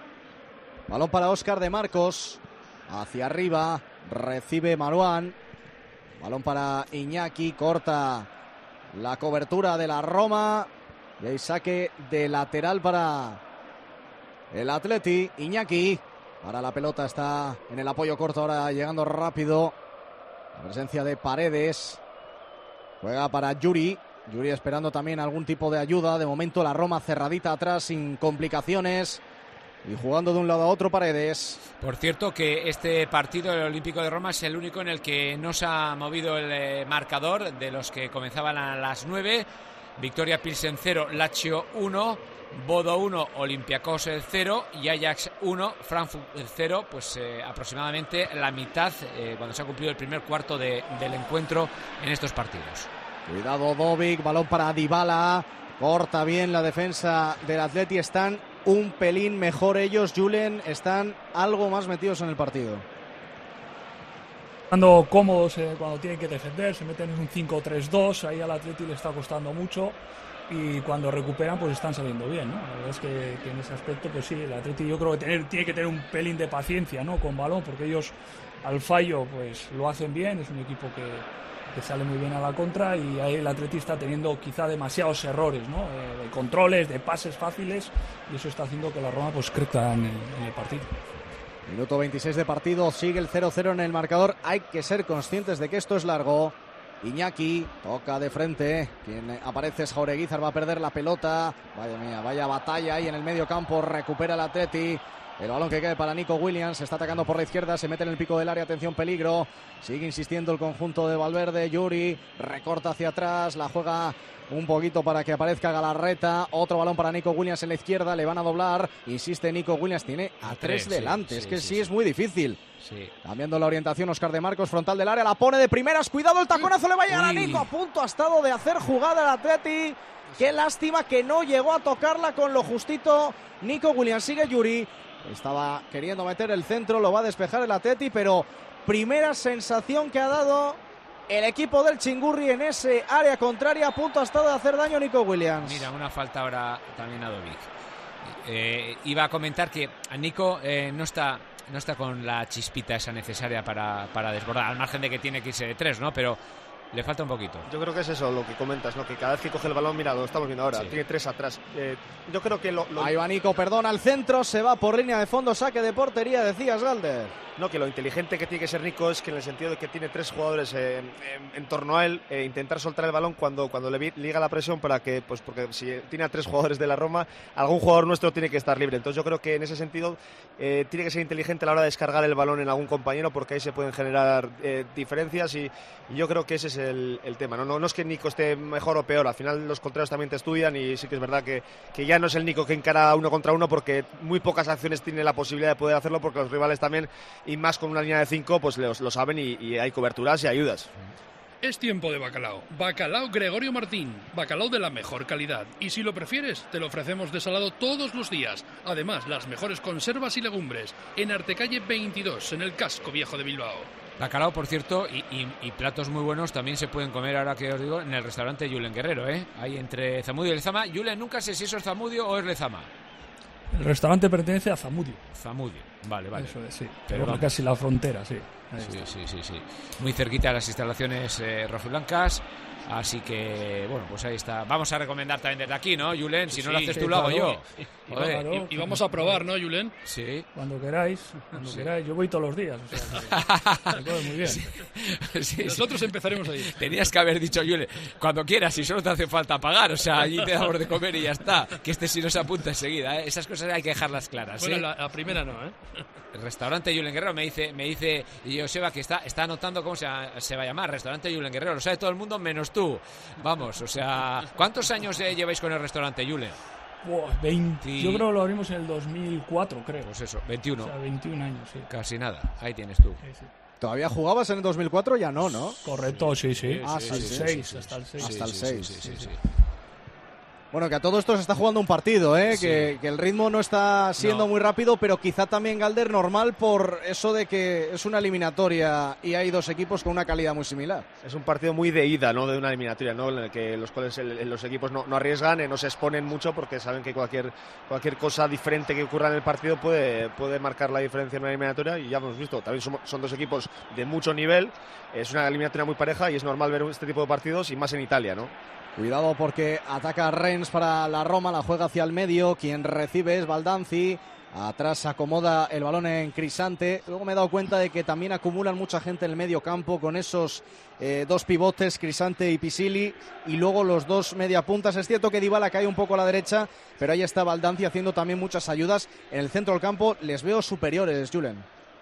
Balón para Óscar de Marcos. Hacia arriba, recibe Marouane. Balón para Iñaki, corta la cobertura de la Roma. Y hay saque de lateral para el Atleti. Iñaki, para la pelota, está en el apoyo corto ahora, llegando rápido. La presencia de Paredes. Juega para Yuri. Yuri esperando también algún tipo de ayuda. De momento la Roma cerradita atrás, sin complicaciones. Y jugando de un lado a otro Paredes. Por cierto, que este partido del Olímpico de Roma es el único en el que no se ha movido el eh, marcador de los que comenzaban a las nueve. Victoria Pilsen cero, Lazio uno, Bodo uno, Olympiacos cero y Ajax uno, Frankfurt cero. Pues eh, aproximadamente la mitad eh, cuando se ha cumplido el primer cuarto de, del encuentro en estos partidos. Cuidado Dovic, balón para Dybala. Corta bien la defensa del Atleti. Están un pelín mejor ellos, Julen, están algo más metidos en el partido. Estando cómodos eh, cuando tienen que defender, se meten en un cinco tres dos, ahí al Atleti le está costando mucho, y cuando recuperan pues están saliendo bien, ¿no? La verdad es que, que en ese aspecto pues sí, el Atleti yo creo que tener, tiene que tener un pelín de paciencia, ¿no?, con balón, porque ellos al fallo pues lo hacen bien, es un equipo que que sale muy bien a la contra, y ahí el Atleti está teniendo quizá demasiados errores, ¿no?, eh, de controles, de pases fáciles, y eso está haciendo que la Roma pues crezca en el, en el partido. Minuto veintiséis de partido, sigue el cero cero en el marcador. Hay que ser conscientes de que esto es largo. Iñaki toca de frente, quien aparece es Jaureguizar, va a perder la pelota. Vaya mía, vaya batalla ahí en el medio campo, recupera el Atleti. El balón que cae para Nico Williams, se está atacando por la izquierda, se mete en el pico del área, atención, peligro. Sigue insistiendo el conjunto de Valverde, Yuri recorta hacia atrás, la juega un poquito para que aparezca Galarreta. Otro balón para Nico Williams en la izquierda, le van a doblar, insiste Nico Williams, tiene a, a tres, tres delante, sí, es que sí, sí, sí es muy difícil. Sí. Cambiando la orientación, Óscar de Marcos, frontal del área, la pone de primeras, cuidado, el taconazo le va a llegar a Nico, a punto ha estado de hacer jugada el Atleti. Qué lástima que no llegó a tocarla con lo justito Nico Williams. Sigue Yuri. Estaba queriendo meter el centro, lo va a despejar el Atleti, pero primera sensación que ha dado el equipo del Chingurri en ese área contraria, a punto ha estado de hacer daño Nico Williams. Mira, una falta ahora también a Dovic. Eh, iba a comentar que a Nico eh, no está no está con la chispita esa necesaria para, para desbordar, al margen de que tiene que irse de tres, ¿no? Pero le falta un poquito. Yo creo que es eso lo que comentas, ¿no? Que cada vez que coge el balón, mira, lo estamos viendo ahora, sí. Tiene tres atrás. Eh, yo creo que lo, lo... Ahí va Nico, perdón, al centro, se va por línea de fondo, saque de portería, decías, Galder. No, que lo inteligente que tiene que ser Nico es que en el sentido de que tiene tres jugadores eh, en, en torno a él, eh, intentar soltar el balón cuando, cuando le liga la presión, para que, pues porque si tiene a tres jugadores de la Roma, algún jugador nuestro tiene que estar libre. Entonces yo creo que en ese sentido eh, tiene que ser inteligente a la hora de descargar el balón en algún compañero, porque ahí se pueden generar eh, diferencias, y, y yo creo que ese es el, el tema. ¿no? No, no es que Nico esté mejor o peor, al final los contrarios también te estudian, y sí que es verdad que, que ya no es el Nico que encara uno contra uno, porque muy pocas acciones tiene la posibilidad de poder hacerlo, porque los rivales también, y más con una línea de cinco, pues lo, lo saben, y, y hay coberturas y ayudas. Es tiempo de bacalao. Bacalao Gregorio Martín. Bacalao de la mejor calidad. Y si lo prefieres, te lo ofrecemos desalado todos los días. Además, las mejores conservas y legumbres. En Artecalle veintidós, en el casco viejo de Bilbao. Bacalao, por cierto, y, y, y platos muy buenos también se pueden comer, ahora que os digo, en el restaurante Julen Guerrero, ¿eh? Ahí entre Zamudio y Lezama. Julen, nunca sé si eso es Zamudio o es Lezama. El restaurante pertenece a Zamudio. Zamudio, vale, vale. Eso es, sí. Pero Pero casi la frontera, sí. Sí, sí, sí, sí. Muy cerquita de las instalaciones eh, rojiblancas. Así que, bueno, pues ahí está. Vamos a recomendar también desde aquí, ¿no, Julen? Si Sí, no lo haces sí, tú, lo hago claro. yo. Y, Joder. claro, y, y vamos a probar, ¿no, Julen? Sí. Cuando queráis, cuando Sí. queráis. Yo voy todos los días, o sea, que me puede muy bien. Sí. Sí, Nosotros sí. empezaremos ahí. Tenías que haber dicho, Julen, cuando quieras, si solo te hace falta pagar. O sea, allí te damos de comer y ya está. Que este sí no se apunta enseguida, ¿eh? Esas cosas hay que dejarlas claras, Bueno, ¿eh? la, la primera no, ¿eh? El restaurante Julen Guerrero me dice, me dice y Joseba que está, está anotando cómo se, se va a llamar, restaurante Julen Guerrero, lo sabe todo el mundo menos tú. Vamos, o sea, ¿cuántos años eh, lleváis con el restaurante Julen? Buah, veinte, Sí. Yo creo que lo abrimos en el dos mil cuatro, creo. Pues eso, veintiuno. O sea, veintiún años, sí. Casi nada, ahí tienes tú. Sí, sí. ¿Todavía jugabas en el dos mil cuatro? Ya no, ¿no? Correcto, sí, sí. Ah, hasta sí, el sí, seis, sí, sí, hasta el seis. Hasta el sí, seis. sí, sí, sí, sí. Bueno, que a todo esto se está jugando un partido, ¿eh? Sí. Que, que el ritmo no está siendo No. muy rápido, pero quizá también, Galder, normal por eso de que es una eliminatoria y hay dos equipos con una calidad muy similar. Es un partido muy de ida, ¿no? De una eliminatoria, ¿no? En el que los cuales el- los equipos no, no arriesgan, eh, no se exponen mucho porque saben que cualquier cualquier cosa diferente que ocurra en el partido puede, puede marcar la diferencia en una eliminatoria, y ya hemos visto, también son, son dos equipos de mucho nivel, es una eliminatoria muy pareja y es normal ver este tipo de partidos, y más en Italia, ¿no? Cuidado porque ataca Rennes para la Roma, la juega hacia el medio, quien recibe es Baldanzi, atrás acomoda el balón en Crisante, luego me he dado cuenta de que también acumulan mucha gente en el medio campo con esos eh, dos pivotes, Crisante y Pisili, y luego los dos mediapuntas. Es cierto que Dybala cae un poco a la derecha, pero ahí está Baldanzi haciendo también muchas ayudas. En el centro del campo les veo superiores, Julen.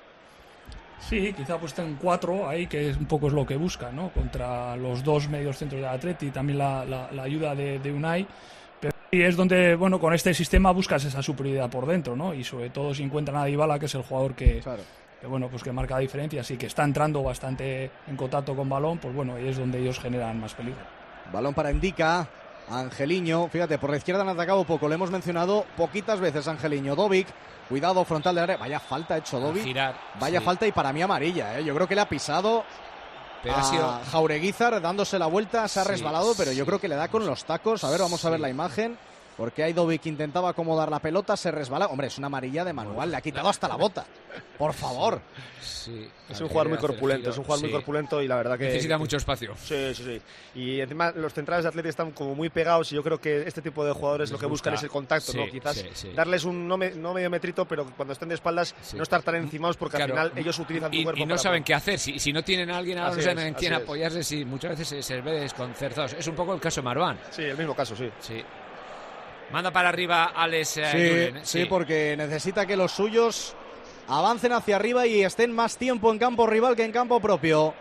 Sí, quizá pues en cuatro ahí, que es un poco es lo que busca, ¿no? Contra los dos medios centros del Atleti y también la, la, la ayuda de, de Unai. Pero sí es donde, bueno, con este sistema buscas esa superioridad por dentro, ¿no? Y sobre todo si encuentran a Dybala, que es el jugador que, Claro. que bueno, pues que marca la diferencia, así que está entrando bastante en contacto con balón, pues bueno, ahí es donde ellos generan más peligro. Balón para Indica, Angeliño, fíjate, por la izquierda han atacado poco, le hemos mencionado poquitas veces Angeliño, Dovic, cuidado frontal del área, vaya falta ha hecho Dovic, Girar, vaya sí. falta y para mí amarilla, ¿eh? Yo creo que le ha pisado Pero a ha sido... Jaureguizar dándose la vuelta, se ha Sí, resbalado, pero yo sí. creo que le da con los tacos, a ver, vamos a ver Sí. la imagen, porque ahí Dovic intentaba acomodar la pelota, se resbala, hombre, es una amarilla de manual, le ha quitado hasta la bota, por favor. Sí, Es al un jugador muy querer hacer corpulento, giro, es un jugador muy sí. corpulento y la verdad que... Necesita que- mucho espacio. Sí, sí, sí. Y encima los centrales de Atleti están como muy pegados y yo creo que este tipo de jugadores Les lo que gusta. buscan es el contacto, Sí, ¿no? Quizás sí, sí. darles un no, me- no medio metrito, pero cuando estén de espaldas Sí. no estar tan encimados porque Claro. al final ellos utilizan su Y, cuerpo y no para- saben qué hacer. Si, si no tienen a alguien, ahora no Así saben es, en quién así es. apoyarse, sí, muchas veces se, se ve desconcertados. Es un poco el caso de Marwan. Sí, el mismo caso, sí. Sí. Manda para arriba Alex eh, Sí, Julen, ¿eh? sí, porque necesita que los suyos avancen hacia arriba y estén más tiempo en campo rival que en campo propio.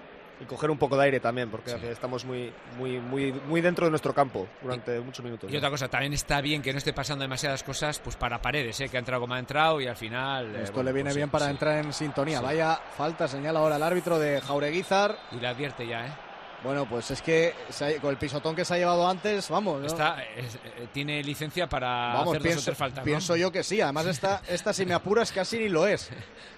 Y coger un poco de aire también, porque Sí. estamos muy, muy, muy, muy dentro de nuestro campo durante muchos minutos. Y ¿no? otra cosa, también está bien que no esté pasando demasiadas cosas pues para Paredes, ¿eh? Que ha entrado como ha entrado y al final... eh, Esto bueno, le viene pues bien sí, para sí. entrar en sintonía. Sí. Vaya falta, señala ahora el árbitro de Jaureguizar. Y le advierte ya, ¿eh? Bueno, pues es que se ha- con el pisotón que se ha llevado antes, vamos, ¿no? Está, es- eh, tiene licencia para Vamos, hacer dos o pienso, tres faltas, ¿no? pienso yo que sí. Además, esta, esta, si me apuras, casi ni lo es.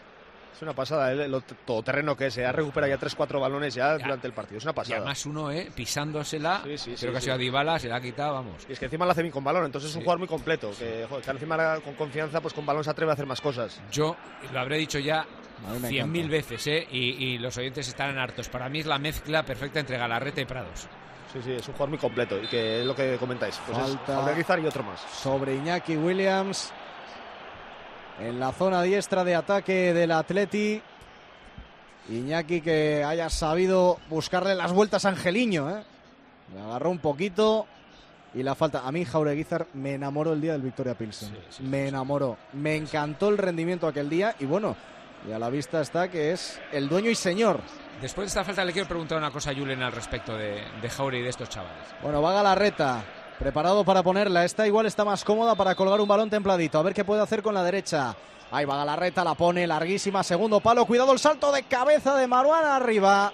Es una pasada, ¿eh? Lo t- todoterreno que es, ¿eh? Ha recuperado ya tres cuatro balones ya, Ya. durante el partido. Es una Y pasada. además uno, ¿eh? Pisándosela. Sí, sí, creo sí, que ha sí. sido a Dybala, se la ha quitado, vamos. Y es que encima lo hace bien con balón, entonces es un Sí. jugador muy completo. Que, joder, que encima con confianza, pues con balón se atreve a hacer más cosas. Yo lo habré dicho ya A mí me cien mil encanta. veces, ¿eh? Y, y los oyentes estarán hartos. Para mí es la mezcla perfecta entre Galarreta y Prados. Sí, sí, es un jugador muy completo y que es lo que comentáis. Pues Falta. es Jaureguizar y otro más. Sobre Iñaki Williams. En la zona diestra de ataque del Atleti. Iñaki que haya sabido buscarle las vueltas a Angeliño, ¿eh? Le agarró un poquito y la falta. A mí Jaureguizar me enamoró el día del Victoria Pilsen. Sí, sí, me sí, enamoró. Me encantó el rendimiento aquel día y bueno, y a la vista está que es el dueño y señor. Después de esta falta le quiero preguntar una cosa a Julen al respecto de, de Jaure y de estos chavales. Bueno, va Galarreta, preparado para ponerla. Esta igual está más cómoda para colgar un balón templadito. A ver qué puede hacer con la derecha. Ahí va Galarreta, la pone larguísima, segundo palo. Cuidado el salto de cabeza de Marwan arriba.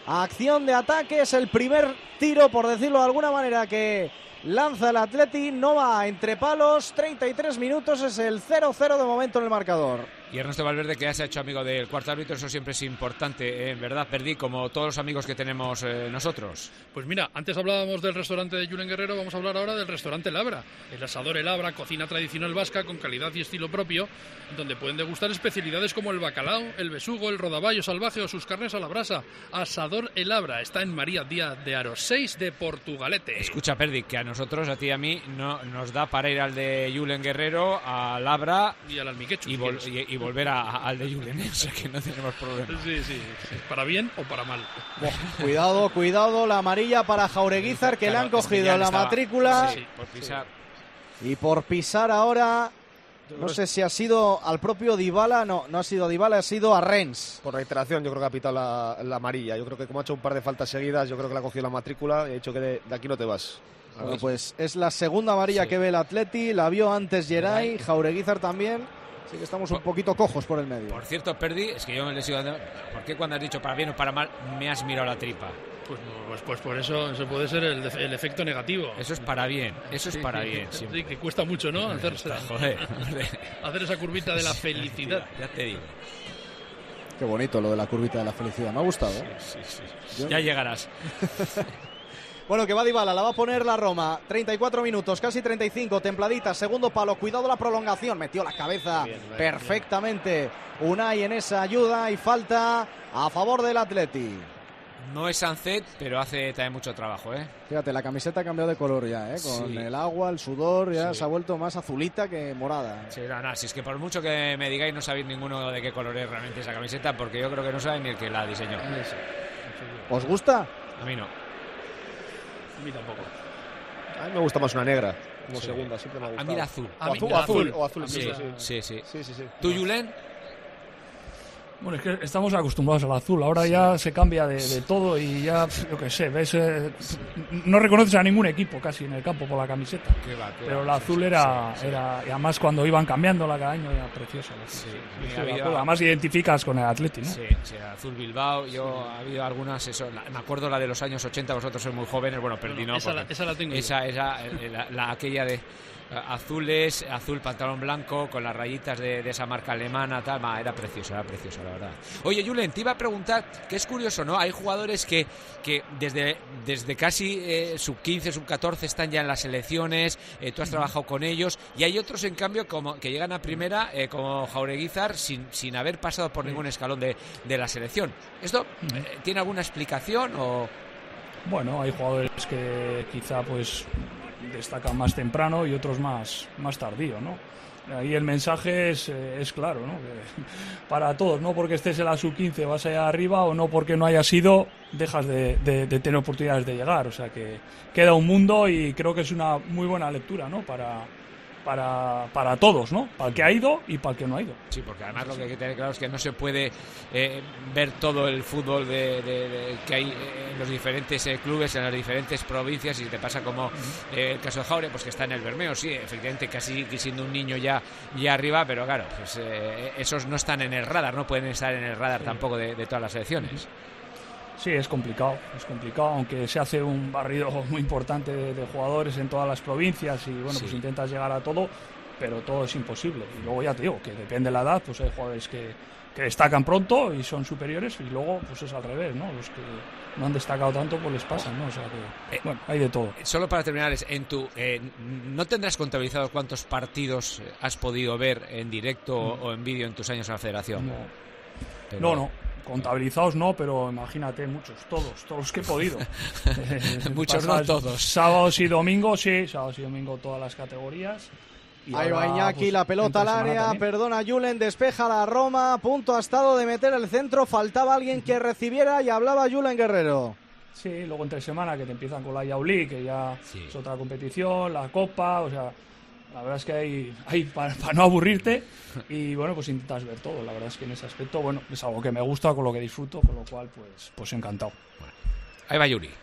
acción de ataque, es el primer tiro, por decirlo de alguna manera, que lanza el Atleti, no va entre palos, treinta y tres minutos, es el cero cero de momento en el marcador. Y Ernesto Valverde, que ya se ha hecho amigo del cuarto árbitro, eso siempre es importante, ¿eh? En verdad, Perdí, como todos los amigos que tenemos eh, nosotros. Pues mira, antes hablábamos del restaurante de Julen Guerrero, vamos a hablar ahora del restaurante El Abra. El asador El Abra, cocina tradicional vasca con calidad y estilo propio, donde pueden degustar especialidades como el bacalao, el besugo, el rodaballo salvaje o sus carnes a la brasa. Asador El Abra está en María Díaz de Aro seis de Portugalete. Escucha, Perdi, que a nosotros, a ti y a mí, no nos da para ir al de Julen Guerrero, al Abra y al Almiquechu y, vol y, y volver a, a, al de Julen, ¿eh? O sea que no tenemos problema. Sí, sí, sí, para bien o para mal. Cuidado, cuidado, la amarilla para Jaureguizar, que claro, le han cogido es que la estaba, matrícula. Sí, por pisar. Sí. Y por pisar ahora, no sé si ha sido al propio Dybala, no, no ha sido Dybala, ha sido a Rennes. Por reiteración, yo creo que ha pitado la, la amarilla. Yo creo que como ha hecho un par de faltas seguidas, yo creo que le ha cogido la matrícula y ha dicho que de, de aquí no te vas. Bueno, pues es la segunda amarilla sí. que ve el Atleti, la vio antes Geray, Jaureguizar también. Así que estamos un poquito cojos por el medio. Por cierto, Perdi, es que yo me le sigo dando. ¿Por qué cuando has dicho para bien o para mal me has mirado la tripa? Pues, no, pues, pues por eso eso puede ser el, el efecto negativo. Eso es para bien, eso es sí, para sí, bien. Sí, siempre. que cuesta mucho, ¿no? Hacerse, joder, hacer esa curvita de la felicidad. Ya te digo. Qué bonito lo de la curvita de la felicidad, me ha gustado. ¿eh? Sí, sí, sí. Yo... Ya llegarás. Bueno, que va Dybala, la va a poner la Roma. treinta y cuatro minutos, casi treinta y cinco, templadita, segundo palo, cuidado la prolongación, metió la cabeza bien, bien, perfectamente bien. Unai en esa ayuda y falta a favor del Atleti. No es Sancet, pero hace también mucho trabajo, ¿eh? Fíjate, la camiseta ha cambiado de color ya, ¿eh? Con sí. el agua, el sudor, ya sí. se ha vuelto más azulita que morada. Sí, no, no, si es que por mucho que me digáis no sabéis ninguno de qué color es realmente esa camiseta, porque yo creo que no saben ni el que la diseñó. Sí. ¿Os gusta? A mí no. A mí tampoco. A mí me gusta más una negra, como sí. segunda, siempre me ha gustado. A mí la azul. O azul, o azul, o azul, sí, sí, sí, sí. sí, sí, sí, sí. ¿Tú, Julen? Bueno, es que estamos acostumbrados al azul, ahora sí. ya se cambia de, de todo y ya, yo qué sé, ves, eh, no reconoces a ningún equipo casi en el campo por la camiseta, qué va, qué pero el azul sí, era, sí, sí. era, y además cuando iban cambiándola cada año era preciosa. Sí, sí, habido, además identificas con el Atleti, ¿no? Sí, sí, azul Bilbao, yo sí. ha habido algunas, eso, la, me acuerdo la de los años ochenta, vosotros sois muy jóvenes, bueno, perdí, no, no esa, la, esa la tengo esa, esa la, la, aquella de azules, azul pantalón blanco con las rayitas de, de esa marca alemana, tal, ma, era precioso, era precioso, la verdad. Oye, Julen, te iba a preguntar, que es curioso, ¿no? Hay jugadores que, que desde, desde casi eh, sub quince, sub catorce están ya en las selecciones, eh, tú has trabajado con ellos, y hay otros, en cambio, como que llegan a primera, eh, como Jaureguizar, sin, sin haber pasado por ningún escalón de, de la selección. ¿Esto eh, tiene alguna explicación o...? Bueno, hay jugadores que quizá, pues... destacan más temprano y otros más, más tardío, ¿no? Ahí el mensaje es, eh, es claro, ¿no? Que para todos, no porque estés en la sub quince vas allá arriba o no porque no hayas ido, dejas de, de, de tener oportunidades de llegar, o sea que queda un mundo y creo que es una muy buena lectura, ¿no? Para, para, para todos, ¿no? Para el que ha ido y para el que no ha ido. Sí, porque además lo que hay que tener claro es que no se puede eh, ver todo el fútbol de, de, de, que hay en los diferentes eh, clubes, en las diferentes provincias, y te pasa como eh, el caso de Jaure, pues que está en el Bermeo, sí, efectivamente, casi siendo un niño ya, ya arriba, pero claro, pues eh, esos no están en el radar, no pueden estar en el radar sí. tampoco de, de todas las selecciones. Sí, es complicado, es complicado, aunque se hace un barrido muy importante de, de jugadores en todas las provincias y bueno, sí. pues intentas llegar a todo, pero todo es imposible. Y luego ya te digo, que depende de la edad, pues hay jugadores que, que destacan pronto y son superiores, y luego pues es al revés, ¿no? Los que no han destacado tanto pues les pasan, ¿no? O sea que, bueno, hay de todo. Solo para terminar, en tu eh, ¿no tendrás contabilizado cuántos partidos has podido ver en directo no. o en vídeo en tus años en la federación? No, pero... no, no. Contabilizados no, pero imagínate, muchos, todos, todos los que he podido. eh, muchos no todos. Sábados y domingos, sí, sábados y domingos todas las categorías. Y ahí va Iñaki, pues, la pelota al área, perdona Julen, despeja la Roma, punto ha estado de meter el centro, faltaba alguien que recibiera y hablaba Julen Guerrero. Sí, luego entre semana que te empiezan con la Yauli, que ya sí. es otra competición, la Copa, o sea... La verdad es que hay, hay para, para no aburrirte y bueno, pues intentas ver todo. La verdad es que en ese aspecto, bueno, es algo que me gusta, con lo que disfruto, con lo cual, pues, pues encantado. Bueno, ahí va Yuri.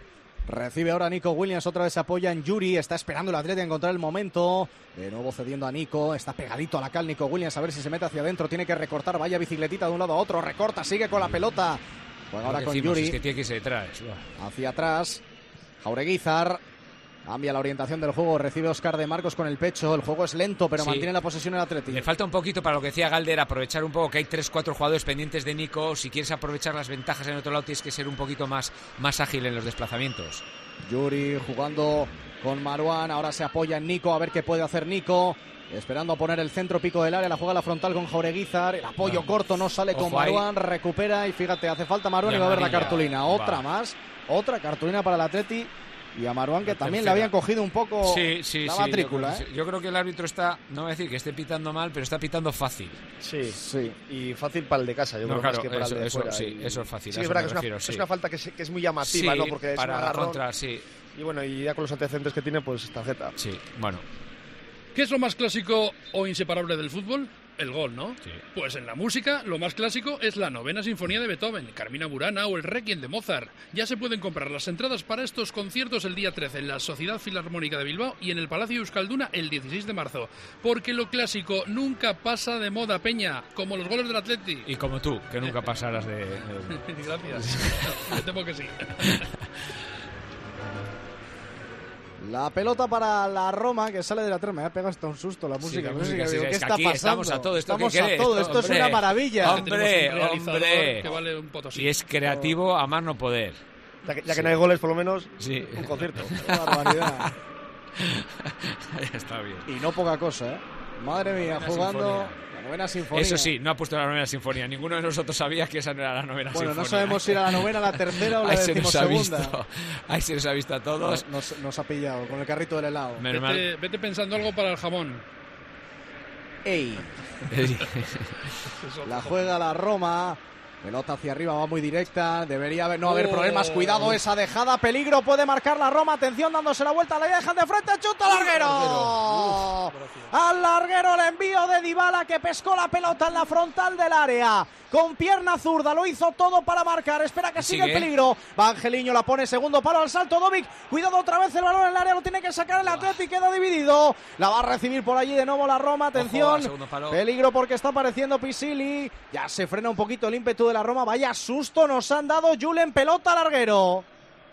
Recibe ahora Nico Williams, otra vez apoya en Yuri, está esperando el Atleti a encontrar el momento, de nuevo cediendo a Nico, está pegadito a la cal Nico Williams, a ver si se mete hacia adentro, tiene que recortar, vaya bicicletita de un lado a otro, recorta, sigue con la pelota. Juega ahora Lo con decimos, Yuri. Es que tiene que irse detrás. Hacia atrás. Jaureguizar. Cambia la orientación del juego, recibe Óscar de Marcos con el pecho, el juego es lento pero Sí. mantiene la posesión el Atleti. Le falta un poquito para lo que decía Galder, aprovechar un poco que hay tres cuatro jugadores pendientes de Nico. Si quieres aprovechar las ventajas en otro lado tienes que ser un poquito más, más ágil en los desplazamientos. Yuri jugando con Marouane, ahora se apoya en Nico, a ver qué puede hacer Nico. Esperando a poner el centro pico del área, la juega la frontal con Jaureguizar, el apoyo No. corto no sale con Ojo ahí. Marouane, recupera y fíjate, hace falta Marouane y va a ver la amarilla. cartulina. Otra Va. más, otra cartulina para el Atleti. Y a Marouane, que La también tercera. le habían cogido un poco Sí, sí, la sí, matrícula. yo, creo ¿eh? que, yo creo que el árbitro está, no voy a decir que esté pitando mal, pero está pitando fácil. Sí, sí. Y fácil para el de casa, yo No, creo claro, más que para eso- el de eso fuera. sí, Y- eso es fácil, Sí, a es eso verdad me que es una, refiero, es sí. una falta que es, que es muy llamativa, Sí, ¿no? Porque es para un la agarrón. contra, sí. Y bueno, y ya con los antecedentes que tiene, pues tarjeta. Sí, bueno. ¿Qué es lo más clásico o inseparable del fútbol? El gol, ¿no? Sí. Pues en la música, lo más clásico es la novena sinfonía de Beethoven, Carmina Burana o el Requiem de Mozart. Ya se pueden comprar las entradas para estos conciertos el día trece en la Sociedad Filarmónica de Bilbao y en el Palacio Euskalduna el dieciséis de marzo. Porque lo clásico nunca pasa de moda, Peña, como los goles del Atleti. Y como tú, que nunca pasarás de... de- Gracias. Me temo que sí. La pelota para la Roma, que sale de la trama. Me ha pegado hasta un susto la Sí, música. la la música, música. sí, Digo, es ¿qué que está aquí pasando? estamos a todo. ¿Esto qué Estamos a querés? todo. Esto Hombre, es una maravilla. Hombre, Tenemos un realizador hombre. que vale un potosí. Y es creativo a más no poder. Ya que, ya que Sí. no hay goles, por lo menos, Sí. un concierto. Qué barbaridad. Está bien. Y no poca cosa, ¿eh? Madre mía, Novena jugando sinfonía. la novena sinfonía. Eso sí, no ha puesto la novena sinfonía. Ninguno de nosotros sabía que esa no era la novena Bueno, sinfonía. no sabemos si era la novena, la tercera o la Ahí se nos ha decimosegunda. visto. Ahí se nos ha visto a todos. Nos, nos ha pillado con el carrito del helado. Menos mal. Vete, vete pensando algo para el jamón. Ey. La juega la Roma. Pelota hacia arriba, va muy directa. Debería haber, no haber Oh. problemas. Cuidado, esa dejada. Peligro, puede marcar la Roma. Atención, dándose la vuelta. Le dejan de frente. ¡Chuta al larguero! Al larguero el envío de Dybala, que pescó la pelota en la frontal del área. Con pierna zurda, lo hizo todo para marcar. Espera que siga el Sigue. peligro. Va Angeliño, la pone segundo palo al salto. Dovic, cuidado otra vez el balón en el área. Lo tiene que sacar el Atleti, queda dividido. La va a recibir por allí de nuevo la Roma. Ojo, Atención. al segundo palo. Peligro porque está apareciendo Pisili. Ya se frena un poquito el ímpetu de la Roma. Vaya susto nos han dado. Julen, pelota larguero.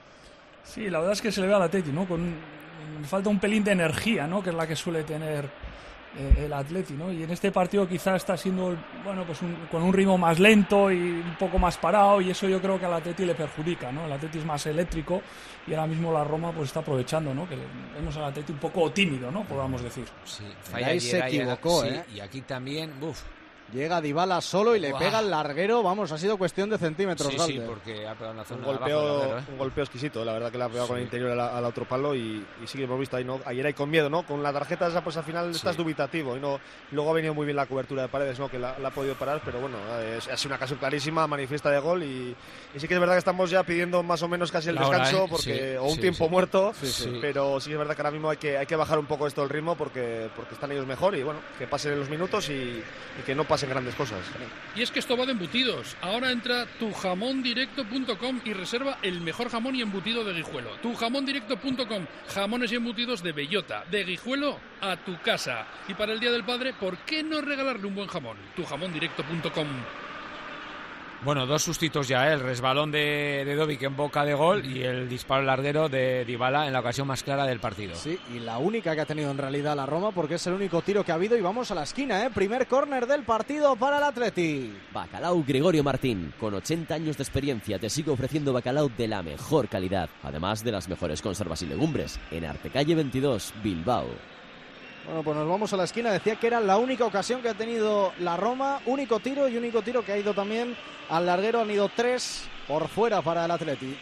Sí, la verdad es que se le ve al Atleti, ¿no? Con le falta un pelín de energía, ¿no? Que es la que suele tener eh, el Atleti, ¿no? Y en este partido quizá está siendo, bueno, pues un- con un ritmo más lento y un poco más parado, y eso yo creo que al Atleti le perjudica, ¿no? El Atleti es más eléctrico y ahora mismo la Roma pues está aprovechando, ¿no? Que vemos al Atleti un poco tímido, ¿no? Podríamos decir. Sí, Ahí se Geray, equivocó, sí, ¿eh? Y aquí también, uf. Llega Dybala solo y le Buah. pega el larguero. Vamos, ha sido cuestión de centímetros. Sí, sí, Galder. porque ha pegado en la zona Un de abajo, golpeo, larguero, ¿eh? un golpeo exquisito, la verdad que le ha pegado con el Sí. interior al, al otro palo y, y sí que hemos visto ahí, ¿no? Ayer hay con miedo, ¿no? Con la tarjeta esa, pues al final Sí. estás dubitativo y no. Luego ha venido muy bien la cobertura de Paredes, ¿no? Que la, la ha podido parar, pero bueno, es, ha sido una ocasión clarísima, manifiesta de gol y, y sí que es verdad que estamos ya pidiendo más o menos casi el La hora, descanso ¿eh? porque Sí, o un sí, tiempo sí. muerto, Sí, sí. pero sí que es verdad que ahora mismo hay que, hay que bajar un poco esto el ritmo porque, porque están ellos mejor y bueno, que pasen los minutos y, y que no pasen grandes cosas. Y es que esto va de embutidos. Ahora entra tu jamón directo punto com y reserva el mejor jamón y embutido de Guijuelo. tu jamón directo punto com. Jamones y embutidos de bellota, de Guijuelo a tu casa. Y para el Día del Padre, ¿por qué no regalarle un buen jamón? tu jamón directo punto com. Bueno, dos sustitos ya, ¿eh? El resbalón de, de Dovic en boca de gol y el disparo larguero de Dybala en la ocasión más clara del partido. Sí, y la única que ha tenido en realidad la Roma, porque es el único tiro que ha habido. Y vamos a la esquina, ¿eh? Primer córner del partido para el Atleti. Bacalao Gregorio Martín, con ochenta años de experiencia, te sigue ofreciendo bacalao de la mejor calidad, además de las mejores conservas y legumbres, en Artecalle veintidós, Bilbao. Bueno, pues nos vamos a la esquina. Decía que era la única ocasión que ha tenido la Roma. Único tiro y único tiro que ha ido también al larguero. Han ido tres por fuera para el Atleti.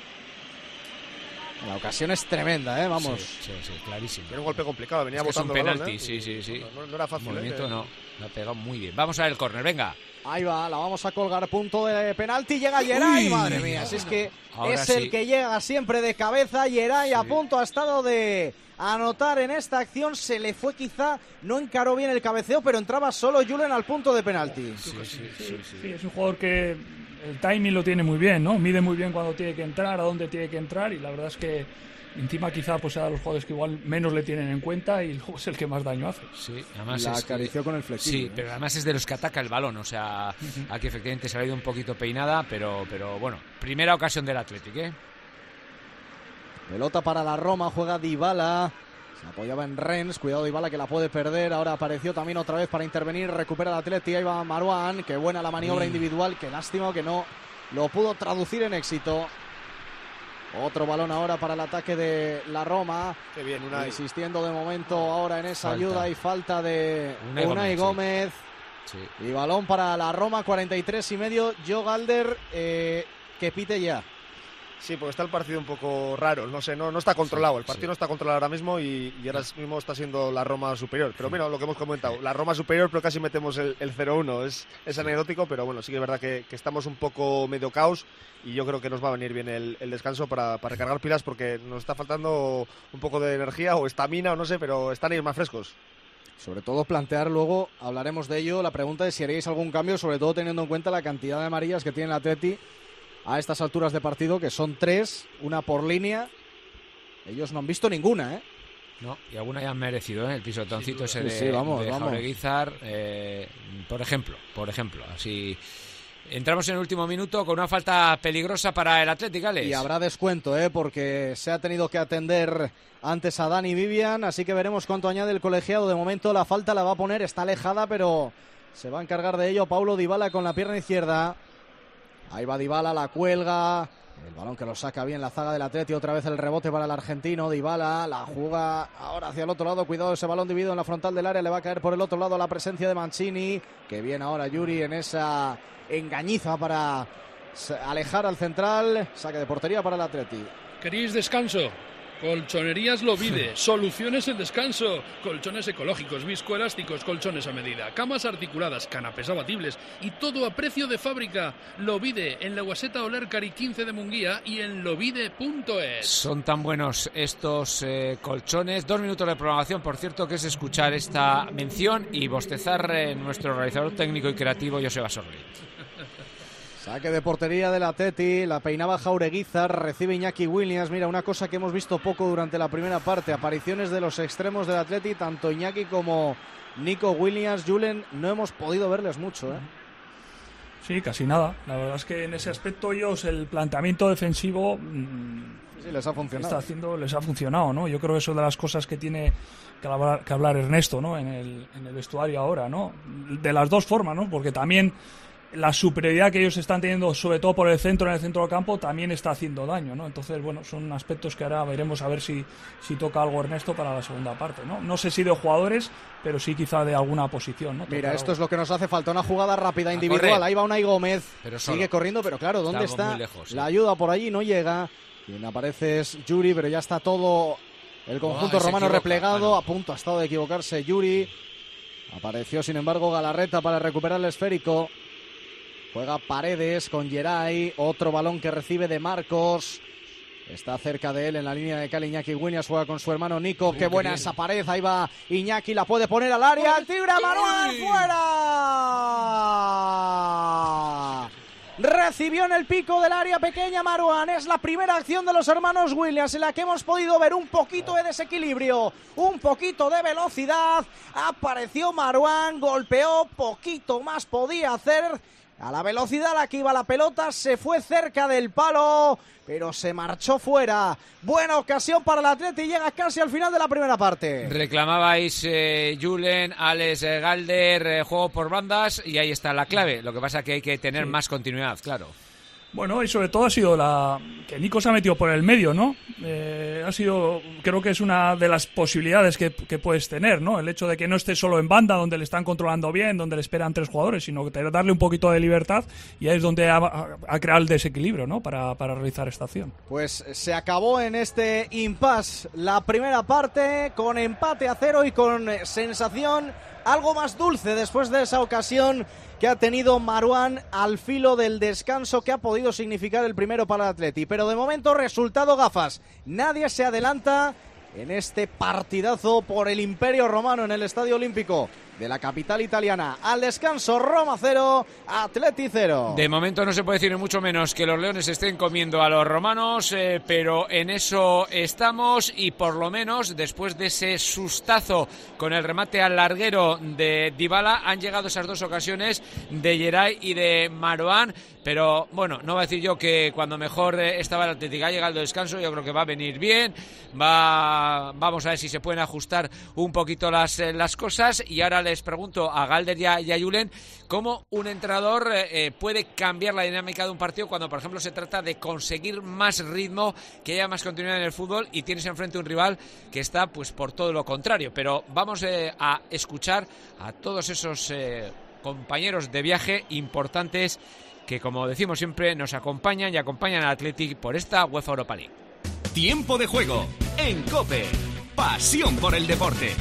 La ocasión es tremenda, ¿eh? Vamos. Sí, sí, sí, clarísimo. Era un golpe complicado, venía Es que es un botando el balón, penalti, ¿eh? sí, sí, sí. No, no era fácil. Movimiento ¿eh? no, lo ha pegado muy bien. Vamos a ver el córner, venga. Ahí va, la vamos a colgar. Punto de penalti. Llega Geray. Uy. Madre mía, si es que Ahora es sí. el que llega siempre de cabeza. Geray a Sí. punto ha estado de anotar en esta acción. Se le fue quizá, no encaró bien el cabeceo, pero entraba solo Julen al punto de penalti. Sí, sí, sí, sí. Sí, es un jugador que el timing lo tiene muy bien, ¿no? Mide muy bien cuando tiene que entrar, a dónde tiene que entrar, y la verdad es que encima quizá pues sea de los jugadores que igual menos le tienen en cuenta y luego es el que más daño hace. Sí, además la es, acarició con el flequillo. Sí, ¿eh? pero además es de los que ataca el balón, o sea, uh-huh. aquí efectivamente se ha ido un poquito peinada, pero, pero bueno, primera ocasión del Athletic, ¿eh? Pelota para la Roma, juega Dybala. Se apoyaba en Rennes, cuidado Dybala que la puede perder, ahora apareció también otra vez para intervenir, recupera el Atleti, ahí va Marouane, qué buena la maniobra mm. individual, qué lástima que no lo pudo traducir en éxito. Otro balón ahora para el ataque de la Roma, qué bien, Unai. Insistiendo de momento ahora en esa falta. ayuda y falta de Unai, Unai Gómez, sí. Sí. Y balón para la Roma, cuarenta y tres y medio, Joe Galder, eh, que pite ya. Sí, porque está el partido un poco raro, no sé, no, no está controlado, el partido sí. no está controlado ahora mismo y, y ahora mismo está siendo la Roma superior, pero bueno, lo que hemos comentado, la Roma superior pero casi metemos el, el cero uno, es, es sí. anecdótico, pero bueno, sí que es verdad que, que estamos un poco medio caos y yo creo que nos va a venir bien el, el descanso para, para recargar pilas porque nos está faltando un poco de energía o estamina o no sé, pero están ellos más frescos. Sobre todo plantear luego, hablaremos de ello, la pregunta es si haréis algún cambio, sobre todo teniendo en cuenta la cantidad de amarillas que tiene el Atleti a estas alturas de partido, que son tres, una por línea. Ellos no han visto ninguna, ¿eh? No, y alguna ya han merecido, ¿eh? El pisotoncito sí, ese de, sí, vamos, de vamos. Jaureguizar, eh, por ejemplo, por ejemplo, así... Entramos en el último minuto con una falta peligrosa para el Athletic, Alex. Y habrá descuento, ¿eh? Porque se ha tenido que atender antes a Dani Vivian, así que veremos cuánto añade el colegiado. De momento la falta la va a poner, está alejada, pero se va a encargar de ello Paulo Dybala con la pierna izquierda. Ahí va Dybala, la cuelga, el balón que lo saca bien la zaga del Atleti, otra vez el rebote para el argentino, Dybala, la juega ahora hacia el otro lado, cuidado ese balón dividido en la frontal del área, le va a caer por el otro lado la presencia de Mancini, que viene ahora Yuri en esa engañiza para alejar al central, saque de portería para el Atleti. ¿Queréis descanso? Colchonerías Lovide, soluciones en descanso, colchones ecológicos, viscoelásticos, colchones a medida, camas articuladas, canapés abatibles y todo a precio de fábrica. Lovide en la Guaseta Olercari quince de Munguía y en lovide punto es. Son tan buenos estos eh, colchones. Dos minutos de programación, por cierto, que es escuchar esta mención y bostezar eh, nuestro realizador técnico y creativo, Joseba Sorri. Saque de portería del Atleti, la peinaba Jaureguizar, recibe Iñaki Williams. Mira, una cosa que hemos visto poco durante la primera parte, apariciones de los extremos del Atleti, tanto Iñaki como Nico Williams. Julen, no hemos podido verles mucho, ¿eh? Sí, casi nada. La verdad es que en ese aspecto ellos, el planteamiento defensivo mmm, sí, les ha funcionado. Está haciendo, les ha funcionado, ¿no? Yo creo que eso es de las cosas que tiene que hablar, que hablar Ernesto, ¿no? En el, en el vestuario ahora, ¿no? De las dos formas, ¿no? Porque también la superioridad que ellos están teniendo, sobre todo por el centro, en el centro del campo, también está haciendo daño, ¿no? Entonces, bueno, son aspectos que ahora veremos a ver si, si toca algo Ernesto para la segunda parte, ¿no? No sé si de jugadores, pero sí quizá de alguna posición, ¿no? Mira, esto algo. Es lo que nos hace falta, una jugada rápida individual. Ahí va Unai Gómez, pero sigue corriendo, pero claro, ¿dónde está? está? Lejos, sí. La ayuda por allí no llega. Quien aparece es Yuri, pero ya está todo el conjunto oh, romano replegado. A punto ha estado de equivocarse Yuri. Apareció, sin embargo, Galarreta para recuperar el esférico. Juega Paredes con Geray, otro balón que recibe de Marcos. Está cerca de él en la línea de cal Iñaki Williams, juega con su hermano Nico. Qué buena esa pared, ahí va Iñaki, la puede poner al área. ¡El Tigre Marouane fuera! Recibió en el pico del área pequeña Marouane. Es la primera acción de los hermanos Williams en la que hemos podido ver un poquito de desequilibrio, un poquito de velocidad. Apareció Marouane, golpeó, poquito más podía hacer. A la velocidad a la que iba la pelota, se fue cerca del palo, pero se marchó fuera. Buena ocasión para el Atleti, llega casi al final de la primera parte. Reclamabais eh, Julen, Alex eh, Galder, eh, juego por bandas, y ahí está la clave. Lo que pasa es que hay que tener sí. más continuidad, claro. Bueno, y sobre todo ha sido la que Nico se ha metido por el medio, ¿no? Eh, ha sido, creo que es una de las posibilidades que, que puedes tener, ¿no? El hecho de que no esté solo en banda, donde le están controlando bien, donde le esperan tres jugadores, sino que darle un poquito de libertad, y ahí es donde ha, ha creado el desequilibrio, ¿no? Para, para realizar esta acción. Pues se acabó en este impasse la primera parte, con empate a cero y con sensación algo más dulce después de esa ocasión que ha tenido Marouane al filo del descanso, que ha podido significar el primero para el Atleti. Pero de momento, resultado gafas. Nadie se adelanta en este partidazo por el Imperio Romano en el Estadio Olímpico de la capital italiana. Al descanso, Roma cero, Atleti cero. De momento no se puede decir mucho menos que los leones estén comiendo a los romanos, eh, pero en eso estamos, y por lo menos después de ese sustazo con el remate al larguero de Dybala han llegado esas dos ocasiones de Geray y de Marouane. Pero bueno, no voy a decir yo que cuando mejor estaba el Atlético ha llegado el descanso, yo creo que va a venir bien, va, vamos a ver si se pueden ajustar un poquito las, las cosas. Y ahora les pregunto a Galder y a, y a Julen cómo un entrenador eh, puede cambiar la dinámica de un partido cuando, por ejemplo, se trata de conseguir más ritmo, que haya más continuidad en el fútbol y tienes enfrente un rival que está pues por todo lo contrario. Pero vamos eh, a escuchar a todos esos eh, compañeros de viaje importantes que, como decimos siempre, nos acompañan y acompañan al Athletic por esta UEFA Europa League. Tiempo de juego en COPE. Pasión por el deporte.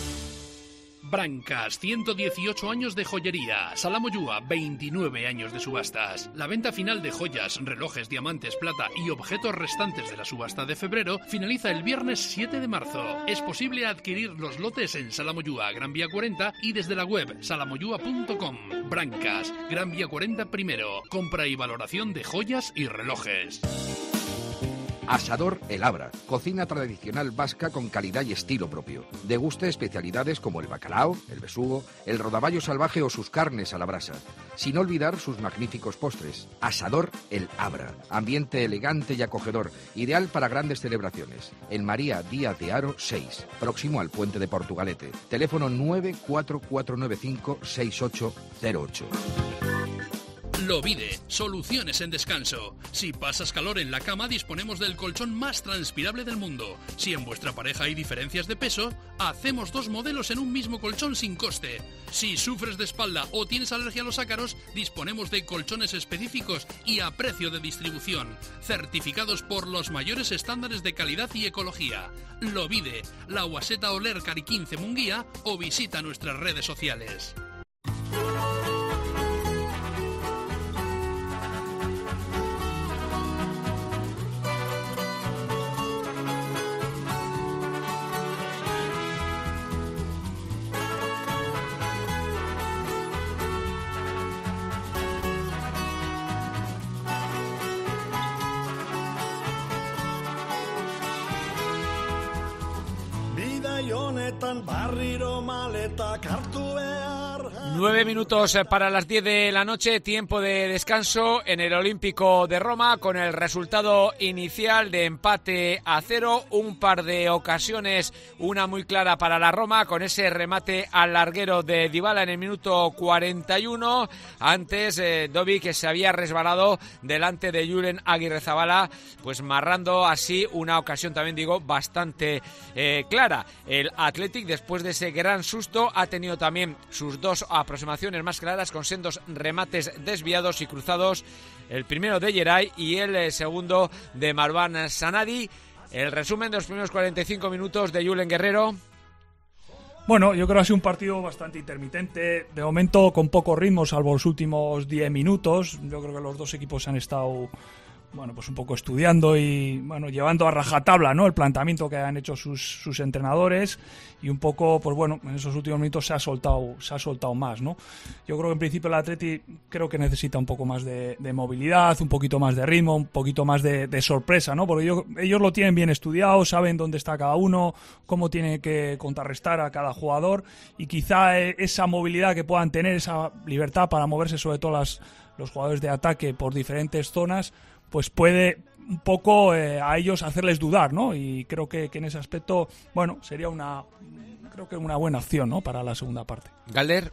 Brancas, ciento dieciocho años de joyería. Salamoyúa, veintinueve años de subastas. La venta final de joyas, relojes, diamantes, plata y objetos restantes de la subasta de febrero finaliza el viernes siete de marzo. Es posible adquirir los lotes en Salamoyúa, Gran Vía cuarenta y desde la web salamoyúa punto com. Brancas, Gran Vía cuarenta primero. Compra y valoración de joyas y relojes. Asador El Abra, cocina tradicional vasca con calidad y estilo propio. Deguste especialidades como el bacalao, el besugo, el rodaballo salvaje o sus carnes a la brasa. Sin olvidar sus magníficos postres. Asador El Abra, ambiente elegante y acogedor, ideal para grandes celebraciones. En María Díaz de Haro seis, próximo al Puente de Portugalete. Teléfono nueve cuatro cuatro nueve cinco seis ocho cero ocho. Lovide, soluciones en descanso. Si pasas calor en la cama, disponemos del colchón más transpirable del mundo. Si en vuestra pareja hay diferencias de peso, hacemos dos modelos en un mismo colchón sin coste. Si sufres de espalda o tienes alergia a los ácaros, disponemos de colchones específicos y a precio de distribución, certificados por los mayores estándares de calidad y ecología. Lovide, La Guaseta Oler Cari quince Munguía, o visita nuestras redes sociales. Nueve minutos para las diez de la noche, tiempo de descanso en el Olímpico de Roma, con el resultado inicial de empate a cero, un par de ocasiones, una muy clara para la Roma, con ese remate al larguero de Dybala en el minuto cuarenta y uno, antes eh, Dobi, que se había resbalado delante de Julen Aguirrezabala, pues marrando así una ocasión, también digo, bastante eh, clara. El Athletic, después de ese gran susto, ha tenido también sus dos aproximaciones más claras, con sendos remates desviados y cruzados, el primero de Geray y el segundo de Marouane Sanadi. El resumen de los primeros cuarenta y cinco minutos de Julen Guerrero. Bueno, yo creo que ha sido un partido bastante intermitente, de momento con poco ritmo, salvo los últimos diez minutos. Yo creo que los dos equipos han estado, bueno, pues un poco estudiando y, bueno, llevando a rajatabla, ¿no?, el planteamiento que han hecho sus, sus entrenadores, y un poco, pues bueno, en esos últimos minutos se ha soltado, se ha soltado más, ¿no? Yo creo que en principio el Atleti creo que necesita un poco más de, de movilidad, un poquito más de ritmo, un poquito más de, de sorpresa, ¿no? Porque yo, ellos lo tienen bien estudiado, saben dónde está cada uno, cómo tiene que contrarrestar a cada jugador, y quizá esa movilidad que puedan tener, esa libertad para moverse, sobre todo las, los jugadores de ataque por diferentes zonas, pues puede un poco eh, a ellos hacerles dudar, ¿no? Y creo que, que en ese aspecto, bueno, sería una, creo que una buena opción, ¿no?, para la segunda parte. Galder.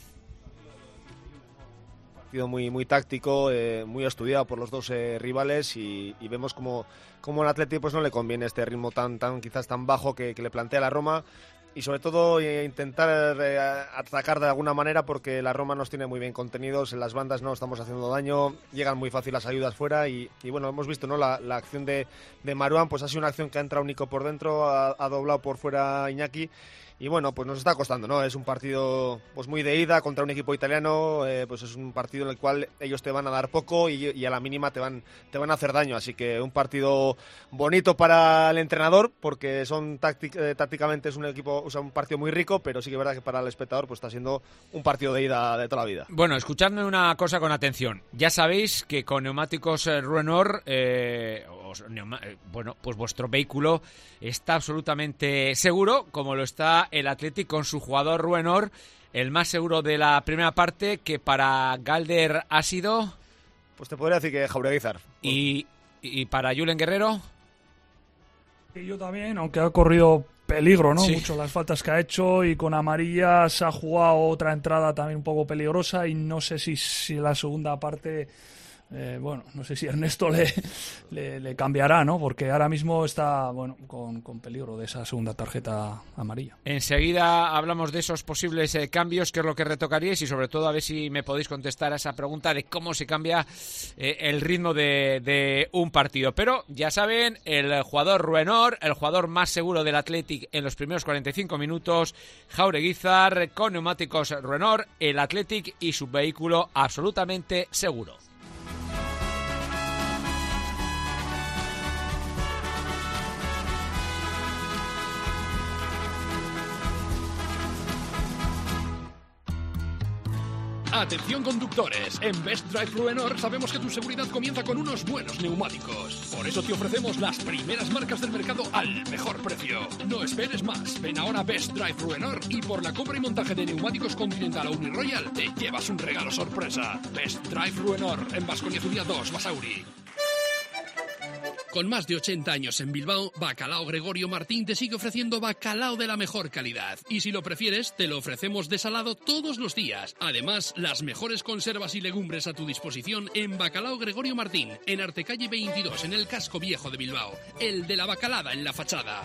Partido muy, muy táctico, eh, muy estudiado por los dos eh, rivales, y, y vemos como, como al Atleti pues no le conviene este ritmo tan, tan quizás tan bajo que, que le plantea la Roma. Y sobre todo eh, intentar eh, atacar de alguna manera, porque la Roma nos tiene muy bien contenidos, en las bandas no estamos haciendo daño, llegan muy fácil las ayudas fuera, y, y bueno, hemos visto, ¿no?, la, la acción de, de Marouane, pues ha sido una acción que ha entrado Nico por dentro, ha, ha doblado por fuera Iñaki, y bueno, pues nos está costando, ¿no? Es un partido pues muy de ida contra un equipo italiano, eh, pues es un partido en el cual ellos te van a dar poco y, y a la mínima te van, te van a hacer daño, así que un partido bonito para el entrenador, porque son táctic, eh, tácticamente es un equipo, o sea, un partido muy rico, pero sí que es verdad que para el espectador pues está siendo un partido de ida de toda la vida. Bueno, escuchadme una cosa con atención. Ya sabéis que con neumáticos eh, Ruenor, eh, os, neuma, eh, bueno, pues vuestro vehículo está absolutamente seguro, como lo está el Athletic con su jugador Ruenor, el más seguro de la primera parte, que para Galder ha sido... Pues te podría decir que Jaureguizar. ¿Y, y para Julen Guerrero? Y yo también, aunque ha corrido peligro, ¿no? Sí. Mucho las faltas que ha hecho, y con amarillas ha jugado otra entrada también un poco peligrosa, y no sé si, si la segunda parte... Eh, bueno, no sé si Ernesto le, le, le cambiará, ¿no? Porque ahora mismo está, bueno, con, con peligro de esa segunda tarjeta amarilla. Enseguida hablamos de esos posibles eh, cambios, qué es lo que retocaríais, y sobre todo a ver si me podéis contestar a esa pregunta de cómo se cambia eh, el ritmo de, de un partido. Pero ya saben, el jugador Ruenor, el jugador más seguro del Athletic en los primeros cuarenta y cinco minutos, Jaureguizar, con neumáticos Ruenor, el Athletic y su vehículo absolutamente seguro. Atención conductores, en Best Drive Ruenor sabemos que tu seguridad comienza con unos buenos neumáticos. Por eso te ofrecemos las primeras marcas del mercado al mejor precio. No esperes más, ven ahora a Best Drive Ruenor y por la compra y montaje de neumáticos Continental o Uniroyal te llevas un regalo sorpresa. Best Drive Ruenor, en Baskonia Zulia dos, Basauri. Con más de ochenta años en Bilbao, Bacalao Gregorio Martín te sigue ofreciendo bacalao de la mejor calidad. Y si lo prefieres, te lo ofrecemos desalado todos los días. Además, las mejores conservas y legumbres a tu disposición en Bacalao Gregorio Martín, en Artecalle veintidós, en el casco viejo de Bilbao. El de la bacalada en la fachada.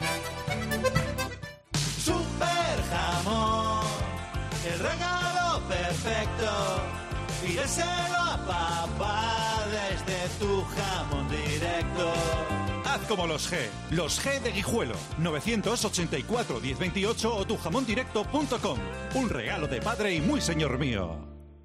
Super jamón, el regalo perfecto. Pídeselo a papá desde tu jamón directo. Haz como los G, los G de Guijuelo, nueve ocho cuatro, uno cero dos ocho o tu jamón directo punto com. Un regalo de padre y muy señor mío.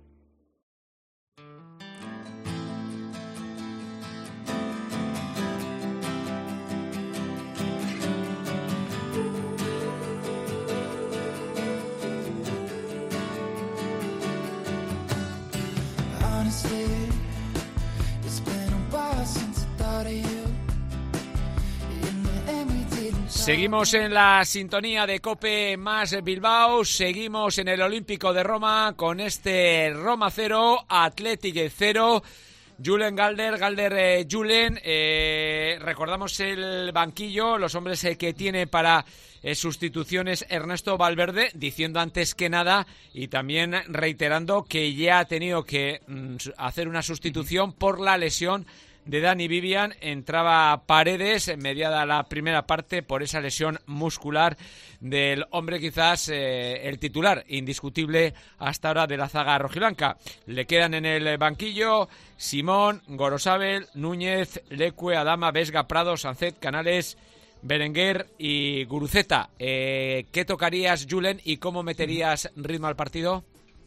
Seguimos en la sintonía de COPE más Bilbao, seguimos en el Olímpico de Roma con este Roma cero, Athletic cero. Julen Galder, Galder eh, Julen, eh, recordamos el banquillo, los hombres eh, que tiene para eh, sustituciones Ernesto Valverde, diciendo antes que nada y también reiterando que ya ha tenido que mm, hacer una sustitución por la lesión de Dani Vivian. Entraba Paredes, mediada la primera parte, por esa lesión muscular del hombre quizás eh, el titular indiscutible hasta ahora de la zaga rojiblanca. Le quedan en el banquillo Simón, Gorosabel, Núñez, Lecue, Adama, Vesga, Prado, Sancet, Canales, Berenguer y Guruceta. Eh, ¿Qué tocarías, Julen, y cómo meterías ritmo al partido?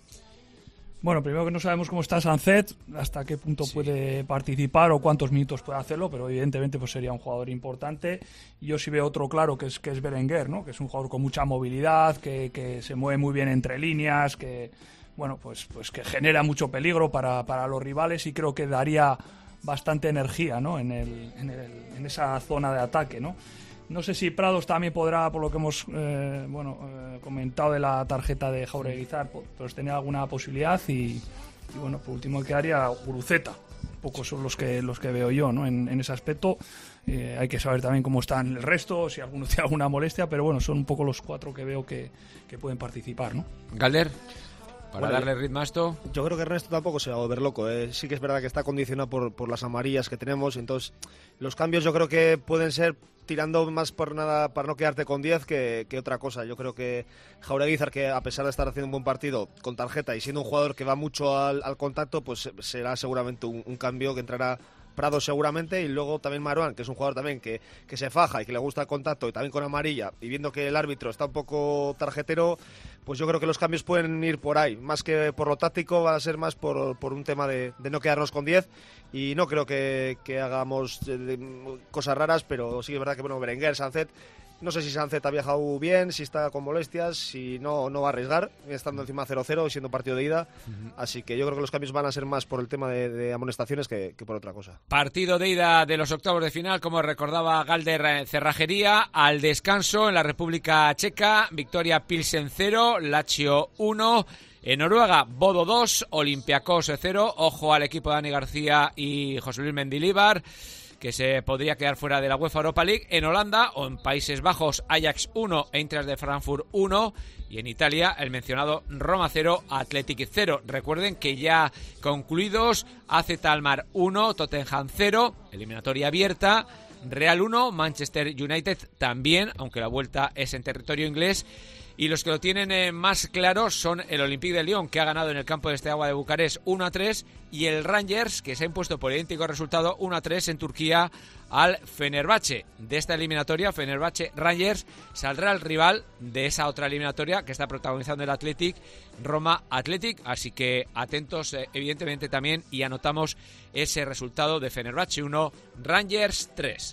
Bueno, primero que no sabemos cómo está Sancet, hasta qué punto sí. puede participar o cuántos minutos puede hacerlo, pero evidentemente pues sería un jugador importante. Y yo sí veo otro claro, que es que es Berenguer, ¿no? Que es un jugador con mucha movilidad, que, que se mueve muy bien entre líneas, que bueno, pues, pues que genera mucho peligro para, para los rivales, y creo que daría bastante energía, ¿no? En, el, en, el, en esa zona de ataque, ¿no? No sé si Prados también podrá, por lo que hemos eh, bueno eh, comentado de la tarjeta de Jaureguizar, pues tener alguna posibilidad. Y, y bueno, por último quedaría Guruceta. Un poco son los que los que veo yo, ¿no? En, en ese aspecto. Eh, hay que saber también cómo están el resto, si alguno tiene alguna molestia, pero bueno, son un poco los cuatro que veo que, que pueden participar, ¿no? Galder, para bueno, darle ritmo a esto. Yo creo que Ernesto tampoco se va a volver loco. Eh. Sí que es verdad que está condicionado por, por las amarillas que tenemos. Entonces, los cambios yo creo que pueden ser tirando más por nada para no quedarte con diez que, que otra cosa. Yo creo que Jaureguizar, que a pesar de estar haciendo un buen partido con tarjeta y siendo un jugador que va mucho al, al contacto, pues será seguramente un, un cambio que entrará Prado seguramente, y luego también Marouane, que es un jugador también que, que se faja y que le gusta el contacto, y también con amarilla, y viendo que el árbitro está un poco tarjetero, pues yo creo que los cambios pueden ir por ahí, más que por lo táctico, va a ser más por, por un tema de, de no quedarnos con diez, y no creo que, que hagamos eh, cosas raras, pero sí que es verdad que, bueno, Berenguer, Sancet, no sé si Sancet ha viajado bien, si está con molestias, si no, no va a arriesgar, estando encima cero cero, siendo partido de ida, uh-huh. Así que yo creo que los cambios van a ser más por el tema de, de amonestaciones que, que por otra cosa. Partido de ida de los octavos de final, como recordaba Galder Cerrajería, al descanso en la República Checa, victoria Pilsen cero, Lazio uno. En Noruega, Bodo dos, Olympiacos cero, ojo al equipo de Dani García y José Luis Mendilibar, que se podría quedar fuera de la UEFA Europa League. En Holanda o en Países Bajos, Ajax uno, Eintracht de Frankfurt uno, y en Italia el mencionado Roma cero, Athletic cero. Recuerden que ya concluidos, A Z Alkmaar uno, Tottenham cero, eliminatoria abierta, Real uno, Manchester United también, aunque la vuelta es en territorio inglés. Y los que lo tienen eh, más claro son el Olympique de Lyon, que ha ganado en el campo de Steaua de Bucarest uno a tres, y el Rangers, que se ha impuesto por idéntico resultado uno a tres en Turquía al Fenerbahce. De esta eliminatoria, Fenerbahce-Rangers, saldrá el rival de esa otra eliminatoria que está protagonizando el Athletic, Roma Athletic, así que atentos eh, evidentemente también, y anotamos ese resultado de Fenerbahce uno, Rangers tres.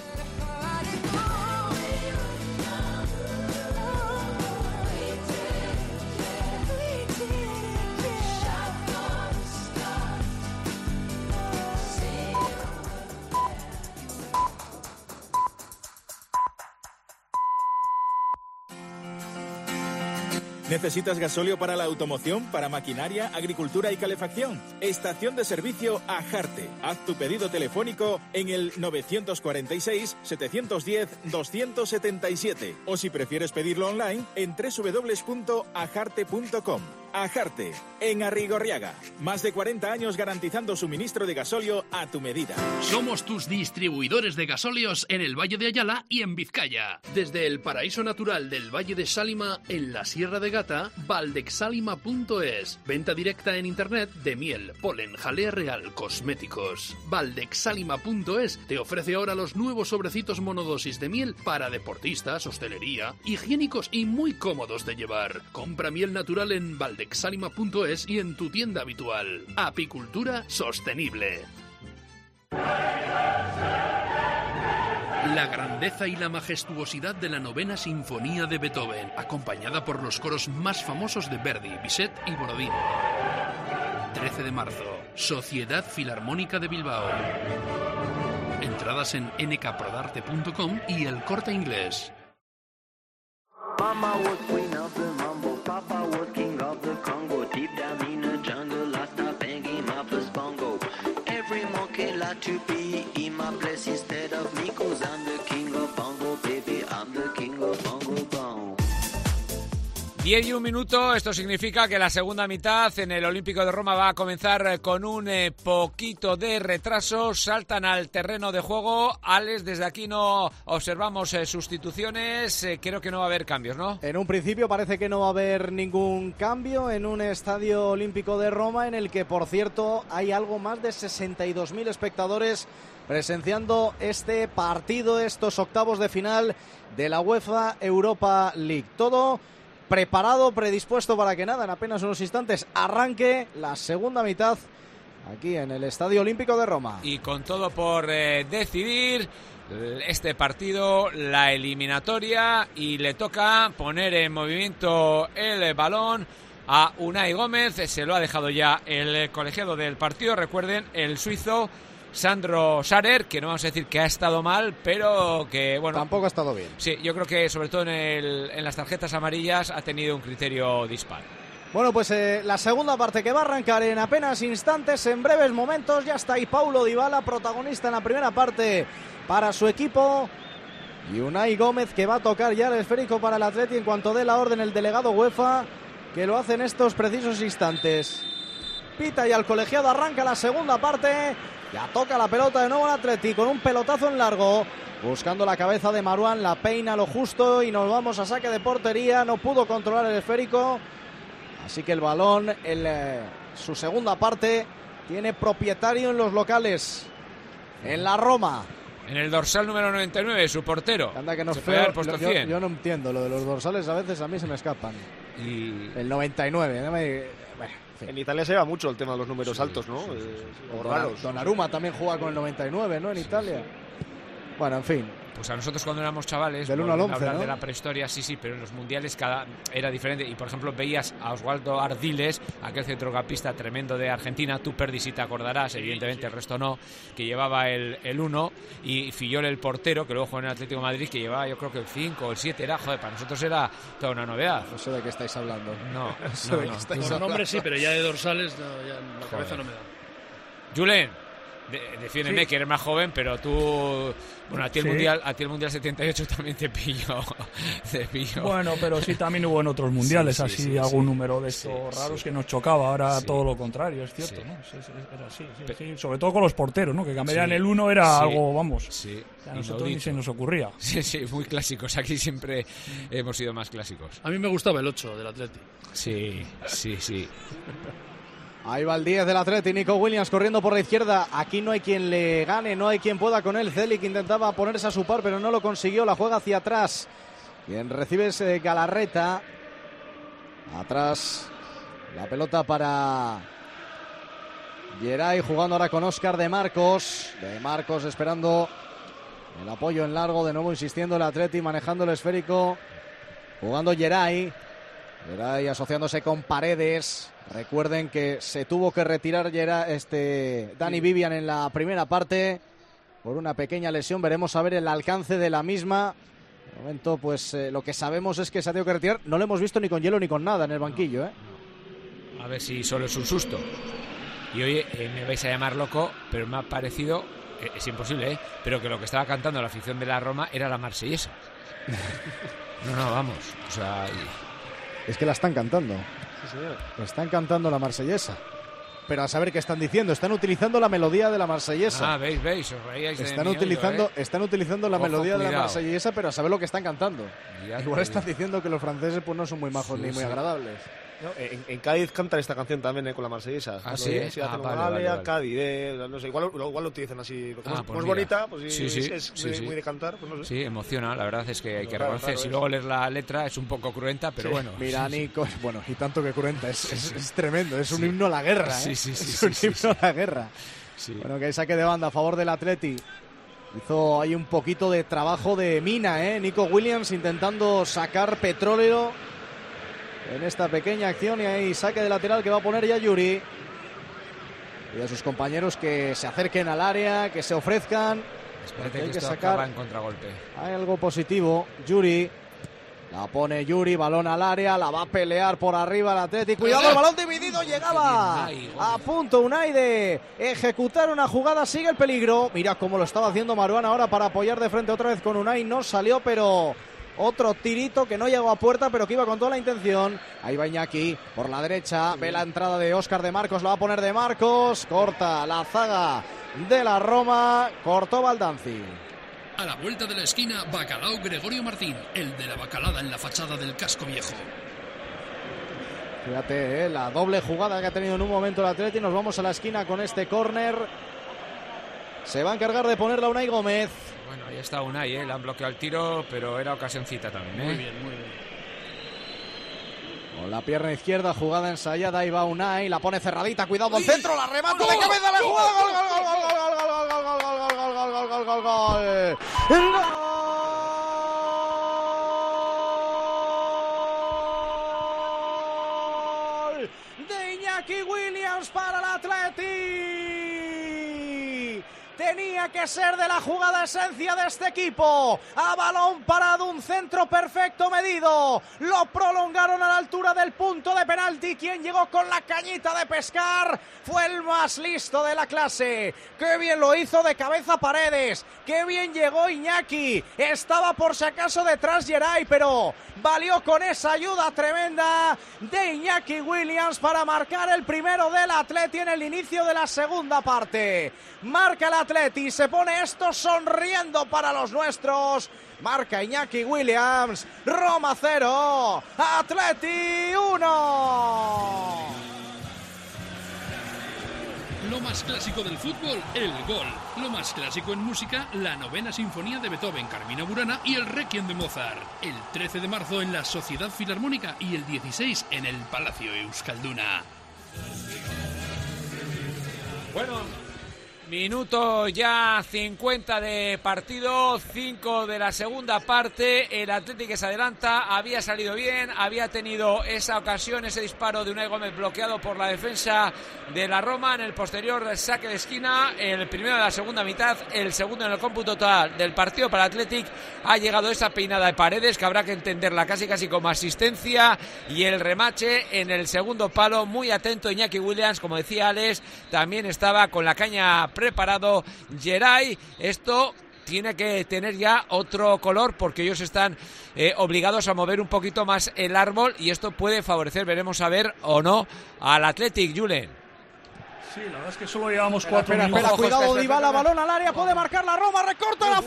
¿Necesitas gasóleo para la automoción, para maquinaria, agricultura y calefacción? Estación de servicio Ajarte. Haz tu pedido telefónico en el novecientos cuarenta y seis, setecientos diez, doscientos setenta y siete, o si prefieres pedirlo online en doble u doble u doble u punto ajarte punto com. Ajarte, en Arrigorriaga. Más de cuarenta años garantizando suministro de gasóleo a tu medida. Somos tus distribuidores de gasóleos en el Valle de Ayala y en Vizcaya. Desde el paraíso natural del Valle de Sálima en la Sierra de Gata, valdexsalima punto es. Venta directa en internet de miel, polen, jalea real, cosméticos. valdexsalima punto es te ofrece ahora los nuevos sobrecitos monodosis de miel para deportistas, hostelería, higiénicos y muy cómodos de llevar. Compra miel natural en valdexsalima punto es y en tu tienda habitual. Apicultura sostenible. La grandeza y la majestuosidad de la novena sinfonía de Beethoven, acompañada por los coros más famosos de Verdi, Bizet y Borodín. trece de marzo, Sociedad Filarmónica de Bilbao. Entradas en ene ka prodarte punto com y El Corte Inglés. Mama was queen of the mambo, Papa was king of the Congo. Deep down in the jungle, I started banging my first bongo. Every monkey like to be in my place instead of me, 'cause I'm the king of bongo, baby, I'm the king of bongo bong. diez y un minuto, esto significa que la segunda mitad en el Olímpico de Roma va a comenzar con un eh, poquito de retraso. Saltan al terreno de juego. Alex, desde aquí no observamos eh, sustituciones, eh, creo que no va a haber cambios, ¿no? En un principio parece que no va a haber ningún cambio en un estadio olímpico de Roma, en el que, por cierto, hay algo más de sesenta y dos mil espectadores presenciando este partido, estos octavos de final de la UEFA Europa League. Todo preparado, predispuesto para que nada, en apenas unos instantes arranque la segunda mitad aquí en el Estadio Olímpico de Roma. Y con todo por eh, decidir este partido, la eliminatoria, y le toca poner en movimiento el balón a Unai Gómez. Se lo ha dejado ya el colegiado del partido, recuerden, el suizo Sandro Scharer, que no vamos a decir que ha estado mal, pero que, bueno, tampoco ha estado bien. Sí, yo creo que sobre todo en, el, en las tarjetas amarillas ha tenido un criterio dispar. Bueno, pues eh, la segunda parte que va a arrancar en apenas instantes, en breves momentos. Ya está ahí Paulo Dybala, protagonista en la primera parte para su equipo, y Unai Gómez, que va a tocar ya el esférico para el Atleti en cuanto dé la orden el delegado UEFA, que lo hace en estos precisos instantes. Pita y al colegiado arranca la segunda parte. Ya toca la pelota de nuevo el Atleti con un pelotazo en largo, buscando la cabeza de Marouane, la peina lo justo y nos vamos a saque de portería. No pudo controlar el esférico, así que el balón en eh, su segunda parte tiene propietario en los locales. en la Roma. En el dorsal número noventa y nueve, su portero. Anda que no se feo, puede haber puesto yo, cien. yo no entiendo, lo de los dorsales a veces a mí se me escapan. Y... El noventa y nueve, no me... bueno, en fin. En Italia se lleva mucho el tema de los números sí, altos, ¿no? Sí, eh, sí. raros. Donnarumma también juega con el noventa y nueve, ¿no? En sí, Italia. Sí. Bueno, en fin. Pues a nosotros cuando éramos chavales, del uno al once, hablar ¿no? de la prehistoria, sí, sí, pero en los mundiales cada era diferente. Y por ejemplo veías a Oswaldo Ardiles, aquel centrocampista tremendo de Argentina, tú Perdi si te acordarás, evidentemente el resto no, que llevaba el, el uno, y Fillol el portero, que luego jugó en el Atlético de Madrid, que llevaba yo creo que el cinco o el siete, era, joder, para nosotros era toda una novedad. No sé de qué estáis hablando. No, no, no, de no. qué estáis Por nombres sí, pero ya de dorsales no, ya la cabeza joder. no me da. Julen, de, defiéndeme sí. que eres más joven, pero tú, bueno, a ti el sí. mundial, a ti el mundial setenta y ocho también te pilló, te pilló. Bueno, pero sí también hubo en otros mundiales sí, sí, así sí, algún sí. número de estos sí, raros sí. que nos chocaba. Ahora sí. todo lo contrario, es cierto, sí. ¿no? Sí, sí, era así, sí, sí. Sobre todo con los porteros, ¿no? Que cambiarían sí. el uno era sí. algo, vamos, sí. a nosotros ni se nos ocurría. Sí, sí, muy clásicos. Aquí siempre hemos sido más clásicos. A mí me gustaba el ocho del Atleti. Sí, sí, sí. Ahí va el diez del Atleti, Nico Williams corriendo por la izquierda. Aquí no hay quien le gane, no hay quien pueda con él. Celik intentaba ponerse a su par, pero no lo consiguió. La juega hacia atrás. Quien recibe es eh, Galarreta. Atrás la pelota para Geray, jugando ahora con Óscar de Marcos. De Marcos esperando el apoyo en largo. De nuevo insistiendo el Atleti, manejando el esférico. Jugando Geray. Geray asociándose con Paredes. Recuerden que se tuvo que retirar Geray, este, Dani Vivian en la primera parte por una pequeña lesión. Veremos a ver el alcance de la misma. De momento, pues eh, lo que sabemos es que se ha tenido que retirar. No lo hemos visto ni con hielo ni con nada en el banquillo. No, ¿eh? no. A ver si solo es un susto. Y oye, eh, me vais a llamar loco, pero me ha parecido, eh, es imposible, ¿eh? pero que lo que estaba cantando la afición de la Roma era la marsellesa. No, no, vamos. O sea, y... es que la están cantando. Sí, señor. Están cantando la marsellesa. Pero a saber qué están diciendo. Están utilizando la melodía de la marsellesa. Ah, veis, veis, os reíais de Están mí, utilizando, oigo, ¿eh? están utilizando la Ojo, melodía cuidado. de la marsellesa, pero a saber lo que están cantando. Ya Igual te están digo. diciendo que los franceses pues no son muy majos Sí, ni muy sí. agradables. No, en, en Cádiz cantan esta canción también, ¿eh? Con la marsellesa. ¿Ah, No sí? sé, si Ah, hacen un vale, Galia, vale, vale. Cádiz, eh, no sé, igual, igual lo utilizan así. Como, Ah, es, pues como es mira. bonita, pues Sí, sí, es, es sí, muy, sí. muy de cantar, pues no sé. Sí, emociona, la verdad es que hay que Claro, reconocer. claro, si es. luego lees la letra es un poco cruenta, pero Sí. bueno. Mira, Nico, bueno, y tanto que cruenta, es, Sí, es, sí. es tremendo, es un Sí. himno a la guerra, ¿eh? Sí, sí, sí, es sí, un sí, himno sí. a la guerra. Sí. Bueno, que hay saque de banda a favor del Atleti. Hizo ahí un poquito de trabajo de mina, ¿eh? Nico Williams intentando sacar petróleo en esta pequeña acción, y ahí saque de lateral que va a poner ya Yuri. Y a sus compañeros que se acerquen al área, que se ofrezcan. Espérate hay que que esto sacar. acaba en contragolpe. Hay algo positivo. Yuri. La pone Yuri, balón al área, la va a pelear por arriba el Atleti. Cuidado, el balón dividido, llegaba a punto Unai de ejecutar una jugada, sigue el peligro. Mira cómo lo estaba haciendo Marouane ahora para apoyar de frente otra vez con Unai. No salió, pero otro tirito que no llegó a puerta, pero que iba con toda la intención. Ahí va Iñaki por la derecha, ve la entrada de Óscar de Marcos, la va a poner de Marcos. Corta la zaga de la Roma, cortó Baldanzi. A la vuelta de la esquina, Bacalao Gregorio Martín, el de la bacalada en la fachada del casco viejo. Fíjate, ¿eh? La doble jugada que ha tenido en un momento el Atleti. Nos vamos a la esquina con este córner. Se va a encargar de ponerla Unai Gómez. Bueno, ahí está Unai, ¿eh? Le han bloqueado el tiro, pero era ocasióncita también, ¿eh? Muy bien, muy bien. Con la pierna izquierda, jugada ensayada, ahí va Unai, la pone cerradita, cuidado al centro, la remata de cabeza, la jugada, gol, gol, gol, gol, gol, gol, gol, gol, gol, gol, gol, gol, gol, gol, gol, gol de Iñaki Williams para el Atleti. Tenía que ser de la jugada esencia de este equipo. A balón parado, un centro perfecto medido. Lo prolongaron a la altura del punto de penalti. Quien llegó con la cañita de pescar fue el más listo de la clase. Qué bien lo hizo de cabeza Paredes. Qué bien llegó Iñaki. Estaba por si acaso detrás Geray, pero valió con esa ayuda tremenda de Iñaki Williams para marcar el primero del Atleti en el inicio de la segunda parte. Marca el Atleti, se pone esto sonriendo para los nuestros. Marca Iñaki Williams, Roma cero, Atleti uno. Lo más clásico del fútbol, el gol. Lo más clásico en música, la novena sinfonía de Beethoven, Carmina Burana y el Requiem de Mozart. El trece de marzo en la Sociedad Filarmónica y el dieciséis en el Palacio Euskalduna. Bueno, minuto ya cincuenta de partido, cinco de la segunda parte. El Athletic se adelanta, había salido bien, había tenido esa ocasión, ese disparo de Unai Gómez bloqueado por la defensa de la Roma en el posterior saque de esquina. El primero de la segunda mitad, el segundo en el cómputo total del partido para el Athletic. Ha llegado esa peinada de Paredes, que habrá que entenderla casi casi como asistencia, y el remache en el segundo palo. Muy atento Iñaki Williams, como decía Alex, también estaba con la caña preparado Geray. Esto tiene que tener ya otro color, porque ellos están eh, obligados a mover un poquito más el árbol, y esto puede favorecer, veremos a ver o no, al Athletic, Julen. Sí, la verdad es que solo llevamos cuatro espera, minutos. Espera, cuidado, Dybala, balón al área, puede marcar la Roma, recorta la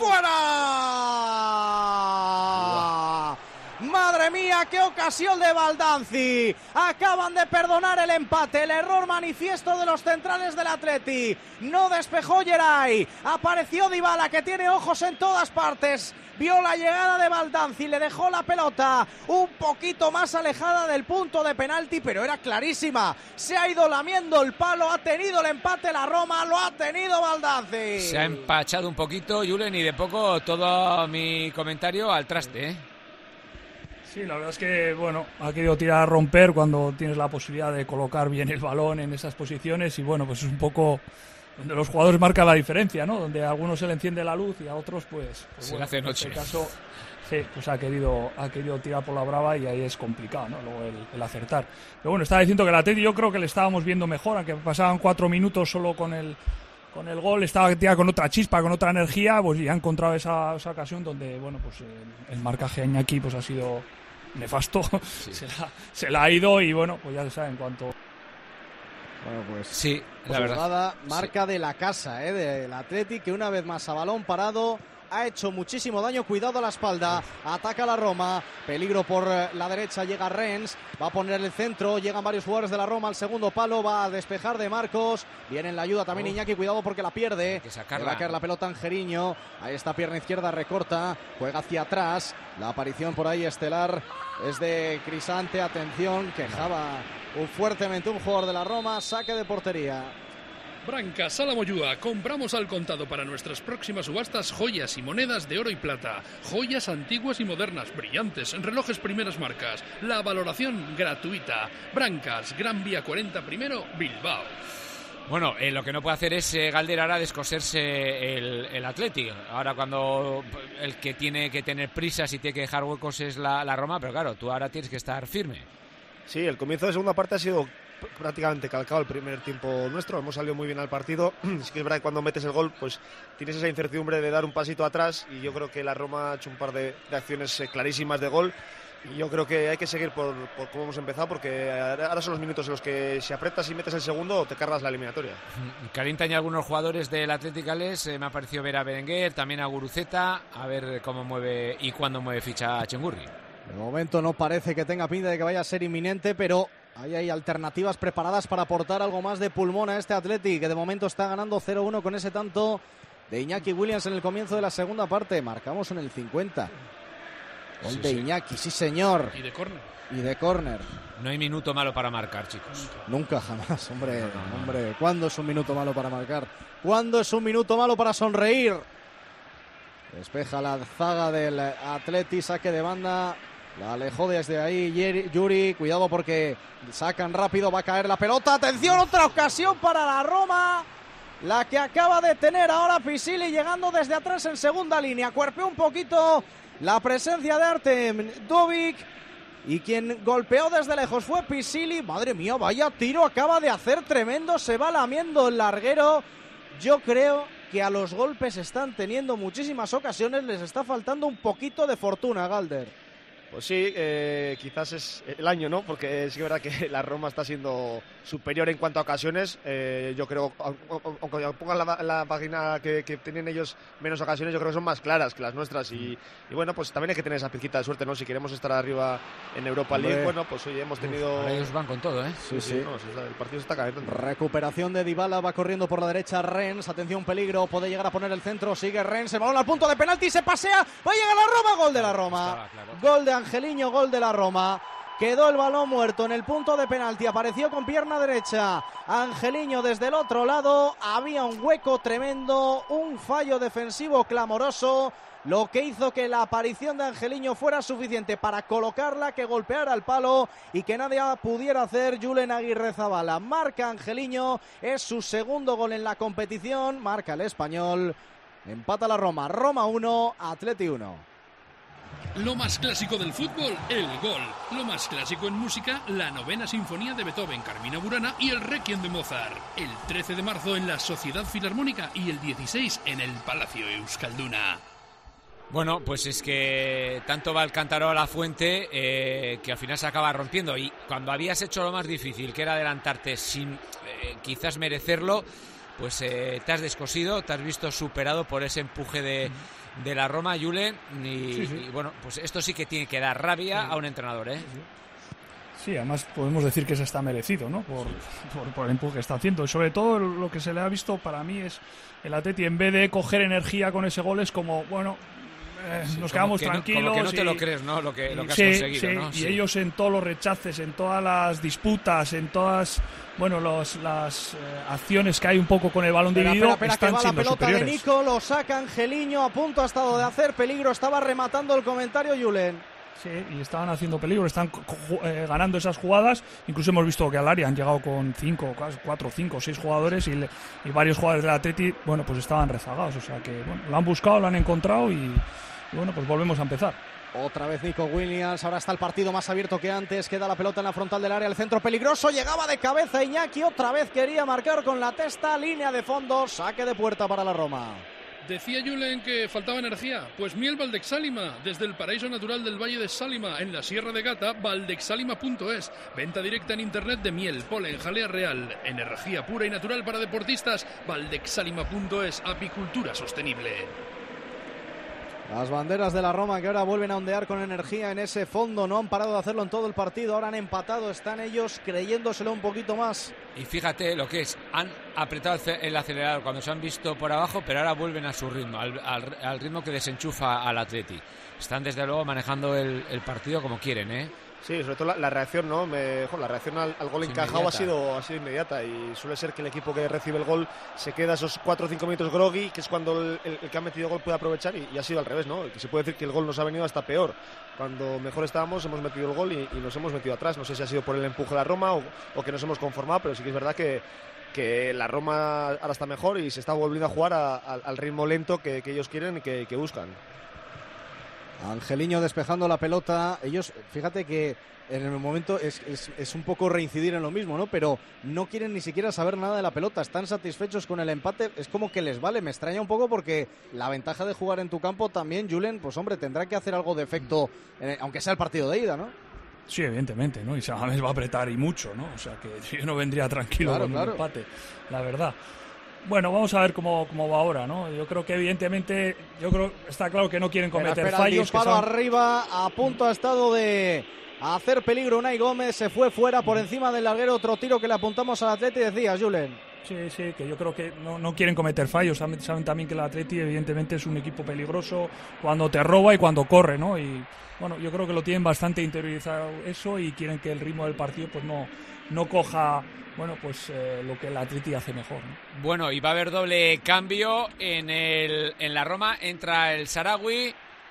fuera. Madre mía, qué ocasión de Baldanzi. Acaban de perdonar el empate, el error manifiesto de los centrales del Atleti. No despejó Geray, apareció Dybala, que tiene ojos en todas partes. Vio la llegada de Baldanzi, le dejó la pelota un poquito más alejada del punto de penalti, pero era clarísima. Se ha ido lamiendo el palo, ha tenido el empate la Roma, lo ha tenido Baldanzi. Se ha empachado un poquito, Julen, y de poco todo mi comentario al traste, ¿eh? Sí, la verdad es que, bueno, ha querido tirar a romper cuando tienes la posibilidad de colocar bien el balón en esas posiciones, y bueno, pues es un poco donde los jugadores marcan la diferencia, ¿no? Donde a algunos se le enciende la luz y a otros pues, pues se bueno, hace en noche. este caso sí, pues ha querido ha querido tirar por la brava, y ahí es complicado, ¿no? Luego el, el acertar. Pero bueno, estaba diciendo que el Atleti yo creo que le estábamos viendo mejor, aunque pasaban cuatro minutos solo con el con el gol, estaba ya con otra chispa, con otra energía, pues ya ha encontrado esa, esa ocasión donde, bueno, pues el, el marcaje a Iñaki pues ha sido nefasto, sí. se, la, se la ha ido, y bueno, pues ya se sabe en cuanto... Bueno, pues sí, la pues verdad. Marca sí. de la casa, ¿eh? Del Athletic, que una vez más a balón parado ha hecho muchísimo daño. Cuidado a la espalda, ataca la Roma, peligro por la derecha, llega Rennes, va a poner el centro, llegan varios jugadores de la Roma al segundo palo, va a despejar de Marcos, viene en la ayuda también Iñaki, cuidado porque la pierde, le va a caer la pelota Angeriño, ahí está, pierna izquierda, recorta, juega hacia atrás, la aparición por ahí estelar es de Crisante, atención, quejaba fuertemente un jugador de la Roma, saque de portería. Branca Sala Moyúa, compramos al contado para nuestras próximas subastas joyas y monedas de oro y plata, joyas antiguas y modernas, brillantes, relojes primeras marcas, la valoración gratuita. Brancas, Gran Vía cuarenta primero, Bilbao. Bueno, eh, lo que no puede hacer es eh, Galder ahora descoserse el, el Athletic. Ahora cuando el que tiene que tener prisas y tiene que dejar huecos es la, la Roma, pero claro, tú ahora tienes que estar firme. Sí, el comienzo de segunda parte ha sido prácticamente calcado el primer tiempo nuestro, hemos salido muy bien al partido. Es que es verdad que cuando metes el gol pues tienes esa incertidumbre de dar un pasito atrás, y yo creo que la Roma ha hecho un par de, de acciones eh, clarísimas de gol, y yo creo que hay que seguir por, por cómo hemos empezado, porque ahora son los minutos en los que si apretas y metes el segundo te cargas la eliminatoria. Calientan ya algunos jugadores del Athletic Ales, eh, me ha parecido ver a Berenguer, también a Guruceta, a ver cómo mueve y cuándo mueve ficha a Chengurri. De momento no parece que tenga pinta de que vaya a ser inminente, pero ahí hay alternativas preparadas para aportar algo más de pulmón a este Athletic, que de momento está ganando cero uno con ese tanto de Iñaki Williams en el comienzo de la segunda parte. Marcamos en el cincuenta. Gol sí, de sí. Iñaki, sí señor. Y de córner. Y de córner. No hay minuto malo para marcar, chicos. Nunca, jamás, hombre. No, no, no. hombre. ¿Cuándo es un minuto malo para marcar? ¿Cuándo es un minuto malo para sonreír? Despeja la zaga del Atleti, saque de banda. La alejó desde ahí Yuri, cuidado porque sacan rápido, va a caer la pelota. Atención, otra ocasión para la Roma, la que acaba de tener ahora Pisili llegando desde atrás en segunda línea. Cuerpeó un poquito la presencia de Artem Dovik, y quien golpeó desde lejos fue Pisili. Madre mía, vaya tiro acaba de hacer, tremendo, se va lamiendo el larguero. Yo creo que a los golpes están teniendo muchísimas ocasiones, les está faltando un poquito de fortuna, Galder. Pues sí, eh, quizás es el año, ¿no? Porque sí que es verdad que la Roma está siendo superior en cuanto a ocasiones. Eh, yo creo, aunque pongan la, la página que, que tienen ellos menos ocasiones, yo creo que son más claras que las nuestras. Y, y bueno, pues también hay que tener esa pizquita de suerte, ¿no? Si queremos estar arriba en Europa League, Hombre. bueno, pues hoy hemos tenido... Uf, ellos van con todo, ¿eh? Sí, sí. No, el partido se está cayendo. Recuperación de Dybala, va corriendo por la derecha Rennes, atención, peligro, puede llegar a poner el centro, sigue Rennes, el balón al punto de penalti, se pasea, va a llegar la Roma, gol de la Roma, gol de Angeliño, gol de la Roma. Quedó el balón muerto en el punto de penalti, apareció con pierna derecha Angeliño desde el otro lado, había un hueco tremendo, un fallo defensivo clamoroso, lo que hizo que la aparición de Angeliño fuera suficiente para colocarla, que golpeara el palo y que nadie pudiera hacer. Julen Aguirrezabala marca Angeliño, es su segundo gol en la competición, marca el español, empata la Roma, Roma uno, Atleti uno. Lo más clásico del fútbol, el gol. Lo más clásico en música, la novena sinfonía de Beethoven, Carmina Burana y el Requiem de Mozart. El trece de marzo en la Sociedad Filarmónica y el dieciséis en el Palacio Euskalduna. Bueno, pues es que tanto va el cántaro a la fuente eh, que al final se acaba rompiendo. Y cuando habías hecho lo más difícil, que era adelantarte sin eh, quizás merecerlo, pues eh, te has descosido, te has visto superado por ese empuje de... de la Roma, Julen, y, sí, sí. y bueno, pues esto sí que tiene que dar rabia sí. a un entrenador, ¿eh? Sí, además podemos decir que se está merecido, ¿no? Por, por, por el empuje que está haciendo. Y sobre todo lo que se le ha visto para mí es el Atleti, en vez de coger energía con ese gol, es como, bueno, eh, sí, nos quedamos que tranquilos. No, como que no y, te lo crees, ¿no? Lo que, lo que has sí, conseguido, sí, ¿no? Y Sí. ellos en todos los rechaces, en todas las disputas, en todas, bueno, los, las eh, acciones que hay un poco con el balón espera, dividido, espera, espera, están que va siendo la pelota superiores. de Nico, lo saca Angeliño, a punto ha estado de hacer peligro, estaba rematando el comentario Julen. Sí, y estaban haciendo peligro, están eh, ganando esas jugadas. Incluso hemos visto que al área han llegado con cinco, cuatro, cinco, seis jugadores y, le, y varios jugadores del Atleti, bueno, pues estaban rezagados. O sea que bueno, lo han buscado, lo han encontrado y, y bueno, pues volvemos a empezar. Otra vez Nico Williams, ahora está el partido más abierto que antes, queda la pelota en la frontal del área, el centro peligroso, llegaba de cabeza Iñaki, otra vez quería marcar con la testa, línea de fondo, saque de puerta para la Roma. Decía Julen que faltaba energía. Pues miel Valdexálima, desde el paraíso natural del Valle de Sálima, en la Sierra de Gata, valdexálima punto es. Venta directa en internet de miel, polen, jalea real, energía pura y natural para deportistas, valdexálima punto es, apicultura sostenible. Las banderas de la Roma que ahora vuelven a ondear con energía en ese fondo, no han parado de hacerlo en todo el partido, ahora han empatado, están ellos creyéndoselo un poquito más. Y fíjate lo que es, han apretado el acelerador cuando se han visto por abajo, pero ahora vuelven a su ritmo, al, al, al ritmo que desenchufa al Atleti. Están desde luego manejando el, el partido como quieren, ¿eh? Sí, sobre todo la, la reacción, ¿no? Me, jo, la reacción al, al gol es encajado ha sido, ha sido inmediata y suele ser que el equipo que recibe el gol se queda esos cuatro o cinco minutos groggy, que es cuando el, el, el que ha metido gol puede aprovechar y, y ha sido al revés, ¿no? Que se puede decir que el gol nos ha venido hasta peor. Cuando mejor estábamos hemos metido el gol y, y nos hemos metido atrás. No sé si ha sido por el empuje de la Roma o, o que nos hemos conformado, pero sí que es verdad que, que la Roma ahora está mejor y se está volviendo a jugar a, a, al ritmo lento que, que ellos quieren y que, que buscan. Angeliño despejando la pelota, ellos, fíjate que en el momento es, es, es un poco reincidir en lo mismo, ¿no? Pero no quieren ni siquiera saber nada de la pelota, están satisfechos con el empate, es como que les vale, me extraña un poco porque la ventaja de jugar en tu campo también, Julen, pues hombre, tendrá que hacer algo de efecto, eh, aunque sea el partido de ida, ¿no? Sí, evidentemente, ¿no? Y Samames va a apretar y mucho, ¿no? O sea que yo no vendría tranquilo claro, con claro. un empate, la verdad. Bueno, vamos a ver cómo, cómo va ahora, ¿no? Yo creo que evidentemente, yo creo está claro que no quieren cometer espera, espera, fallos. disparo que son... arriba, a punto ha estado de hacer peligro Unai Gómez, se fue fuera por encima del larguero, otro tiro que le apuntamos al Atleti, decías, Julen. Sí, sí, que yo creo que no, no quieren cometer fallos, saben, saben también que el Atleti evidentemente es un equipo peligroso cuando te roba y cuando corre, ¿no? Y bueno, yo creo que lo tienen bastante interiorizado eso y quieren que el ritmo del partido pues no, no coja... Bueno, pues eh, lo que el Atleti hace mejor, ¿no? Bueno, y va a haber doble cambio en el en la Roma. Entra el Sarawi,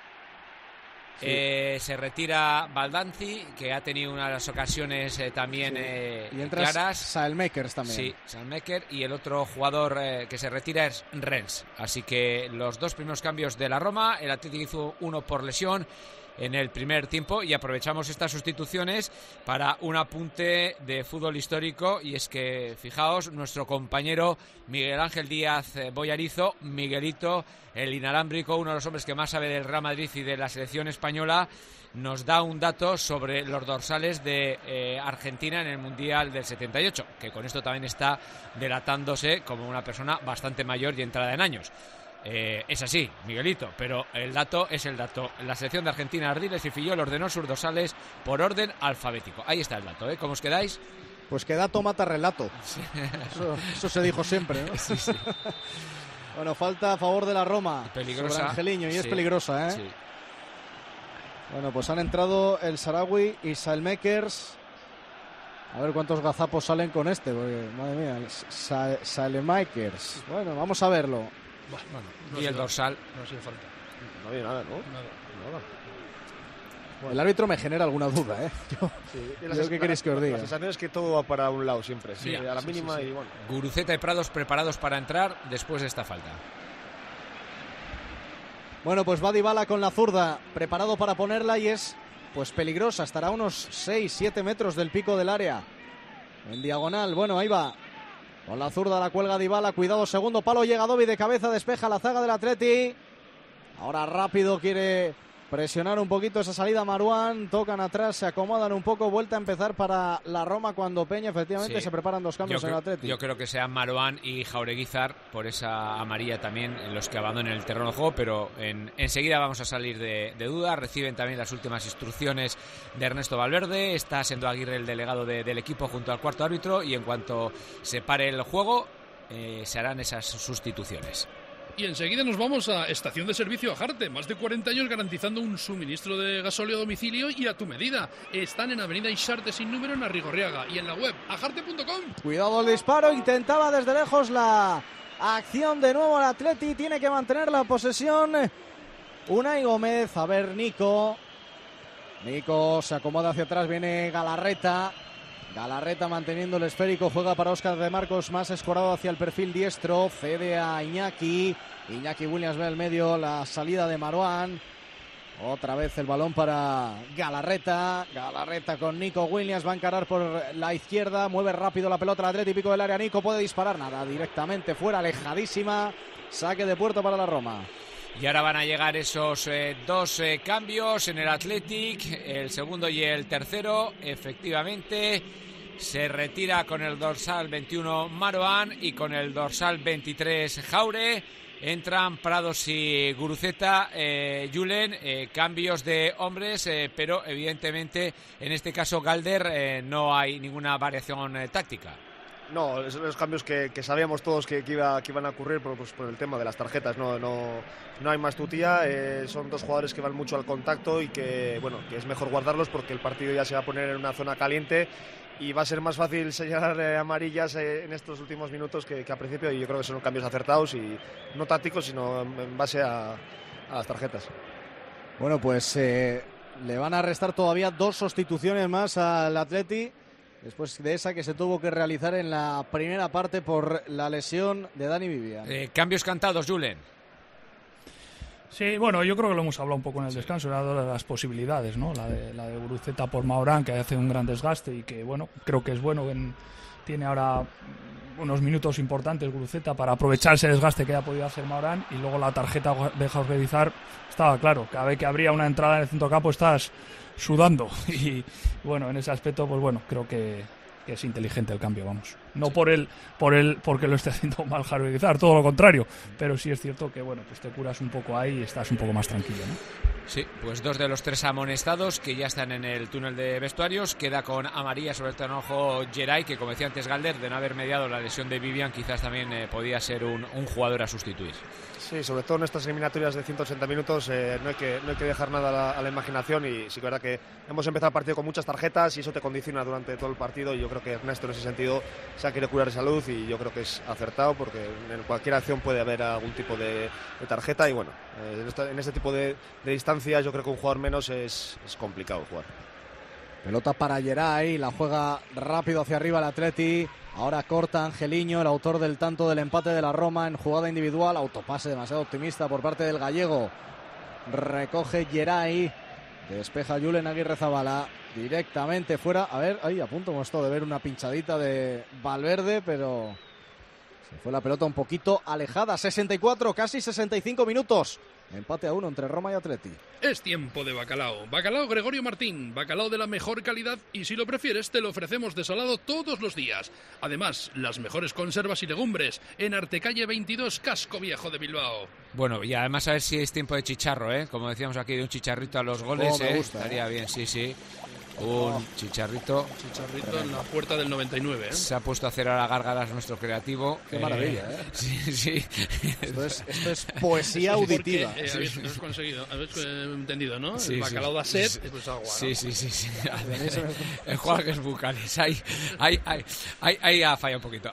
sí. eh, se retira Baldanzi, que ha tenido una de las ocasiones eh, también sí. eh, y entra claras. Saelmakers también. Sí, Saelmakers, y el otro jugador eh, que se retira es Rennes. Así que los dos primeros cambios de la Roma, el Atleti hizo uno por lesión en el primer tiempo, y aprovechamos estas sustituciones para un apunte de fútbol histórico, y es que, fijaos, nuestro compañero Miguel Ángel Díaz Boyarizo, Miguelito, el inalámbrico, uno de los hombres que más sabe del Real Madrid y de la selección española, nos da un dato sobre los dorsales de eh, Argentina en el Mundial del setenta y ocho, que con esto también está delatándose como una persona bastante mayor y entrada en años. Eh, es así, Miguelito, pero el dato es el dato. La selección de Argentina, Ardiles y Fillol ordenó sus dorsales por orden alfabético. Ahí está el dato, ¿eh? ¿Cómo os quedáis? Pues que dato mata relato. Sí. Eso, eso se dijo siempre, ¿no? Sí, sí. Bueno, falta a favor de la Roma. Peligrosa. Sobre Angeliño, y sí, es peligrosa, ¿eh? Sí. Bueno, pues han entrado el Sarawi y Saelmakers. A ver cuántos gazapos salen con este, porque, madre mía, Sa Saelmakers. Bueno, vamos a verlo. Bueno, no y el hace dorsal. No hace falta. No había nada, ¿no? Nada. Nada. Bueno. El árbitro me genera alguna duda, ¿eh? Yo, sí, yo ¿qué queréis que os diga? La sensación es que todo va para un lado siempre, sí, sí, a la sí, mínima sí, sí. y bueno. Guruceta y Prados preparados para entrar después de esta falta. Bueno, pues va Dybala con la zurda, preparado para ponerla, y es pues peligrosa, estará a unos seis siete metros del pico del área. En diagonal, bueno, ahí va. Con la zurda la cuelga Dybala, cuidado, segundo palo, llega Dovi de cabeza, despeja la zaga del Atleti. Ahora rápido quiere presionar un poquito esa salida Marouane, tocan atrás, se acomodan un poco, vuelta a empezar para la Roma cuando Peña, efectivamente, sí, se preparan dos cambios yo en el creo, Atleti. Yo creo que sean Marouane y Jaureguizar por esa amarilla también en los que abandonen el terreno de juego, pero en, enseguida vamos a salir de, de duda. Reciben también las últimas instrucciones de Ernesto Valverde, está Sendo Aguirre el delegado de, del equipo junto al cuarto árbitro, y en cuanto se pare el juego eh, se harán esas sustituciones. Y enseguida nos vamos a Estación de Servicio Ajarte. Más de cuarenta años garantizando un suministro de gasóleo a domicilio y a tu medida. Están en Avenida Ixarte sin número en Arrigorriaga y en la web ajarte punto com. Cuidado el disparo, intentaba desde lejos la acción de nuevo el Atleti. Tiene que mantener la posesión Unai Gómez. A ver, Nico. Nico se acomoda hacia atrás, viene Galarreta. Galarreta manteniendo el esférico, juega para Óscar de Marcos, más escorado hacia el perfil diestro, cede a Iñaki, Iñaki Williams ve el medio, la salida de Marouane, otra vez el balón para Galarreta, Galarreta con Nico Williams, va a encarar por la izquierda, mueve rápido la pelota al Atleti, pico del área, Nico puede disparar, nada, directamente fuera, alejadísima, saque de puerto para la Roma. Y ahora van a llegar esos eh, dos eh, cambios en el Athletic, el segundo y el tercero, efectivamente. Se retira con el dorsal veintiuno Marouane y con el dorsal veintitrés Jaure. Entran Prados y Guruceta, eh, Julen, eh, cambios de hombres, eh, pero evidentemente en este caso Galder eh, no hay ninguna variación eh, táctica. No, esos son los cambios que, que sabíamos todos que, que, iba, que iban a ocurrir por, pues, por el tema de las tarjetas. No, no, no hay más tutía, eh, son dos jugadores que van mucho al contacto y que, bueno, que es mejor guardarlos porque el partido ya se va a poner en una zona caliente y va a ser más fácil señalar eh, amarillas eh, en estos últimos minutos que, que al principio, y yo creo que son cambios acertados y no tácticos, sino en base a, a las tarjetas. Bueno, pues eh, le van a restar todavía dos sustituciones más al Atleti, después de esa que se tuvo que realizar en la primera parte por la lesión de Dani Vivian. Eh, cambios cantados, Julen. Sí, bueno, yo creo que lo hemos hablado un poco en el descanso, era de las posibilidades, ¿no? La de, la de Guruceta por Marouane, que hace un gran desgaste y que, bueno, creo que es bueno, en, tiene ahora unos minutos importantes Guruceta para aprovechar ese desgaste que ha podido hacer Marouane, y luego la tarjeta de Jaureguizar estaba claro, cada vez que habría una entrada en el centro campo estás sudando, y bueno, en ese aspecto, pues bueno, creo que, que es inteligente el cambio, vamos. No sí. por el, por el, porque lo esté haciendo mal Jaureguizar, todo lo contrario, pero sí es cierto que, bueno, pues te curas un poco ahí y estás un poco más tranquilo, ¿no? Sí, pues dos de los tres amonestados que ya están en el túnel de vestuarios. Queda con amarilla sobre el ternojo Geray, que como decía antes Galder, de no haber mediado la lesión de Vivian, quizás también eh, podía ser un, un jugador a sustituir. Sí, sobre todo en estas eliminatorias de ciento ochenta minutos eh, no, hay que, no hay que dejar nada a la, a la imaginación, y sí que es verdad que hemos empezado el partido con muchas tarjetas y eso te condiciona durante todo el partido, y yo creo que Ernesto en ese sentido se ha querido curar de salud y yo creo que es acertado, porque en cualquier acción puede haber algún tipo de, de tarjeta, y bueno, eh, en, esta, en este tipo de, de distancias yo creo que un jugador menos es, es complicado jugar. Pelota para Geray, la juega rápido hacia arriba el Atleti. Ahora corta Angeliño, el autor del tanto del empate de la Roma, en jugada individual. Autopase demasiado optimista por parte del gallego. Recoge Geray. Despeja Julen Aguirrezabala directamente fuera. A ver, ahí a punto hemos estado de ver una pinchadita de Valverde, pero se fue la pelota un poquito alejada. sesenta y cuatro, casi sesenta y cinco minutos. Empate a uno entre Roma y Atleti. Es tiempo de bacalao. Bacalao Gregorio Martín. Bacalao de la mejor calidad y si lo prefieres te lo ofrecemos desalado todos los días. Además, las mejores conservas y legumbres en Artecalle veintidós, Casco Viejo de Bilbao. Bueno, y además a ver si es tiempo de chicharro, ¿eh? Como decíamos aquí, de un chicharrito a los goles, Oh, me ¿eh? gusta, Estaría ¿eh? bien, sí, sí. Un chicharrito. Chicharrito en la puerta del noventa y nueve, ¿eh? Se ha puesto a hacer ahora gárgaras nuestro creativo. Qué maravilla, ¿eh? Sí, sí. Esto es, esto es poesía auditiva. Porque, eh, habéis, habéis conseguido, habéis eh, entendido, ¿no? Sí, el bacalao sí. da sed, Sí. pues agua, ¿no? Sí, sí, sí, sí. Enjuagues bucales. Ahí, ahí, ahí, ahí, ahí ha fallado un poquito.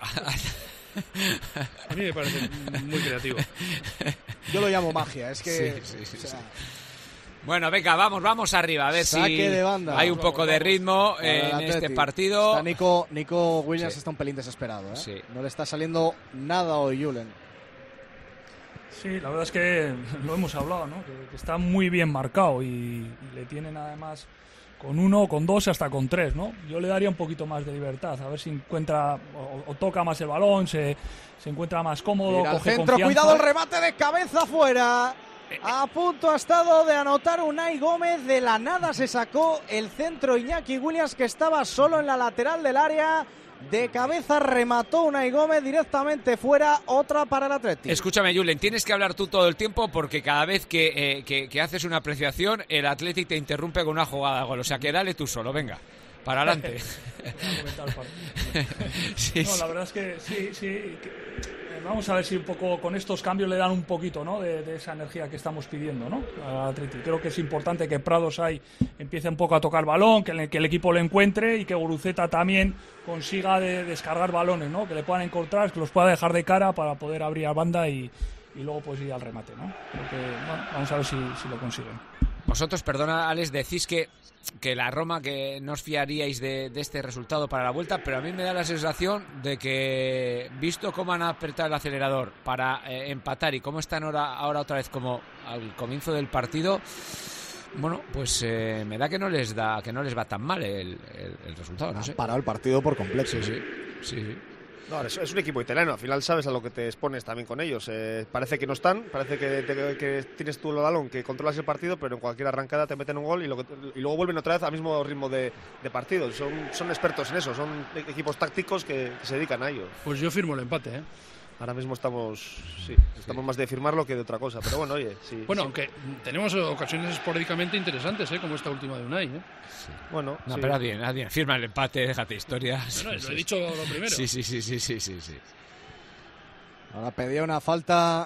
A mí me parece muy creativo. Yo lo llamo magia, es que... Sí, sí, sí, o sea, sí. Bueno, venga, vamos, vamos arriba, a ver saque si de banda. hay un poco de ritmo Para el en Atleti. este partido. Está Nico, Nico Williams Sí. está un pelín desesperado, ¿eh? Sí. No le está saliendo nada hoy, Julen. Sí, la verdad es que lo hemos hablado, ¿no? Que, que está muy bien marcado y, y le tienen además con uno, con dos y hasta con tres, ¿no? Yo le daría un poquito más de libertad, a ver si encuentra o, o toca más el balón, se, se encuentra más cómodo, Mira al coge centro, confianza. cuidado el remate de cabeza fuera. A punto ha estado de anotar Unai Gómez, de la nada se sacó el centro Iñaki Williams, que estaba solo en la lateral del área. De cabeza remató Unai Gómez directamente fuera, otra para el Atlético. Escúchame, Julen, tienes que hablar tú todo el tiempo porque cada vez que, eh, que, que haces una apreciación, el Athletic te interrumpe con una jugada de gol. O sea, que dale tú solo, venga, para adelante. Sí, No, sí. la verdad es que sí, sí. que, eh, vamos a ver si un poco con estos cambios le dan un poquito, ¿no? de, de esa energía que estamos pidiendo, ¿no? Al Athletic. Creo que es importante que Prados ahí empiece un poco a tocar balón, que, le, que el equipo le encuentre y que Guruceta también consiga de, descargar balones, ¿no? Que le puedan encontrar, que los pueda dejar de cara para poder abrir a banda y, y luego pues ir al remate, ¿no? Creo que, bueno, vamos a ver si, si lo consiguen. Vosotros, perdona, Alex, decís que, que la Roma, que no os fiaríais de, de este resultado para la vuelta, pero a mí me da la sensación de que, visto cómo han apretado el acelerador para eh, empatar y cómo están ahora, ahora otra vez como al comienzo del partido, bueno, pues eh, me da que no les da que no les va tan mal el, el, el resultado, no sé. Ha parado el partido por completo. Sí, sí, sí, sí. No, es, es un equipo italiano, al final sabes a lo que te expones también con ellos. Eh, parece que no están, parece que, te, que tienes tú el balón, que controlas el partido, pero en cualquier arrancada te meten un gol y, lo que, y luego vuelven otra vez al mismo ritmo de, de partido. Son, son expertos en eso, son equipos tácticos que, que se dedican a ello. Pues yo firmo el empate, ¿eh? Ahora mismo estamos, sí, estamos más de firmarlo que de otra cosa, pero bueno, oye, sí. Bueno, sí. aunque tenemos ocasiones esporádicamente interesantes, ¿eh? Como esta última de Unai, ¿eh? Sí. Bueno, no, sí. pero haz bien, haz bien, firma el empate, déjate historia. Bueno, lo he dicho lo primero. Sí, sí, sí, sí, sí, sí, sí. Ahora pedía una falta,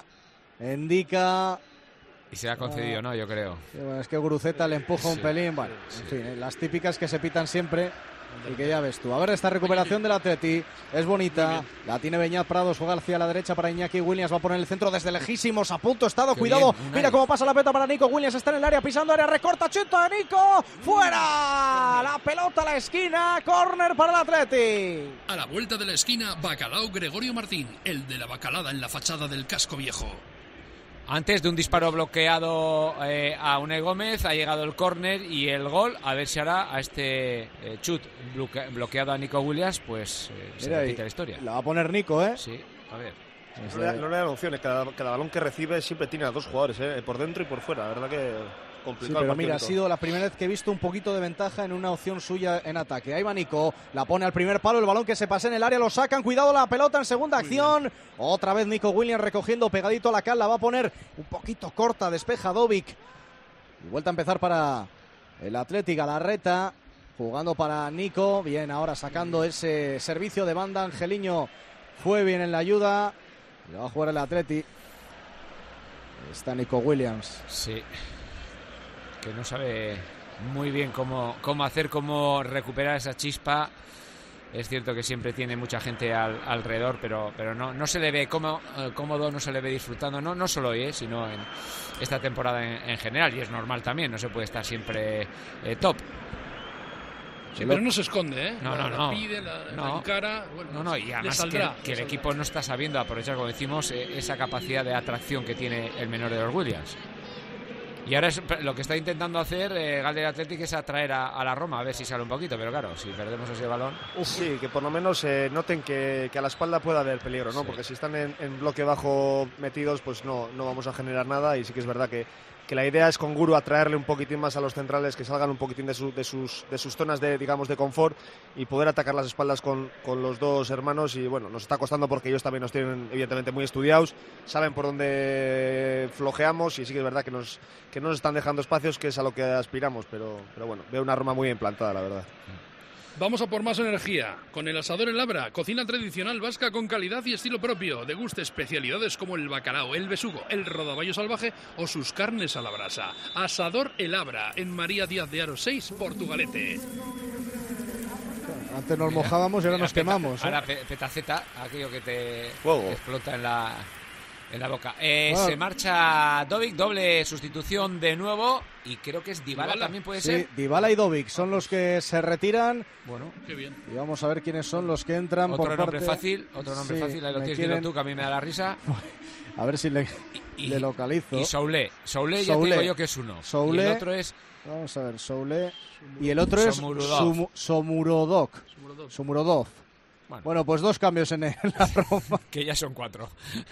indica. Y se ha concedido, ah, ¿no? Yo creo. Sí, bueno, es que Guruceta le empuja un Sí, pelín. Bueno, sí. en fin, las típicas que se pitan siempre. Y que ya ves tú. A ver, esta recuperación del Atleti es bonita. La tiene Beñat Prados, juega hacia la derecha para Iñaki Williams. Va a poner el centro desde lejísimos. A punto estado. Qué Cuidado. bien, Mira cómo pasa la pelota para Nico Williams. Está en el área, pisando área. Recorta, chuta de Nico. ¡Fuera! La pelota a la esquina. Córner para el Atleti. A la vuelta de la esquina, Bacalao Gregorio Martín, el de la bacalada en la fachada del Casco Viejo. Antes de un disparo bloqueado eh, a Unai Gómez, ha llegado el córner y el gol. A ver si ahora a este eh, chut bloque, bloqueado a Nico Williams, pues eh, se Mira repite ahí. la historia. La va a poner Nico, ¿eh? Sí, a ver. No le, da- no le dan opciones, cada, cada balón que recibe siempre tiene a dos jugadores, ¿eh? Por dentro y por fuera, la verdad que Sí, complicado. pero el mira, ha partido, sido la primera vez que he visto un poquito de ventaja en una opción suya en ataque. Ahí va Nico, la pone al primer palo, el balón que se pasa en el área, lo sacan, cuidado la pelota en segunda acción. Otra vez Nico Williams recogiendo pegadito a la cal, la va a poner un poquito corta, despeja Dovic. Y vuelta a empezar para el Athletic, Galarreta, jugando para Nico. Bien, ahora sacando ese servicio de banda, Angeliño fue bien en la ayuda. Le va a jugar el Athletic. Está Nico Williams. Sí. Que no sabe muy bien cómo, cómo hacer, cómo recuperar esa chispa. Es cierto que siempre tiene mucha gente al, alrededor, pero, pero no, no se le ve cómo, eh, cómodo, no se le ve disfrutando, no, no solo hoy, eh, sino en esta temporada en, en general, y es normal también, no se puede estar siempre eh, top. Sí, pero no se esconde, ¿eh? No, no, La no. pide, la, la No. encara, bueno, No, no, y le además que, saldrá, que le el saldrá. equipo no está sabiendo aprovechar, como decimos, eh, esa capacidad de atracción que tiene el menor de los Williams. Y ahora es, lo que está intentando hacer eh, Galder Athletic es atraer a, a la Roma, a ver si sale un poquito, pero claro, si perdemos ese balón... Uf. Sí, que por lo menos eh, noten que, que a la espalda puede haber peligro, ¿no? Sí. Porque si están en, en bloque bajo metidos, pues no, no vamos a generar nada, y sí que es verdad que, que la idea es con Guru atraerle un poquitín más a los centrales, que salgan un poquitín de, su, de, sus, de sus zonas de, digamos, de confort, y poder atacar las espaldas con, con los dos hermanos. Y bueno, nos está costando porque ellos también nos tienen evidentemente muy estudiados, saben por dónde flojeamos, y sí que es verdad que nos, que no nos están dejando espacios, que es a lo que aspiramos, pero, pero bueno, veo una Roma muy implantada, la verdad. Vamos a por más energía. Con el Asador El Abra, cocina tradicional vasca con calidad y estilo propio. Deguste especialidades como el bacalao, el besugo, el rodaballo salvaje o sus carnes a la brasa. Asador El Abra, en María Díaz de Aro seis, Portugalete. Antes nos mojábamos y ahora nos quemamos. Ahora ¿eh? petaceta, aquello que te Fuego. explota en la, en la boca. Eh, bueno. Se marcha Dovic, doble sustitución de nuevo. Y creo que es Dybala, Dybala. también puede Sí, ser. Dybala y Dovic son los que se retiran. Bueno, qué bien. Y vamos a ver quiénes son los que entran otro por nombre parte... fácil, otro nombre Sí, fácil, ahí lo me tienes, quieren... dilo tú, que a mí me da la risa. A ver si le, y, le localizo. Y Soulé, Soulé ya te Soulé. digo yo que es uno. Soulé. Y el otro es... Vamos a ver, Soulé. Y el otro es Somurodov. Sumu- Somurodov. Somurodov. Somurodov. Bueno. Bueno, pues dos cambios en, el, en la Roma. Que ya son cuatro.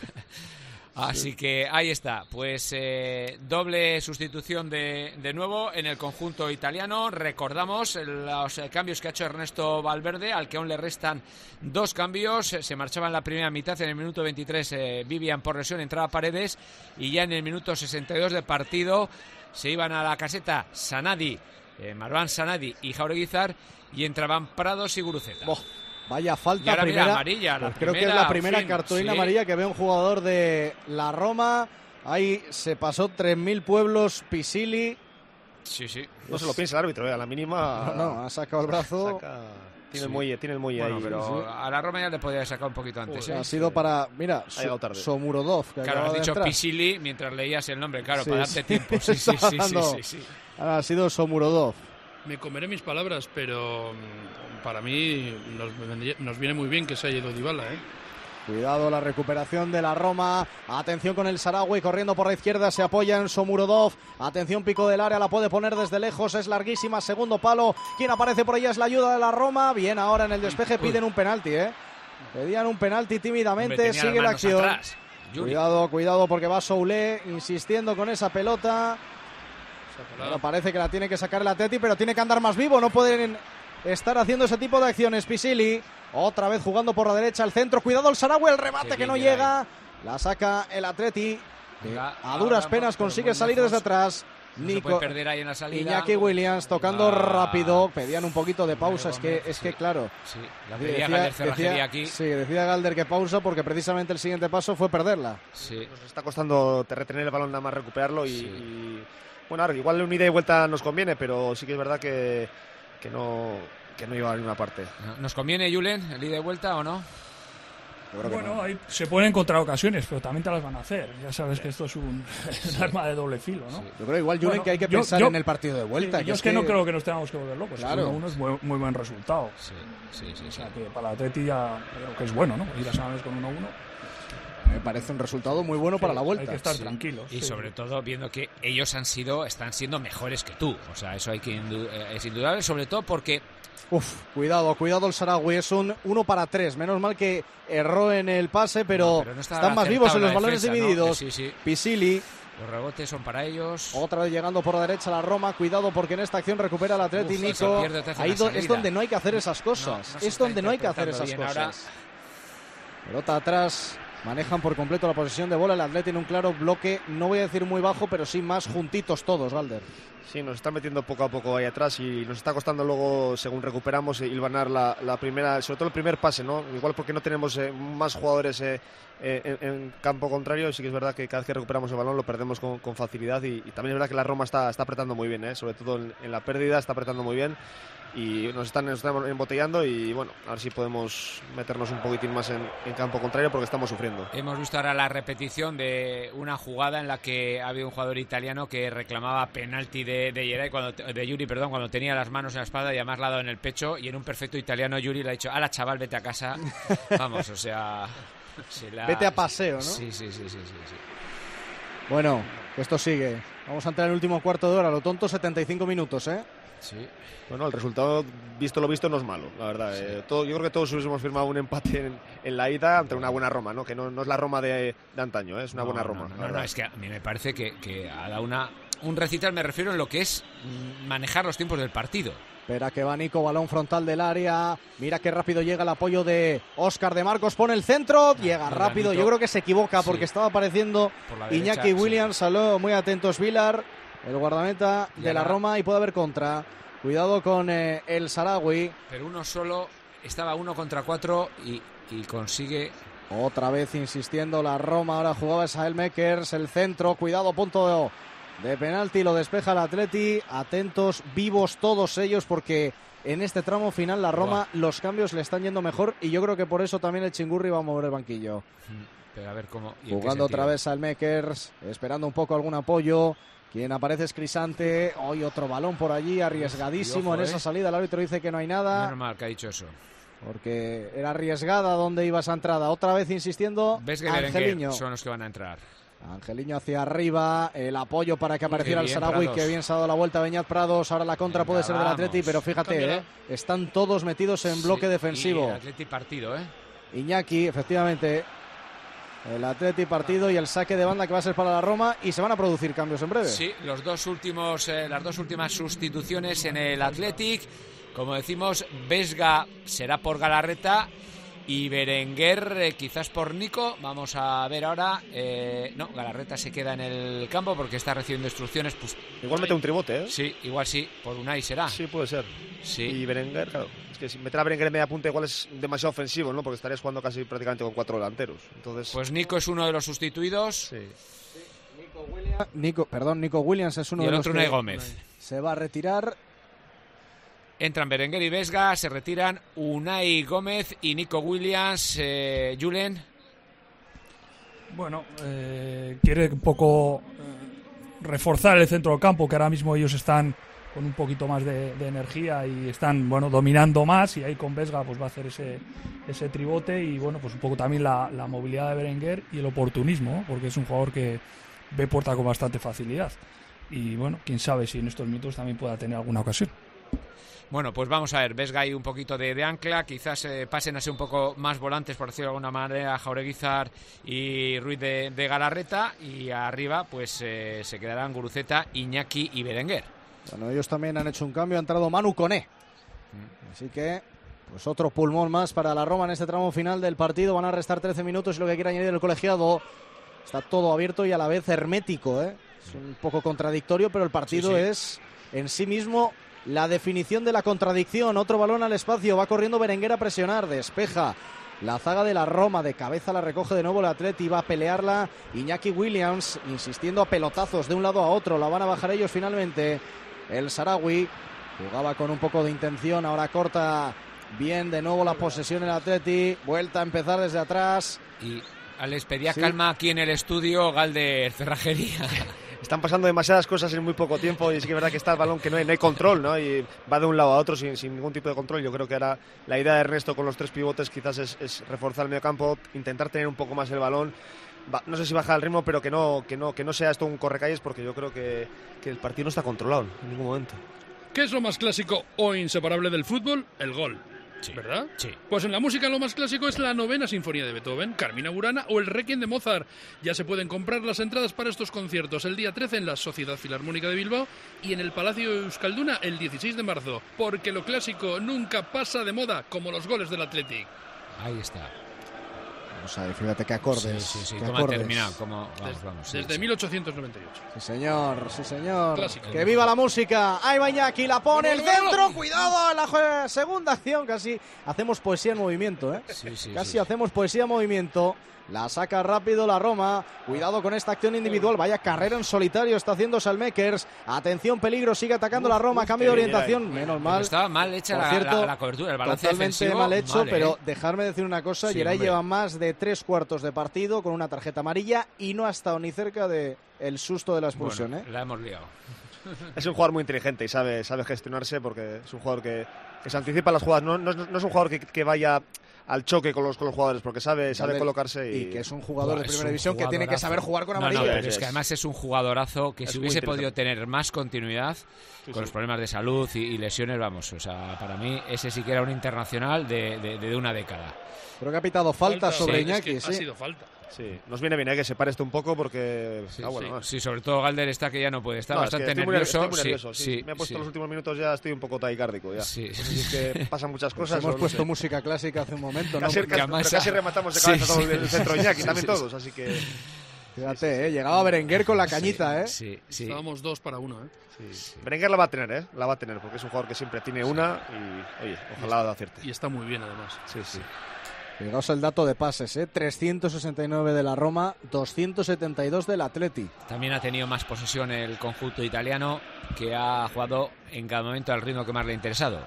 Así sí. que ahí está, pues eh, doble sustitución de, de nuevo en el conjunto italiano. Recordamos los eh, cambios que ha hecho Ernesto Valverde, al que aún le restan dos cambios. Se marchaba en la primera mitad, en el minuto veintitrés eh, Vivian por lesión, entraba Paredes, y ya en el minuto sesenta y dos de partido se iban a la caseta Sanadi, eh, Marwan Sanadi y Jauregui Zar, y entraban Prados y Guruceta. Boh. Vaya falta, y ahora, primera, mira, amarilla, la pues creo primera, que es la primera fin, cartulina sí. amarilla que ve un jugador de la Roma. Ahí se pasó tres mil pueblos Pisili. Sí, sí. No se lo piensa el árbitro, ¿eh? A la mínima... No, no, ha sacado el brazo. Saca... Tiene, Sí. el muelle, tiene el muelle Bueno, ahí. pero sí. a la Roma ya le podía sacar un poquito antes. Pues ¿eh? ha sido para, mira, Ha llegado tarde. Somurodov. Que Claro, acaba has de dicho entrar. Pisili mientras leías el nombre, claro, Sí, para darte sí. tiempo. Sí, sí, sí, sí, Estaba sí, sí. Ha sido Somurodov. Me comeré mis palabras, pero mm, para mí nos, vendría- nos viene muy bien que se haya ido Dybala, ¿eh? Cuidado la recuperación de la Roma. Atención con el Sarawi corriendo por la izquierda. Se apoya en Somurodov. Atención, pico del área. La puede poner desde lejos. Es larguísima. Segundo palo. Quien aparece por ella es la ayuda de la Roma. Bien, ahora en el despeje piden un penalti, ¿eh? Pedían un penalti tímidamente. Hombre, tenía Sigue las la manos acción. atrás, Yuri. Cuidado, cuidado porque va Soulé insistiendo con esa pelota. Bueno, parece que la tiene que sacar el Atleti, pero tiene que andar más vivo. No pueden estar haciendo ese tipo de acciones. Pisili, otra vez jugando por la derecha al centro. Cuidado el Sarawi, el remate Qué que no bien llega. Ahí. La saca el Atleti. Venga, A duras ahora, penas pero consigue muy salir lejos. desde atrás. No se puede perder ahí en la salida. Iñaki Williams tocando Ah. rápido. Pedían un poquito de pausa. Es que, Gómez, es que sí. claro. Sí, la Sí, pedía Galder Cerrajería aquí. sí, decía Galder que pausa porque precisamente el siguiente paso fue perderla. Sí. Nos está costando retener el balón, nada más recuperarlo. Y, y bueno, ahora, igual un ida y vuelta nos conviene, pero sí que es verdad que, que no que no iba a ninguna parte. ¿Nos conviene, Julen, el ida y vuelta o no? Bueno, ahí se pueden encontrar ocasiones, pero también te las van a hacer. Ya sabes que esto es un, un arma de doble filo, ¿no? Yo creo igual, Julen, Bueno, que hay que yo- pensar yo- en el partido de vuelta. Sí, que yo es es que, que- no creo que nos tengamos que volver locos. Claro. uno es muy, muy buen resultado. Sí, sí, sí. O sea, que para el Atleti ya creo que es bueno, ¿no? Ir a San Mamés con uno uno. Me parece un resultado muy bueno para la vuelta. Hay que estar Sí. tranquilos. Y sí. sobre todo viendo que ellos han sido, están siendo mejores que tú. O sea, eso hay que indu- eh, es indudable, sobre todo porque Uf, cuidado, cuidado el Sarawi. Es un uno para tres. Menos mal que erró en el pase, pero, No, pero no estaba están más acertado vivos en la los balones defensa, ¿no? divididos. Sí, sí. Pisili, los rebotes son para ellos. otra vez llegando por la derecha la Roma. Cuidado porque en esta acción recupera el Atleti. Uf, Nico. se pierde, te hace Ahí una do- es salida. donde no hay que hacer esas cosas. No, no se es está donde no hay que hacer esas interpretando bien cosas. Pelota atrás. Manejan por completo la posesión de bola. El Atleti en un claro bloque, no voy a decir muy bajo, pero sí más juntitos todos, Galder. Sí, nos está metiendo poco a poco ahí atrás y nos está costando luego, según recuperamos, hilvanar la, la primera, sobre todo el primer pase, ¿no? Igual porque no tenemos eh, más jugadores eh, eh, en, en campo contrario, sí que es verdad que cada vez que recuperamos el balón lo perdemos con, con facilidad y, y también es verdad que la Roma está, está apretando muy bien, ¿eh? Sobre todo en, en la pérdida está apretando muy bien y nos están, nos están embotellando y bueno, a ver si podemos meternos un poquitín más en, en campo contrario porque estamos sufriendo. Hemos visto ahora la repetición de una jugada en la que había un jugador italiano que reclamaba penalti de, de, Yuri, cuando, de Yuri perdón, cuando tenía las manos en la espalda y además la ha dado en el pecho y en un perfecto italiano Yuri le ha dicho, ala chaval, vete a casa. Vamos, o sea... se la- Vete a paseo, ¿no? Sí, sí, sí, sí, sí, sí. Bueno, esto sigue. Vamos a entrar en el último cuarto de hora, lo tonto, setenta y cinco minutos, ¿eh? Sí. Bueno, el resultado, visto lo visto, no es malo, la verdad. Sí. Eh, todo, yo creo que todos hubiésemos firmado un empate en, en la ida ante una buena Roma, ¿no? Que no, no es la Roma de, de antaño, ¿eh? Es una no, buena no, Roma. No, no, no, es que a mí me parece que, que ha dado una, un recital, me refiero en lo que es manejar los tiempos del partido. Espera que va Nico, balón frontal del área. Mira qué rápido llega el apoyo de Óscar de Marcos. Pone el centro, llega rápido. Yo creo que se equivoca porque sí. estaba apareciendo derecha, Iñaki Williams. Sí. Salió muy atentos Vilar, el guardameta de la Roma, y puede haber contra. Cuidado con eh, el Sarawi. Pero uno solo, estaba uno contra cuatro y, y consigue... Otra vez insistiendo la Roma. Ahora jugaba Saelmakers, el centro. Cuidado, punto de, de penalti. Lo despeja el Atleti. Atentos, vivos todos ellos, porque en este tramo final la Roma, wow. los cambios le están yendo mejor. Y yo creo que por eso también el Chingurri va a mover el banquillo. Pero a ver cómo... Jugando otra vez Saelmakers, esperando un poco algún apoyo. Quien aparece es Crisante. Hoy otro balón por allí, arriesgadísimo. Ojo, en esa salida. El árbitro dice que no hay nada. Menos mal que ha dicho eso. Porque era arriesgada donde iba esa entrada. Otra vez insistiendo. ¿Ves que Angeliño son los que van a entrar? Angeliño hacia arriba. El apoyo para que apareciera el Sarawi. Que bien se ha dado la vuelta Beñat Prados. Ahora la contra Venga, puede ser del Atleti. Pero fíjate, eh, están todos metidos en sí, bloque defensivo. Y el Atleti partido, ¿eh? Iñaki, efectivamente. El Atleti partido y el saque de banda que va a ser para la Roma, y se van a producir cambios en breve. Sí, los dos últimos, eh, las dos últimas sustituciones en el Athletic. Como decimos, Vesga será por Galarreta y Berenguer eh, quizás por Nico. Vamos a ver ahora. Eh, no, Galarreta se queda en el campo porque está recibiendo instrucciones. Pues, igual mete un tribote, ¿eh? Sí, igual sí, por Unai será. Sí, puede ser. Sí. Y Berenguer, claro. Es que si meter a Berenguer en media punta igual es demasiado ofensivo, ¿no? Porque estarías jugando casi prácticamente con cuatro delanteros. Entonces... Pues Nico es uno de los sustituidos. Sí. sí. Nico Williams, Nico, perdón, Nico Williams es uno y el de otro los que Unai Gómez. Se va a retirar. Entran Berenguer y Vesga, se retiran Unai Gómez y Nico Williams. Eh, Julen. Bueno, eh, quiere un poco eh, reforzar el centro del campo, que ahora mismo ellos están con un poquito más de, de energía y están, bueno, dominando más, y ahí con Vesga pues va a hacer ese, ese tribote, y bueno, pues un poco también la, la movilidad de Berenguer y el oportunismo, porque es un jugador que ve puerta con bastante facilidad, y bueno, quién sabe si en estos minutos también pueda tener alguna ocasión. Bueno, pues vamos a ver, Vesga ahí un poquito de, de ancla, quizás eh, pasen a ser un poco más volantes, por decirlo de alguna manera, Jaureguizar y Ruiz de, de Galarreta, y arriba pues eh, se quedarán Guruceta, Iñaki y Berenguer. Bueno, ellos también han hecho un cambio, ha entrado Manu Koné. Así que, pues otro pulmón más para la Roma en este tramo final del partido. Van a restar trece minutos y lo que quiere añadir el colegiado. Está todo abierto y a la vez hermético, ¿eh? Es un poco contradictorio, pero el partido sí, sí. es en sí mismo la definición de la contradicción. Otro balón al espacio, va corriendo Berenguer a presionar, despeja la zaga de la Roma, de cabeza la recoge de nuevo el Atleti, va a pelearla Iñaki Williams, insistiendo a pelotazos de un lado a otro, la van a bajar ellos finalmente. El Sarawi jugaba con un poco de intención, ahora corta bien de nuevo la posesión el Atleti, vuelta a empezar desde atrás. Y Alex, pedía sí. calma aquí en el estudio Galder Cerrajería. Están pasando demasiadas cosas en muy poco tiempo, y sí que es verdad que está el balón que no hay, no hay control, ¿no? Y va de un lado a otro sin, sin ningún tipo de control. Yo creo que ahora la idea de Ernesto con los tres pivotes quizás es, es reforzar el medio campo, intentar tener un poco más el balón. Va, no sé si baja el ritmo, pero que no, que no, que no sea esto un correcalles, porque yo creo que, que el partido no está controlado en ningún momento. ¿Qué es lo más clásico o inseparable del fútbol? El gol. Sí. ¿Verdad? Sí. Pues en la música lo más clásico es la novena sinfonía de Beethoven, Carmina Burana o el Requiem de Mozart. Ya se pueden comprar las entradas para estos conciertos el día trece en la Sociedad Filarmónica de Bilbao y en el Palacio Euskalduna el dieciséis de marzo, porque lo clásico nunca pasa de moda, como los goles del Athletic. Ahí está. Vamos a ver, fíjate qué acordes. Sí, sí, sí. Qué ¿Cómo acordes. ha terminado? ¿Cómo? Vamos, Desde, vamos, sí, desde sí. mil ochocientos noventa y ocho. Sí, señor, sí, señor. Clásico. Que viva la música. Ahí va Iñaki, la pone el centro. Cuidado en la segunda acción. Casi hacemos poesía en movimiento, ¿eh? Sí, sí, Casi sí. hacemos poesía en movimiento. La saca rápido la Roma. Cuidado con esta acción individual. Vaya carrera en solitario está haciendo Saelmakers. Atención, peligro. Sigue atacando la Roma. Cambio de orientación. Menos mal. Estaba mal hecha la, cierto, la, la cobertura, el balance totalmente defensivo. mal hecho, mal, ¿eh? pero dejarme decir una cosa. Sí, Geray hombre. lleva más de tres cuartos de partido con una tarjeta amarilla y no ha estado ni cerca de el susto de la expulsión. Bueno, ¿eh? la hemos liado. Es un jugador muy inteligente y sabe, sabe gestionarse, porque es un jugador que, que se anticipa a las jugadas. No, no, no es un jugador que, que vaya al choque con los, con los jugadores, porque sabe, sabe Vale. colocarse. Y... y que es un jugador Buah, de es primera un división que tiene que saber jugar con amarillo. No, no, pero es que además es un jugadorazo que Es si muy hubiese inteligente. podido tener más continuidad Sí, con sí. los problemas de salud y, y lesiones, vamos, o sea, para mí ese sí que era un internacional de, de, de una década. Creo que ha pitado falta, Falta, sobre sí, Iñaki, es que sí. ha sido falta. Sí, nos viene bien, ¿eh? Que se pare esto un poco porque... Sí, ah, bueno, sí, no. sí, sobre todo Galder está que ya no puede, está No, es que bastante estoy muy nervioso. estoy muy nervioso, sí, sí. sí, Me he puesto sí. los últimos minutos, ya estoy un poco taquicárdico ya. Sí. No sé si es que pasan muchas Pues cosas. hemos o no puesto sé. música clásica hace un momento, ¿no? Casi, Porque casi, además- pero casi rematamos de Sí, cabeza todo sí, el centro Iñaki, sí, también sí, todos, así que... Fíjate, ¿eh? Llegaba Berenguer con la cañita, ¿eh? Sí, sí. Estábamos dos para uno, ¿eh? Sí. Berenguer la va a tener, ¿eh? La va a tener, porque es un jugador que siempre tiene una y, oye, ojalá la acierte. Y está muy bien, además. Sí, sí. Fijaos el dato de pases, ¿eh? trescientos sesenta y nueve de la Roma, doscientos setenta y dos del Atleti. También ha tenido más posesión el conjunto italiano, que ha jugado en cada momento al ritmo que más le ha interesado.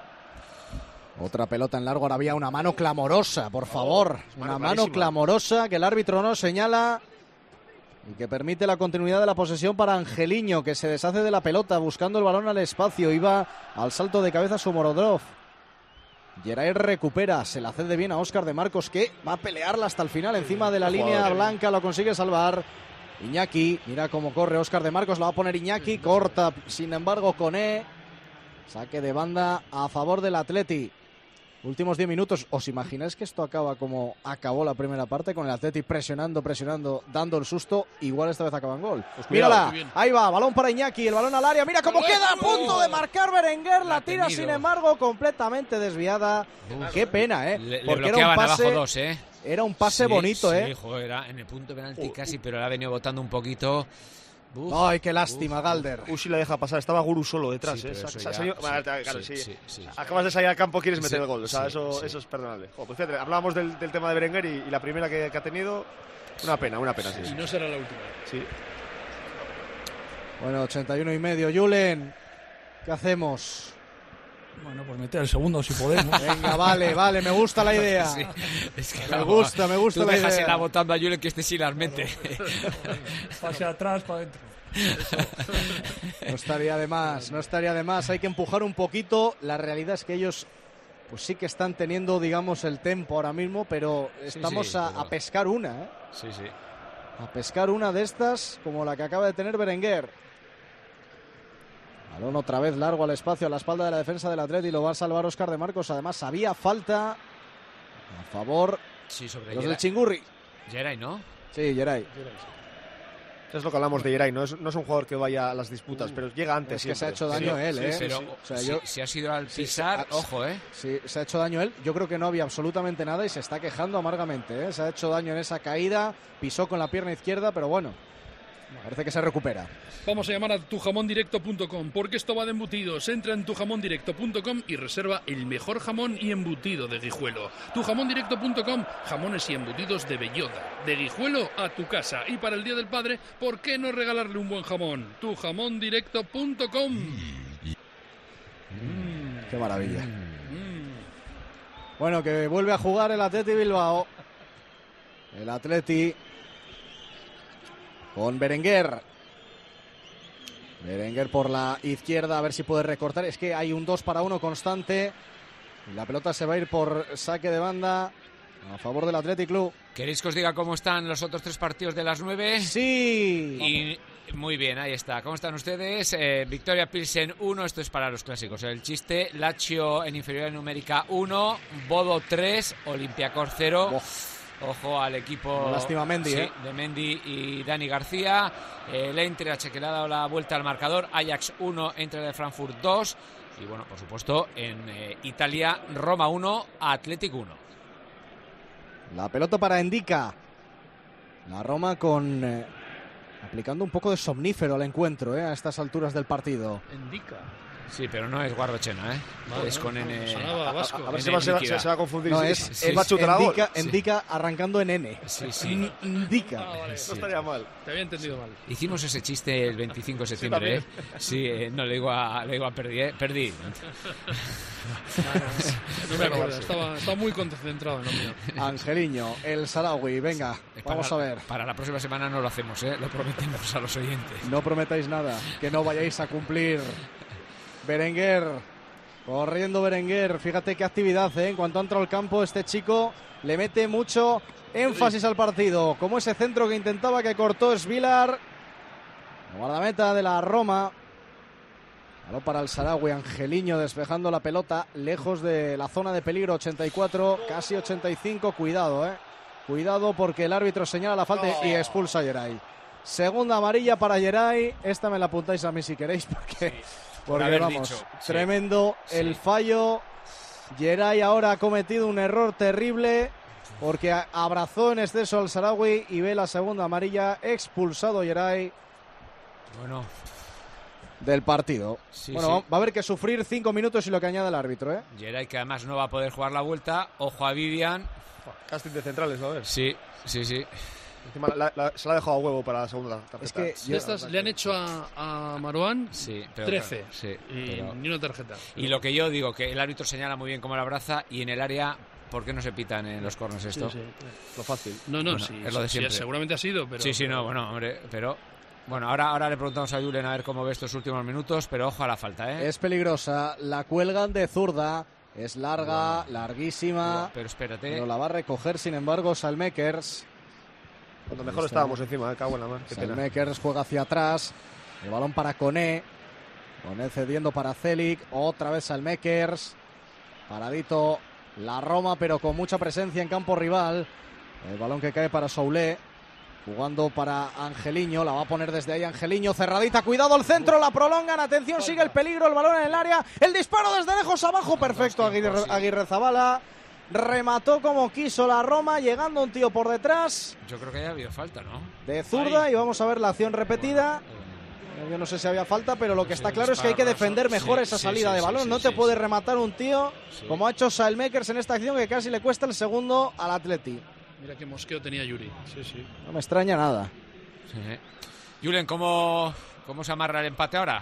Otra pelota en largo, ahora había una mano clamorosa, por favor. Una mano clarísima. clamorosa que el árbitro no señala y que permite la continuidad de la posesión para Angeliño, que se deshace de la pelota buscando el balón al espacio. Iba al salto de cabeza Sumorodov. Geray recupera, se la cede bien a Óscar de Marcos, que va a pelearla hasta el final encima de la Qué línea jugador. blanca, lo consigue salvar. Iñaki, mira cómo corre Óscar de Marcos, la va a poner Iñaki, corta, sin embargo Coné. Saque de banda a favor del Atleti. Últimos diez minutos. ¿Os imagináis que esto acaba como acabó la primera parte, con el Atleti presionando, presionando, dando el susto? Igual esta vez acaba en gol. Pues cuidado. Mírala, Muy bien. ahí va, balón para Iñaki, el balón al área. Mira cómo queda a punto de marcar Berenguer. La La ha tira, tenido. sin embargo, completamente desviada. Qué pena, ¿eh? Le, le Porque era un bloqueaban pase, abajo dos, ¿eh? era un pase Sí, bonito, sí, ¿eh? joder, era en el punto de penalti casi, pero le ha venido botando un poquito. Uf, Ay, qué lástima, uf, Galder. Ushi la deja pasar, estaba Guru solo detrás, Sí, ¿eh? pero Sa- eso sa- ya- salió- sí, Vale, claro, sí, sí. sí, sí. Acabas de salir al campo, quieres meter Sí, el gol. O sea, sí, eso, sí. eso es perdonable. Jo, pues fíjate, hablábamos del, del tema de Berenguer y, y la primera que, que ha tenido, una pena, una pena, sí. Y sí. no será la última. Sí. Bueno, ochenta y uno y medio. Julen, ¿qué hacemos? Bueno, pues meter el segundo si podemos. Venga, vale, vale, me gusta la idea. Sí, es que Me vamos, gusta, me gusta tú la dejas idea. irla votando a Julen que este sí las mete. Pase atrás, para adentro. No estaría de más, no estaría de más. Hay que empujar un poquito. La realidad es que ellos pues sí que están teniendo, digamos, el tempo ahora mismo, pero estamos sí, a, pero- a pescar una, ¿eh? Sí, sí. A pescar una de estas como la que acaba de tener Berenguer. Balón otra vez largo al espacio, a la espalda de la defensa del Atleti. Lo va a salvar Óscar de Marcos. Además, había falta a favor Sí, sobre de los del Geray. Chingurri. Geray, ¿no? Sí, Geray. Es lo que hablamos de Geray, no es, no es un jugador que vaya a las disputas, pero llega antes. Es que se ha siempre. hecho daño Sí, él, sí, ¿eh? sí, Pero sí. O sea, si, yo- si ha sido al Sí, pisar, sí, ojo, ¿eh? Sí, se ha hecho daño él. Yo creo que no había absolutamente nada y se está quejando amargamente, ¿eh? Se ha hecho daño en esa caída. Pisó con la pierna izquierda, pero bueno, parece que se recupera. Vamos a llamar a tujamondirecto punto com porque esto va de embutidos. Entra en tujamondirecto punto com y reserva el mejor jamón y embutido de Guijuelo. tujamondirecto punto com, jamones y embutidos de bellota. De Guijuelo a tu casa. Y para el Día del Padre, ¿por qué no regalarle un buen jamón? tujamondirecto punto com. Qué maravilla. Mm. Bueno, que vuelve a jugar el Atleti Bilbao. El Atleti con Berenguer. Berenguer por la izquierda, a ver si puede recortar. Es que hay un dos para uno constante. Y la pelota se va a ir por saque de banda a favor del Athletic Club. ¿Queréis que os diga cómo están los otros tres partidos de las nueve? Sí. Y muy bien, ahí está. ¿Cómo están ustedes? Eh, Victoria Pilsen uno, esto es para los clásicos. El chiste, Lazio en inferioridad numérica uno, Bodo tres, Olympiacos cero. Ojo al equipo Lástima Mendy, sí, ¿eh? de Mendy y Dani García. El Eintracht que le ha dado la vuelta al marcador. Ajax uno, Eintracht de Frankfurt dos. Y bueno, por supuesto, en eh, Italia, Roma uno, Athletic uno. La pelota para Endica. La Roma con eh, aplicando un poco de somnífero al encuentro, ¿eh? A estas alturas del partido. Indica. Sí, pero no es Guarrochena, ¿eh? Vale, es con N. sonaba vasco. A ver N si va, se, va, líquida. se- se va a confundir. No, si- es, si es va a chutar a gol. Endica, Sí. Endica arrancando en N. Sí, sí. N- Indica. Ah, vale. No estaría mal. Te había entendido mal. Hicimos ese chiste el veinticinco de septiembre, ¿eh? Sí, eh, no, le digo a, le digo a Perdí, ¿eh? Perdí. No me acuerdo, estaba, estaba muy concentrado en lo mío. Angeliño, el Sarawi, venga, vamos a Para- ver. Para la próxima semana no lo hacemos, ¿eh? Lo prometemos a los oyentes. No prometáis nada, que no vayáis a cumplir. Berenguer Corriendo Berenguer, fíjate qué actividad, ¿eh? En cuanto ha entrado al campo, este chico le mete mucho énfasis al partido. Como ese centro que intentaba que cortó Svilar. La guardameta de la Roma. Balón para el Sarawi, Angeliño despejando la pelota lejos de la zona de peligro, ochenta y cuatro, casi ochenta y cinco. Cuidado, ¿eh? Cuidado porque el árbitro señala la falta oh. y expulsa a Yeray. Segunda amarilla para Yeray. Esta me la apuntáis a mí si queréis porque... Sí. Porque vamos, dicho, tremendo sí. el fallo. Yeray ahora ha cometido un error terrible porque abrazó en exceso al Sarawi y ve la segunda amarilla. Expulsado Yeray bueno. del partido. Sí, bueno, sí. va a haber que sufrir cinco minutos y lo que añade el árbitro, ¿eh? Yeray que además no va a poder jugar la vuelta. Ojo a Vivian. Casting de centrales, ¿no? Sí, sí, sí. Encima la, la, se la ha dejado a huevo para la segunda tarjeta. Es que yo, estas le han hecho a, a Marouane sí, pero, trece sí, y pero... ni una tarjeta. Y lo que yo digo, que el árbitro señala muy bien cómo la abraza y en el área, ¿por qué no se pitan en los corners esto? Sí, sí, claro. Lo fácil. No, no, bueno, sí, es lo de siempre. Sí, seguramente ha sido, pero... Sí, sí, no, bueno, hombre, pero... Bueno, ahora, ahora le preguntamos a Julen a ver cómo ve estos últimos minutos, pero ojo a la falta, ¿eh? Es peligrosa, la cuelgan de zurda, es larga, wow. larguísima, wow, pero espérate. Pero la va a recoger, sin embargo, Salmakers. Cuando mejor está, estábamos encima, eh, cago en la mar. Salmakers juega hacia atrás, el balón para Koné, Koné cediendo para Celik, otra vez Salmakers, paradito la Roma, pero con mucha presencia en campo rival, el balón que cae para Soulé. Jugando para Angeliño, la va a poner desde ahí Angeliño, cerradita, cuidado al centro, la prolongan, atención, sigue el peligro, el balón en el área, el disparo desde lejos abajo, perfecto, Aguirre, Aguirre Zabala, remató como quiso la Roma, llegando un tío por detrás. Yo creo que ya ha habido falta, ¿no? De zurda, ahí. Y vamos a ver la acción repetida. Bueno, yo no sé si había falta, pero lo que está claro es que hay que defender mejor sí, esa salida sí, sí, de balón, sí, no sí, te sí, puede sí. rematar un tío sí. como ha hecho Salmakers en esta acción que casi le cuesta el segundo al Atleti. Mira qué mosqueo tenía Yuri. Sí, sí. No me extraña nada. Sí. Julen, ¿cómo, ¿cómo se amarra el empate ahora?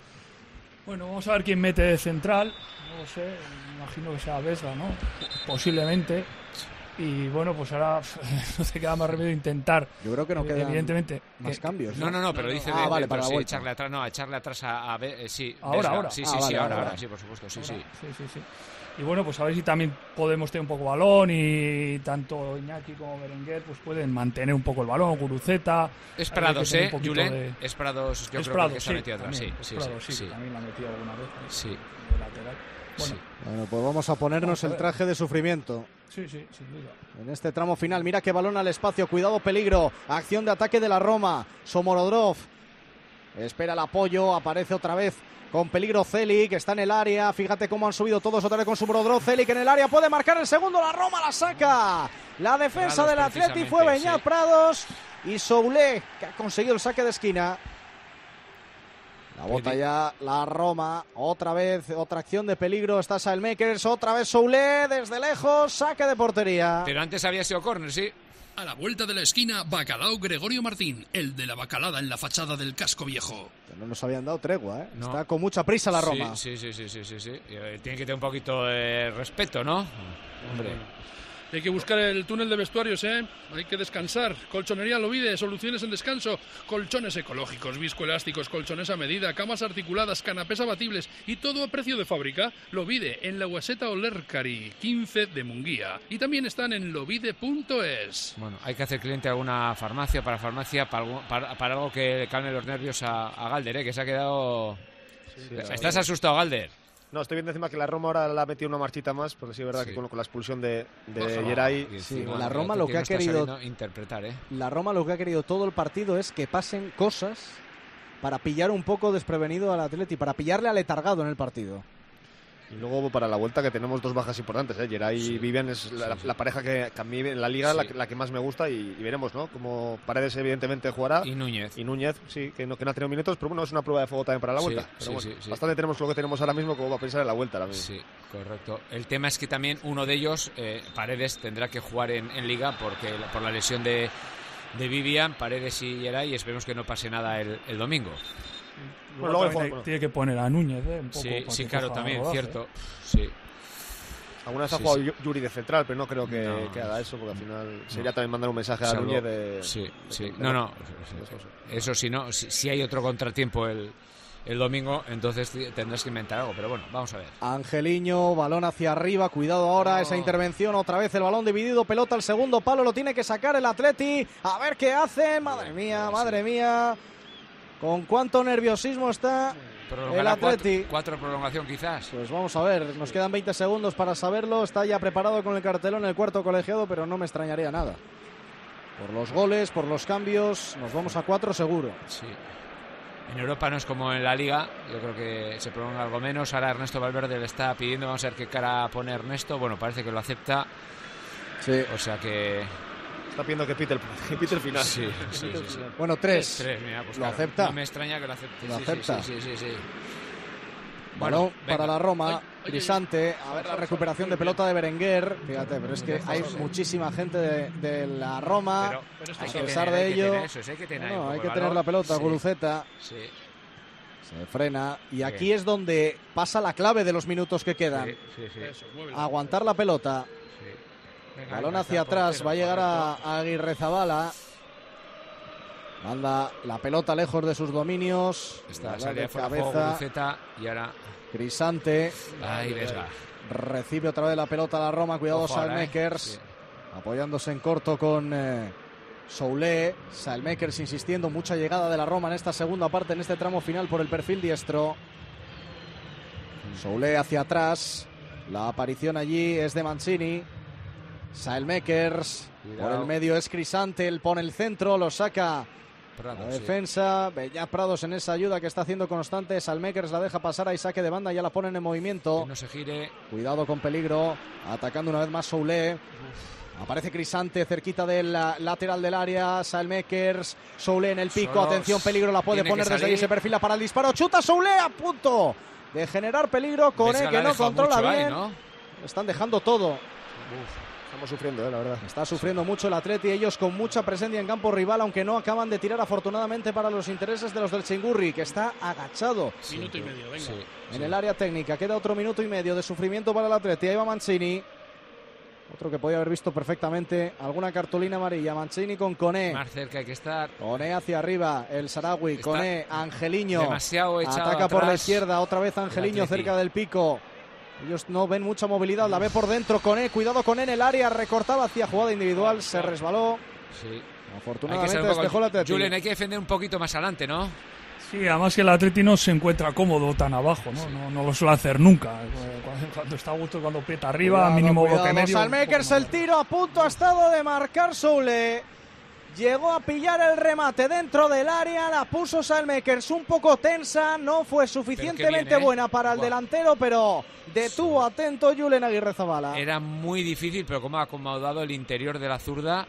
Bueno, vamos a ver quién mete de central. No lo sé, imagino que sea Vesga, ¿no? Posiblemente. Y bueno, pues ahora no te queda más remedio intentar. Yo creo que no quedan evidentemente más que, cambios. No, no, no, no pero no, dice no. de, ah, vale, de, para sí, la echarle atrás, no, echarle atrás a, a eh, sí, ahora, Vesga. ahora. Sí, ah, sí, vale, sí, ahora, ahora, ahora, sí, por supuesto, sí, ahora. sí. Sí, sí, sí. Y bueno, pues a ver si también podemos tener un poco balón y tanto Iñaki como Berenguer pues pueden mantener un poco el balón, Guruceta. Es Prados, ¿eh, Julen? De... Es Prados, yo es creo Prados, que sí, se ha metido atrás, también, sí, sí, Prados, sí, sí, sí. También la ha metido alguna vez. Sí. De lateral. Bueno. Sí. Bueno, pues vamos a ponernos vamos a el traje de sufrimiento. Sí, sí, sin duda. En este tramo final, mira qué balón al espacio, cuidado, peligro, acción de ataque de la Roma, Somorodrov, espera el apoyo, aparece otra vez con peligro Celik, que está en el área, fíjate cómo han subido todos otra vez con Somorodrov, Celik en el área, puede marcar el segundo, la Roma la saca, la defensa del Atleti fue Beñat sí. Prados y Soulé, que ha conseguido el saque de esquina. La bota ya la Roma, otra vez, otra acción de peligro, está Salmakers, otra vez Soulé, desde lejos, saque de portería. Pero antes había sido córner, sí. A la vuelta de la esquina, Bacalao Gregorio Martín, el de la bacalada en la fachada del casco viejo. Que no nos habían dado tregua, ¿eh? No. Está con mucha prisa la Roma. Sí, sí, sí, sí, sí, sí, sí. Tiene que tener un poquito de respeto, ¿no? Hombre. Hay que buscar el túnel de vestuarios, ¿eh? Hay que descansar. Colchonería Lovide, soluciones en descanso. Colchones ecológicos, viscoelásticos, colchones a medida, camas articuladas, canapés abatibles y todo a precio de fábrica. Lovide, en la Guaseta Olercari, quince de Munguía. Y también están en lovide punto es. Bueno, hay que hacer cliente a alguna farmacia, para farmacia, para algo, para, para algo que calme los nervios a, a Galder, ¿eh? Que se ha quedado... Sí, sí, ¿Estás asustado, Galder? No, estoy viendo encima que la Roma ahora la ha metido una marchita más, porque sí es verdad sí. que con, con la expulsión de, de Yeray... Sí, la Roma lo que ha querido interpretar, ¿eh? La Roma lo que ha querido todo el partido es que pasen cosas para pillar un poco desprevenido al Atleti, para pillarle aletargado en el partido. Y luego para la vuelta que tenemos dos bajas importantes, ¿eh? Yeray sí. y Vivian es la, sí, sí. la pareja que, que a mí en la liga sí. la, la que más me gusta y, y veremos, ¿no? Como Paredes evidentemente jugará. Y Núñez. Y Núñez, sí, que no, que no ha tenido minutos, pero bueno, es una prueba de fuego también para la vuelta. Sí, pero sí, bueno, sí, sí. bastante tenemos lo que tenemos ahora mismo como va a pensar en la vuelta. La sí, correcto. El tema es que también uno de ellos, eh, Paredes, tendrá que jugar en, en liga porque por la lesión de, de Vivian, Paredes y Yeray, y esperemos que no pase nada el, el domingo. Bueno, luego tiene, bueno. tiene que poner a Núñez, ¿eh? Un poco sí, sí, claro, también, rodaje, cierto. Sí. Alguna vez ha sí, jugado sí. Yuri de central, pero no creo que, no. que haga eso, porque al final sería no. también mandar un mensaje a Salvo, Núñez de... Sí, de sí. de no, no. Eso sí, no. Si, si hay otro contratiempo el, el domingo, entonces tendrás que inventar algo, pero bueno, vamos a ver. Angeliño, balón hacia arriba, cuidado ahora, oh. esa intervención, otra vez el balón dividido, pelota al segundo palo, lo tiene que sacar el Atleti, a ver qué hace, madre mía, madre mía, con cuánto nerviosismo está el Atleti. Cuatro, cuatro prolongación quizás. Pues vamos a ver, nos quedan veinte segundos para saberlo, está ya preparado con el cartelón el cuarto colegiado, pero no me extrañaría nada. Por los goles, por los cambios, nos vamos a cuatro seguro. Sí. En Europa no es como en la Liga, yo creo que se prolonga algo menos. Ahora Ernesto Valverde le está pidiendo, vamos a ver qué cara pone Ernesto. Bueno, parece que lo acepta. Sí. O sea que... Está pidiendo que pite el, que pite el final. Sí, sí, sí, sí. Bueno, tres. tres mira, pues lo claro, acepta. No me extraña que lo acepte. Lo sí, acepta. Sí, sí, sí, sí, sí. Balón bueno, para la Roma, Oye, oye, Crisante, a ver la recuperación de pelota de Berenguer, fíjate, pero es que hay muchísima gente de, de la Roma, pero, pero a hay pesar tener, de hay ello, que eso, hay que tener, no, hay que valor. tener la pelota, sí. Guruceta, sí. se frena, y sí. aquí es donde pasa la clave de los minutos que quedan, sí, sí, sí. Eso, aguantar la pelota, sí. Venga, balón venga, hacia atrás, portero, va a llegar a, correcto. a Aguirrezabala, manda la pelota lejos de sus dominios, Está la salida de de fuera de cabeza, juego, Guruceta, y ahora... Crisante, Ahí Vesga. recibe otra vez la pelota a la Roma, cuidado Salmakers, eh. sí. apoyándose en corto con eh, Soulé, Salmakers insistiendo, mucha llegada de la Roma en esta segunda parte, en este tramo final por el perfil diestro. Soulé hacia atrás, la aparición allí es de Mancini, Salmakers, por el medio es Crisante, él pone el centro, lo saca Prado, la defensa, sí. Beñat Prados en esa ayuda que está haciendo constante, Salmakers la deja pasar, ahí saque de banda, ya la ponen en movimiento. Que no se gire. Cuidado con peligro, atacando una vez más Soulé. Aparece Crisante cerquita del lateral del área, Salmakers, Soulé en el pico, Solos. atención, peligro, la puede Tiene poner que desde ahí, se perfila para el disparo, chuta Soulé a punto de generar peligro, Koné que no controla bien. Ahí, ¿no? Están dejando todo. Uf. Estamos sufriendo, eh, la verdad. Está sufriendo mucho el Atleti, ellos con mucha presencia en campo rival, aunque no acaban de tirar afortunadamente para los intereses de los del Chingurri, que está agachado. Sí, minuto y medio, venga. Sí, en sí. el área técnica, queda otro minuto y medio de sufrimiento para el Atleti. Ahí va Mancini. Otro que podía haber visto perfectamente alguna cartulina amarilla. Mancini con Koné. Más cerca hay que estar. Koné hacia arriba, el Sarawi, Koné, Angeliño. Demasiado echado Ataca atrás. por la izquierda, otra vez Angeliño cerca del pico. Ellos no ven mucha movilidad, la ve por dentro Koné, cuidado Koné en el área, recortaba hacia jugada individual, se resbaló. Sí. Afortunadamente despejó la Atleti. Julen, hay que defender un poquito más adelante, ¿no? Sí, además que el Atleti no se encuentra cómodo tan abajo, ¿no? Sí. No, no lo suele hacer nunca. Cuando, cuando está a gusto, cuando aprieta arriba, cuidado, mínimo cuidado, bloque medio. Salmakers el tiro, a punto ha estado de marcar Soulé. Llegó a pillar el remate dentro del área, la puso Salmakers un poco tensa, no fue suficientemente bien, ¿eh? buena para el wow. delantero, pero detuvo atento Julen Aguirrezabala. Era muy difícil, pero como ha acomodado el interior de la zurda.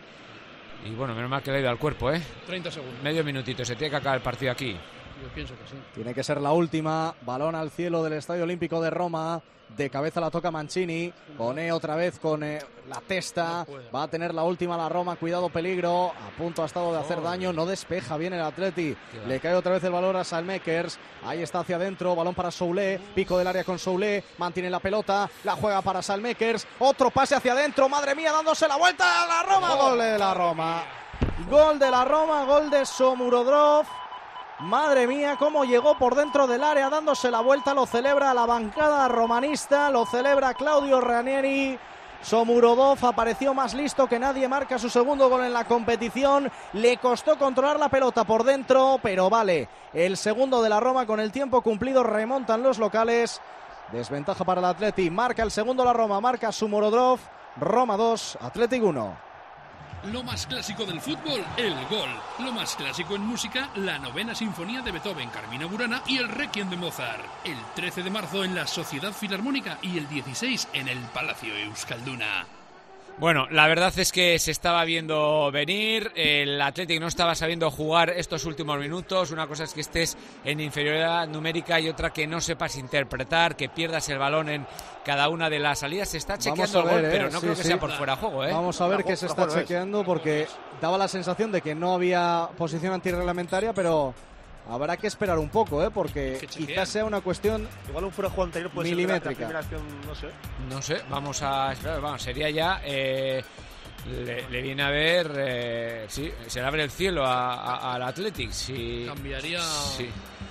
Y bueno, menos mal que le ha ido al cuerpo, ¿eh? treinta segundos. Medio minutito, se tiene que acabar el partido aquí. Yo pienso que sí. Tiene que ser la última, balón al cielo del Estadio Olímpico de Roma. De cabeza la toca Mancini, Koné otra vez con eh, la testa, no va a tener la última la Roma, cuidado peligro, a punto ha estado de hacer oh, daño, no despeja bien el Atleti, le cae otra vez el balón a Salmakers, ahí está hacia adentro, balón para Soulé, pico del área con Soulé, mantiene la pelota, la juega para Salmakers, otro pase hacia adentro, madre mía, dándose la vuelta a la Roma, oh, gol de la Roma, gol de la Roma, gol de Shomurodov. Madre mía, cómo llegó por dentro del área dándose la vuelta, lo celebra la bancada romanista, lo celebra Claudio Ranieri. Shomurodov apareció más listo que nadie, marca su segundo gol en la competición, le costó controlar la pelota por dentro, pero vale, el segundo de la Roma con el tiempo cumplido, remontan los locales, desventaja para el Atleti, marca el segundo la Roma, marca Shomurodov, Roma dos, Athletic uno. Lo más clásico del fútbol, el gol. Lo más clásico en música, la novena sinfonía de Beethoven, Carmina Burana y el Requiem de Mozart. El trece de marzo en la Sociedad Filarmónica y el dieciséis en el Palacio Euskalduna. Bueno, la verdad es que se estaba viendo venir, el Athletic no estaba sabiendo jugar estos últimos minutos, una cosa es que estés en inferioridad numérica y otra que no sepas interpretar, que pierdas el balón en cada una de las salidas, se está chequeando el gol, eh, pero no sí, creo que sí. sea por fuera de juego. ¿eh? Vamos a ver qué se está chequeando porque daba la sensación de que no había posición antirreglamentaria, pero... Habrá que esperar un poco, ¿eh? Porque quizás sea una cuestión igual un fuera de juego anterior puede milimétrica. Ser la, la acción, no sé. No sé, vamos a esperar. Vamos, sería ya... Eh, le, le viene a ver... Eh, sí, se le abre el cielo al Athletic. Si, Cambiaría... Sí.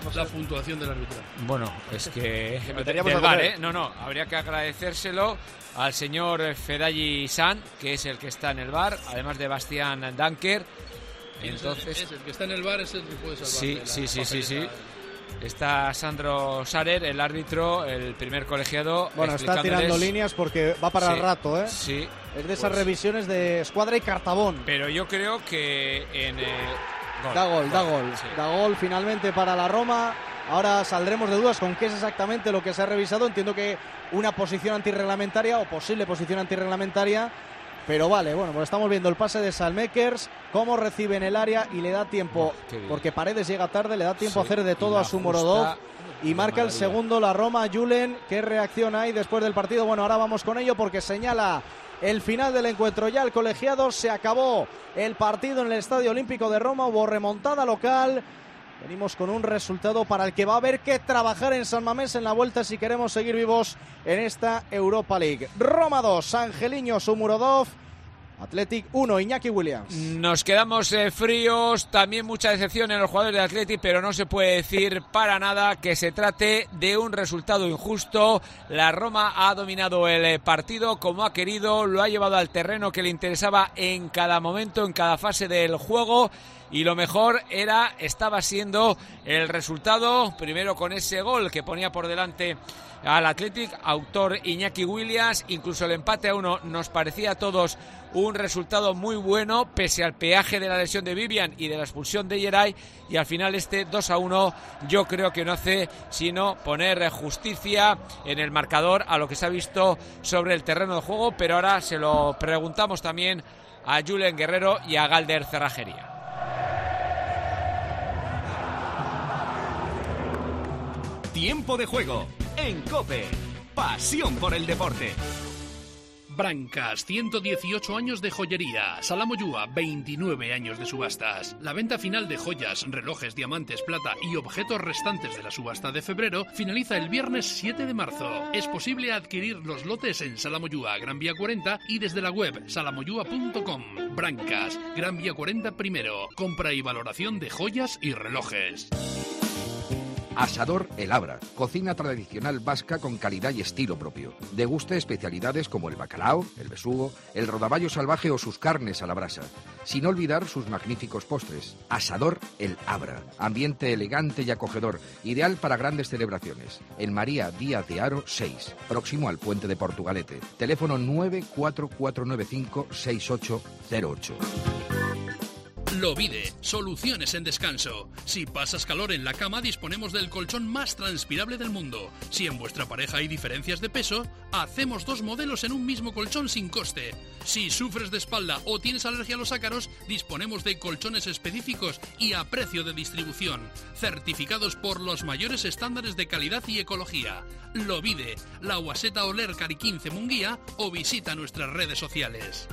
la puntuación del árbitro. Bueno, es que meteríamos del a V A R, comer. ¿eh? No, no, habría que agradecérselo al señor Fedayi San, que es el que está en el V A R, además de Bastián Danker. Entonces, Es el que está en el bar, es el que puede salvar. sí, sí, sí, sí, sí. Está Sandro Sarer, el árbitro, el primer colegiado. Bueno, está explicándoles- tirando líneas porque va para Sí, el rato, ¿eh? Sí. Es de esas Pues- revisiones de Escuadra y Cartabón. Pero yo creo que en... eh, gol. Da gol, da gol. Sí. Da gol finalmente para la Roma. Ahora saldremos de dudas con qué es exactamente lo que se ha revisado. Entiendo que una posición antirreglamentaria o posible posición antirreglamentaria. Pero vale, bueno, pues estamos viendo el pase de Salmakers, cómo recibe en el área y le da tiempo, qué bien. porque Paredes llega tarde, le da tiempo a Sí, hacer de y todo la a su justa Morodov y de marca el maravilla. segundo la Roma. Julen, ¿qué reacción hay después del partido? Bueno, ahora vamos con ello porque señala el final del encuentro ya el colegiado. Se acabó el partido en el Estadio Olímpico de Roma, hubo remontada local. Venimos con un resultado para el que va a haber que trabajar en San Mamés en la vuelta si queremos seguir vivos en esta Europa League. Roma dos, Angeliño Sumurodov, Athletic uno, Iñaki Williams. Nos quedamos eh, fríos, también mucha decepción en los jugadores de Athletic, pero no se puede decir para nada que se trate de un resultado injusto. La Roma ha dominado el eh, partido como ha querido, lo ha llevado al terreno que le interesaba en cada momento, en cada fase del juego. Y lo mejor era, estaba siendo el resultado, primero con ese gol que ponía por delante al Athletic, autor Iñaki Williams. Incluso el empate a uno nos parecía a todos un resultado muy bueno, pese al peaje de la lesión de Vivian y de la expulsión de Yeray. Y al final este dos a uno yo creo que no hace sino poner justicia en el marcador a lo que se ha visto sobre el terreno de juego. Pero ahora se lo preguntamos también a Julen Guerrero y a Galder Cerrajería. Tiempo de juego en COPE. Pasión por el deporte. Brancas, ciento dieciocho años de joyería. Salamoyúa, veintinueve años de subastas. La venta final de joyas, relojes, diamantes, plata y objetos restantes de la subasta de febrero finaliza el viernes siete de marzo. Es posible adquirir los lotes en Salamoyúa, Gran Vía cuarenta y desde la web salamoyúa punto com. Brancas, Gran Vía cuarenta primero. Compra y valoración de joyas y relojes. Asador El Abra, cocina tradicional vasca con calidad y estilo propio. Deguste especialidades como el bacalao, el besugo, el rodaballo salvaje o sus carnes a la brasa. Sin olvidar sus magníficos postres. Asador El Abra, ambiente elegante y acogedor, ideal para grandes celebraciones. En María Díaz de Haro seis, próximo al puente de Portugalete. Teléfono nueve cuatro cuatro nueve cinco seis ocho cero ocho. Lovide, soluciones en descanso. Si pasas calor en la cama, disponemos del colchón más transpirable del mundo. Si en vuestra pareja hay diferencias de peso, hacemos dos modelos en un mismo colchón sin coste. Si sufres de espalda o tienes alergia a los ácaros, disponemos de colchones específicos y a precio de distribución, certificados por los mayores estándares de calidad y ecología. Lovide, La Guaseta Oler Cari quince Munguía o visita nuestras redes sociales.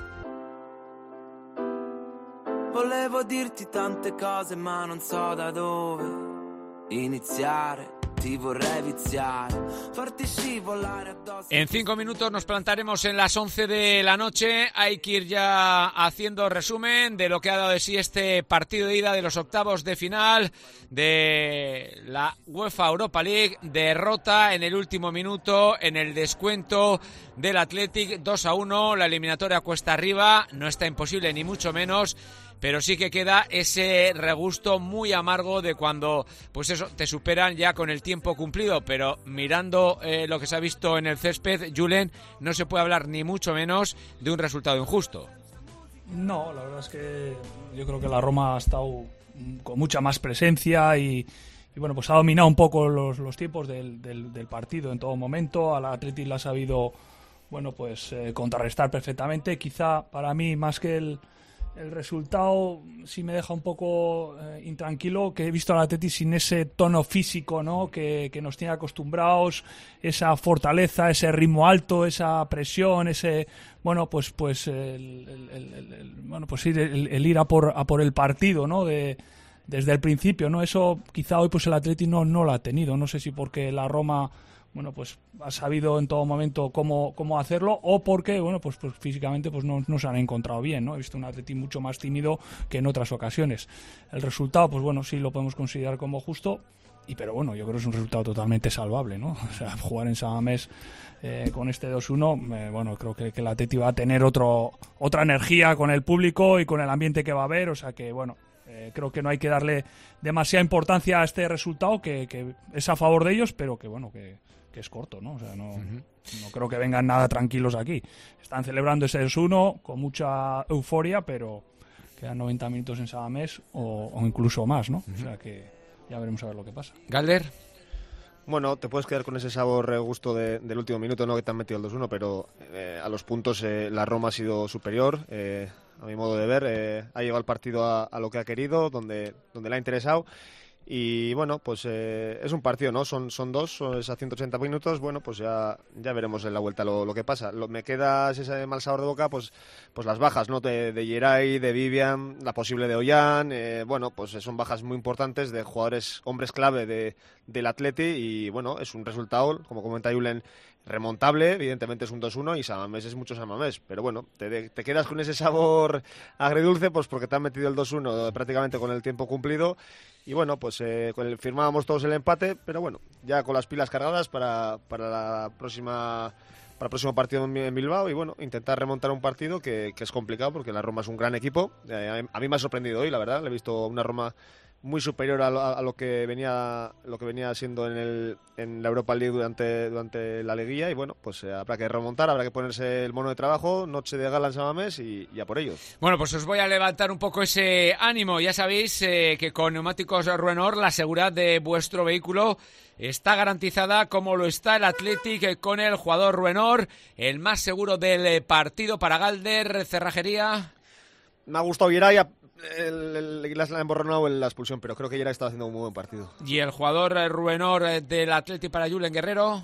Volevo dirti tante cose ma non so da dove iniziare, ti vorrei viziare, farti scivolare addosso. En cinco minutos nos plantaremos en las once de la noche. Hay que ir ya haciendo resumen de lo que ha dado de sí este partido de ida de los octavos de final de la UEFA Europa League. Derrota en el último minuto, en el descuento del Athletic, dos a uno. La eliminatoria cuesta arriba, no está imposible ni mucho menos, pero sí que queda ese regusto muy amargo de cuando, pues eso, te superan ya con el tiempo cumplido. Pero mirando eh, lo que se ha visto en el césped, Julen, no se puede hablar ni mucho menos de un resultado injusto. No, la verdad es que yo creo que la Roma ha estado con mucha más presencia y, y bueno, pues ha dominado un poco los, los tiempos del, del, del partido en todo momento. Al Athletic la ha sabido, bueno, pues eh, contrarrestar perfectamente. Quizá para mí, más que el El resultado sí me deja un poco eh, intranquilo, que he visto al Atleti sin ese tono físico, ¿no? que, que nos tiene acostumbrados, esa fortaleza, ese ritmo alto, esa presión, ese bueno pues pues el, el, el, el, el bueno pues ir el, el ir a por a por el partido, ¿no? de desde el principio, ¿no? Eso quizá hoy pues el Atleti no, no lo ha tenido. No sé si porque la Roma, bueno, pues ha sabido en todo momento cómo, cómo hacerlo, o porque, bueno, pues, pues físicamente pues no, no se han encontrado bien, ¿no? He visto un Atleti mucho más tímido que en otras ocasiones. El resultado, pues bueno, sí lo podemos considerar como justo, y pero bueno, yo creo que es un resultado totalmente salvable, ¿no? O sea, jugar en San Mamés eh, con este dos uno, eh, bueno, creo que, que el Atleti va a tener otro, otra energía con el público y con el ambiente que va a haber, o sea que, bueno, Eh, creo que no hay que darle demasiada importancia a este resultado, que, que es a favor de ellos, pero que bueno, que, que es corto, ¿no? O sea, no, uh-huh. no creo que vengan nada tranquilos aquí. Están celebrando ese dos uno con mucha euforia, pero quedan noventa minutos en San Mamés o, o incluso más, ¿no? Uh-huh. O sea que ya veremos a ver lo que pasa. Galder. Bueno, te puedes quedar con ese sabor eh, gusto de, del último minuto, ¿no? Que te han metido el dos uno, pero eh, a los puntos eh, la Roma ha sido superior. Eh, a mi modo de ver, eh, ha llegado el partido a, a lo que ha querido, donde, donde le ha interesado. Y bueno, pues eh, es un partido, ¿no? Son, son dos, son a ciento ochenta minutos. Bueno, pues ya, ya veremos en la vuelta lo, lo que pasa. Lo, me queda ese mal sabor de boca, pues, pues las bajas, ¿no? De, de Geray, de Vivian, la posible de Ollán. Eh, bueno, pues son bajas muy importantes de jugadores, hombres clave de, del Atleti. Y bueno, es un resultado, como comenta Julen, remontable. Evidentemente es un dos uno y San Mamés es mucho San Mamés. Pero bueno, te, te quedas con ese sabor agridulce, pues porque te han metido el dos uno prácticamente con el tiempo cumplido. Y bueno, pues eh, con el, firmábamos todos el empate, pero bueno, ya con las pilas cargadas para, para la próxima para el próximo partido en Bilbao y bueno, intentar remontar un partido que, que es complicado porque la Roma es un gran equipo. Eh, a mí me ha sorprendido hoy, la verdad, le he visto una Roma muy superior a lo, a lo que venía lo que venía siendo en el en la Europa League durante durante la liguilla y bueno, pues eh, habrá que remontar, habrá que ponerse el mono de trabajo, noche de gala en San Mamés y ya por ello. Bueno, pues os voy a levantar un poco ese ánimo. Ya sabéis eh, que con Neumáticos Ruenor la seguridad de vuestro vehículo está garantizada, como lo está el Athletic con el jugador Ruenor, el más seguro del partido. Para Galder, cerrajería. Me ha gustado Geray. El, el, el, le ha emborronado en la expulsión, pero creo que ya está haciendo un muy buen partido. ¿Y el jugador eh, Ruenor eh, del Atleti para Julen Guerrero?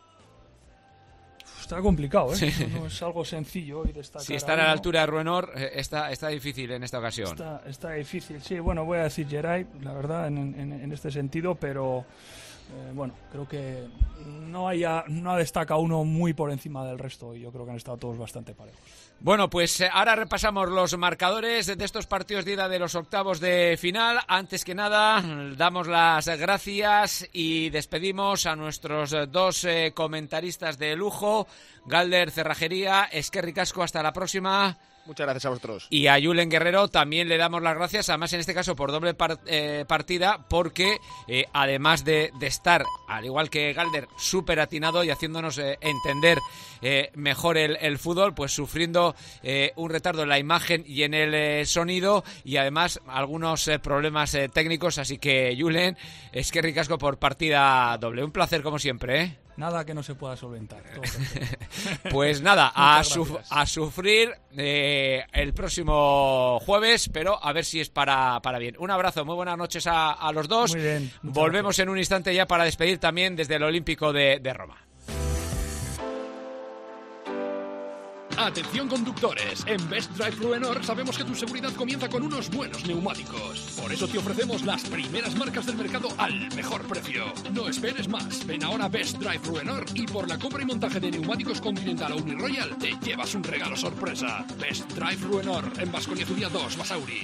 Está complicado, ¿eh? Sí. No, no es algo sencillo hoy destacar. Si estar a la altura de Ruenor eh, está, está difícil en esta ocasión. Está, está difícil, sí. Bueno, voy a decir Geray, la verdad, en, en, en este sentido, pero eh, bueno, creo que no, haya, no ha destacado uno muy por encima del resto y yo creo que han estado todos bastante parejos. Bueno, pues ahora repasamos los marcadores de estos partidos de ida de los octavos de final. Antes que nada, damos las gracias y despedimos a nuestros dos eh, comentaristas de lujo, Galder, Cerrajería, Esquerri Casco, hasta la próxima. Muchas gracias a vosotros. Y a Julen Guerrero también le damos las gracias, además en este caso por doble par, eh, partida, porque eh, además de, de estar, al igual que Galder, súper atinado y haciéndonos eh, entender eh, mejor el, el fútbol, pues sufriendo eh, un retardo en la imagen y en el eh, sonido y además algunos eh, problemas eh, técnicos, así que Julen, es que ricasco por partida doble. Un placer como siempre, ¿eh? Nada que no se pueda solventar. Todo pues nada, a, su, a sufrir eh, el próximo jueves, pero a ver si es para, para bien. Un abrazo, muy buenas noches a, a los dos. Muy bien. Volvemos gracias. En un instante ya para despedir también desde el Olímpico de, de Roma. Atención conductores, en Best Drive Ruenor sabemos que tu seguridad comienza con unos buenos neumáticos. Por eso te ofrecemos las primeras marcas del mercado al mejor precio. No esperes más, ven ahora a Best Drive Ruenor y por la compra y montaje de neumáticos Continental o Uniroyal te llevas un regalo sorpresa. Best Drive Ruenor, en Baskonia Zulia dos, Basauri.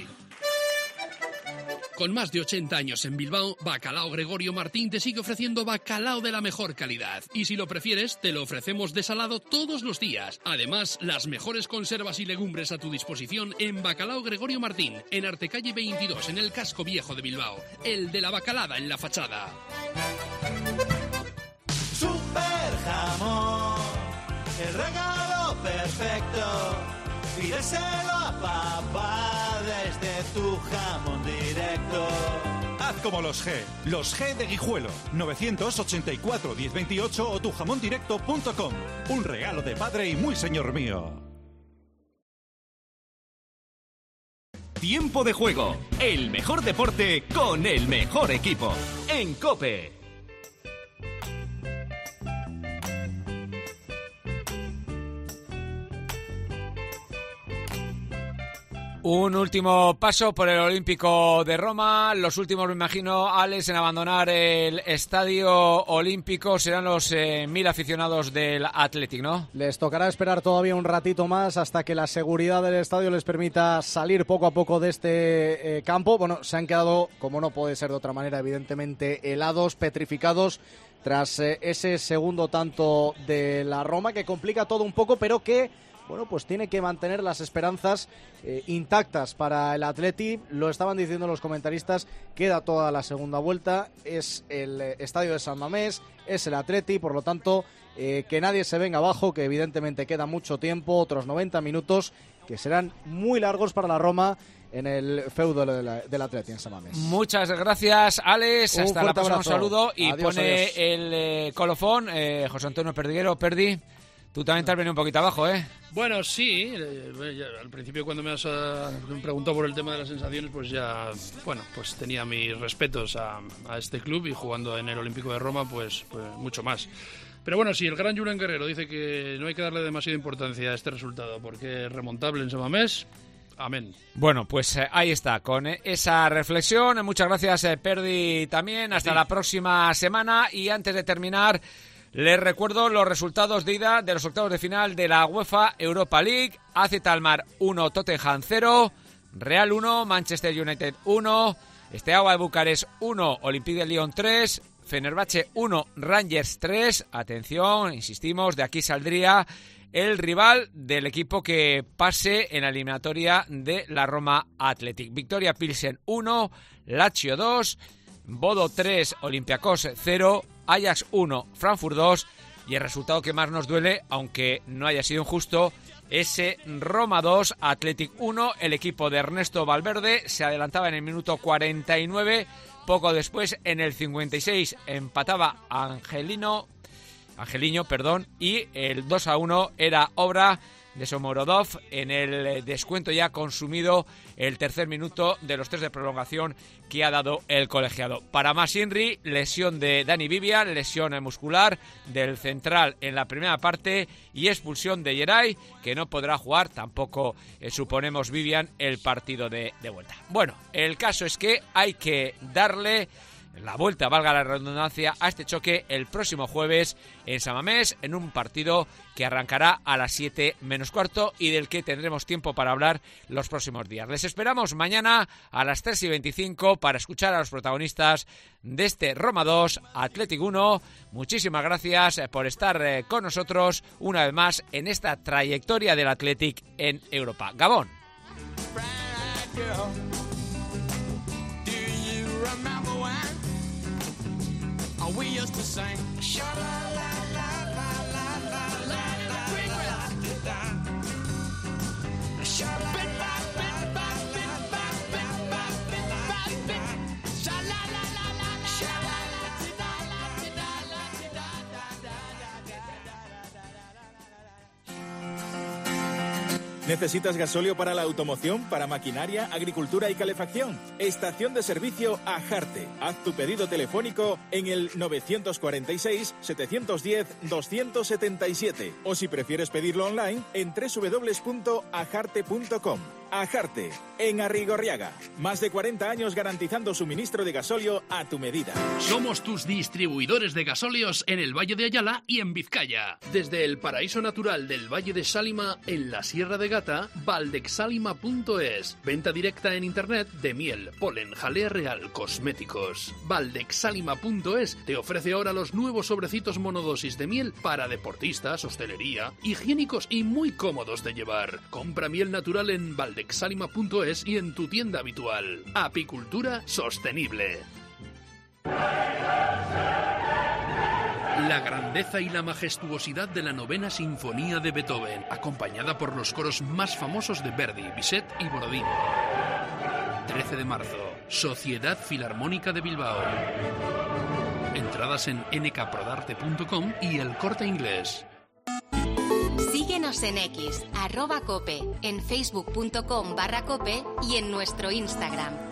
Con más de ochenta años en Bilbao, Bacalao Gregorio Martín te sigue ofreciendo bacalao de la mejor calidad. Y si lo prefieres, te lo ofrecemos desalado todos los días. Además, las mejores conservas y legumbres a tu disposición en Bacalao Gregorio Martín, en Artecalle veintidós, en el casco viejo de Bilbao. El de la bacalada en la fachada. Super jamón, el regalo perfecto. Pídeselo a papá desde tu jamón directo. Haz como los G, los G de Guijuelo, novecientos ochenta y cuatro, diez veintiocho o tu jamón directo punto com. Un regalo de padre y muy señor mío. Tiempo de juego, el mejor deporte con el mejor equipo. En COPE. Un último paso por el Olímpico de Roma. Los últimos, me imagino, Alex, en abandonar el Estadio Olímpico serán los eh, mil aficionados del Athletic, ¿no? Les tocará esperar todavía un ratito más hasta que la seguridad del estadio les permita salir poco a poco de este eh, campo. Bueno, se han quedado, como no puede ser de otra manera, evidentemente helados, petrificados, tras eh, ese segundo tanto de la Roma, que complica todo un poco, pero que, bueno, pues tiene que mantener las esperanzas eh, intactas para el Athletic. Lo estaban diciendo los comentaristas, queda toda la segunda vuelta, es el eh, estadio de San Mamés, es el Athletic, por lo tanto, eh, que nadie se venga abajo, que evidentemente queda mucho tiempo, otros noventa minutos, que serán muy largos para la Roma en el feudo del Athletic en San Mamés. Muchas gracias, Alex. Un Hasta la próxima. Un abrazo. saludo. Y Adiós, pone adiós. el eh, colofón eh, José Antonio Perdiguero. Perdi, tú también te has venido un poquito abajo, ¿eh? Bueno, sí, eh, ya, al principio cuando me has uh, me preguntado por el tema de las sensaciones, pues ya, bueno, pues tenía mis respetos a, a este club, y jugando en el Olímpico de Roma, pues, pues mucho más. Pero bueno, sí, el gran Julen Guerrero dice que no hay que darle demasiada importancia a este resultado porque es remontable en San Mamés. Amén. Bueno, pues eh, ahí está, con eh, esa reflexión. Muchas gracias, eh, Perdi, también. Hasta sí. La próxima semana. Y antes de terminar, les recuerdo los resultados de ida de los octavos de final de la UEFA Europa League. A Z Alkmaar uno, Tottenham cero, Real uno, Manchester United uno, Steaua de Bucarest uno, Olympique de Lyon tres, Fenerbahce uno, Rangers tres. Atención, insistimos, de aquí saldría el rival del equipo que pase en la eliminatoria de la Roma Athletic. Victoria Pilsen uno, Lazio dos, Bodo tres, Olympiacos cero, Ajax uno, Frankfurt dos, y el resultado que más nos duele, aunque no haya sido injusto, ese Roma dos, Athletic uno. El equipo de Ernesto Valverde se adelantaba en el minuto cuarenta y nueve, poco después en el cincuenta y seis empataba Angelino Angeliño, perdón, y el dos a uno era obra de Somorodov en el descuento ya consumido, el tercer minuto de los tres de prolongación que ha dado el colegiado. Para más Inri, lesión de Dani Vivian, lesión muscular del central en la primera parte y expulsión de Geray, que no podrá jugar, tampoco eh, suponemos Vivian, el partido de, de vuelta. Bueno, el caso es que hay que darle la vuelta, valga la redundancia, a este choque el próximo jueves en San Mamés, en un partido que arrancará a las siete menos cuarto y del que tendremos tiempo para hablar los próximos días. Les esperamos mañana a las tres y veinticinco para escuchar a los protagonistas de este Roma dos, Athletic uno. Muchísimas gracias por estar con nosotros una vez más en esta trayectoria del Athletic en Europa. Gabón. We used to sing sha la la la la la la la la sha la bit by bit by bit by bit by bit by bit sha la la la la sha la la la la la ¿Necesitas gasóleo para la automoción, para maquinaria, agricultura y calefacción? Estación de servicio Ajarte. Haz tu pedido telefónico en el novecientos cuarenta y seis, setecientos diez, doscientos setenta y siete o si prefieres pedirlo online en doble u doble u doble u punto ajarte punto com. Ajarte, en Arrigorriaga. Más de cuarenta años garantizando suministro de gasóleo a tu medida. Somos tus distribuidores de gasóleos en el Valle de Ayala y en Vizcaya. Desde el paraíso natural del Valle de Sálima en la Sierra de Gata, valdexálima punto es. Venta directa en internet de miel, polen, jalea real, cosméticos. valdexálima punto es te ofrece ahora los nuevos sobrecitos monodosis de miel para deportistas, hostelería, higiénicos y muy cómodos de llevar. Compra miel natural en valdexálima punto es y en tu tienda habitual. Apicultura sostenible. La grandeza y la majestuosidad de la novena sinfonía de Beethoven, acompañada por los coros más famosos de Verdi, Bizet y Borodín. trece de marzo, Sociedad Filarmónica de Bilbao. Entradas en ene ka prodarte punto com y El Corte Inglés. Síguenos en X, arroba cope, en facebook punto com barra cope y en nuestro Instagram.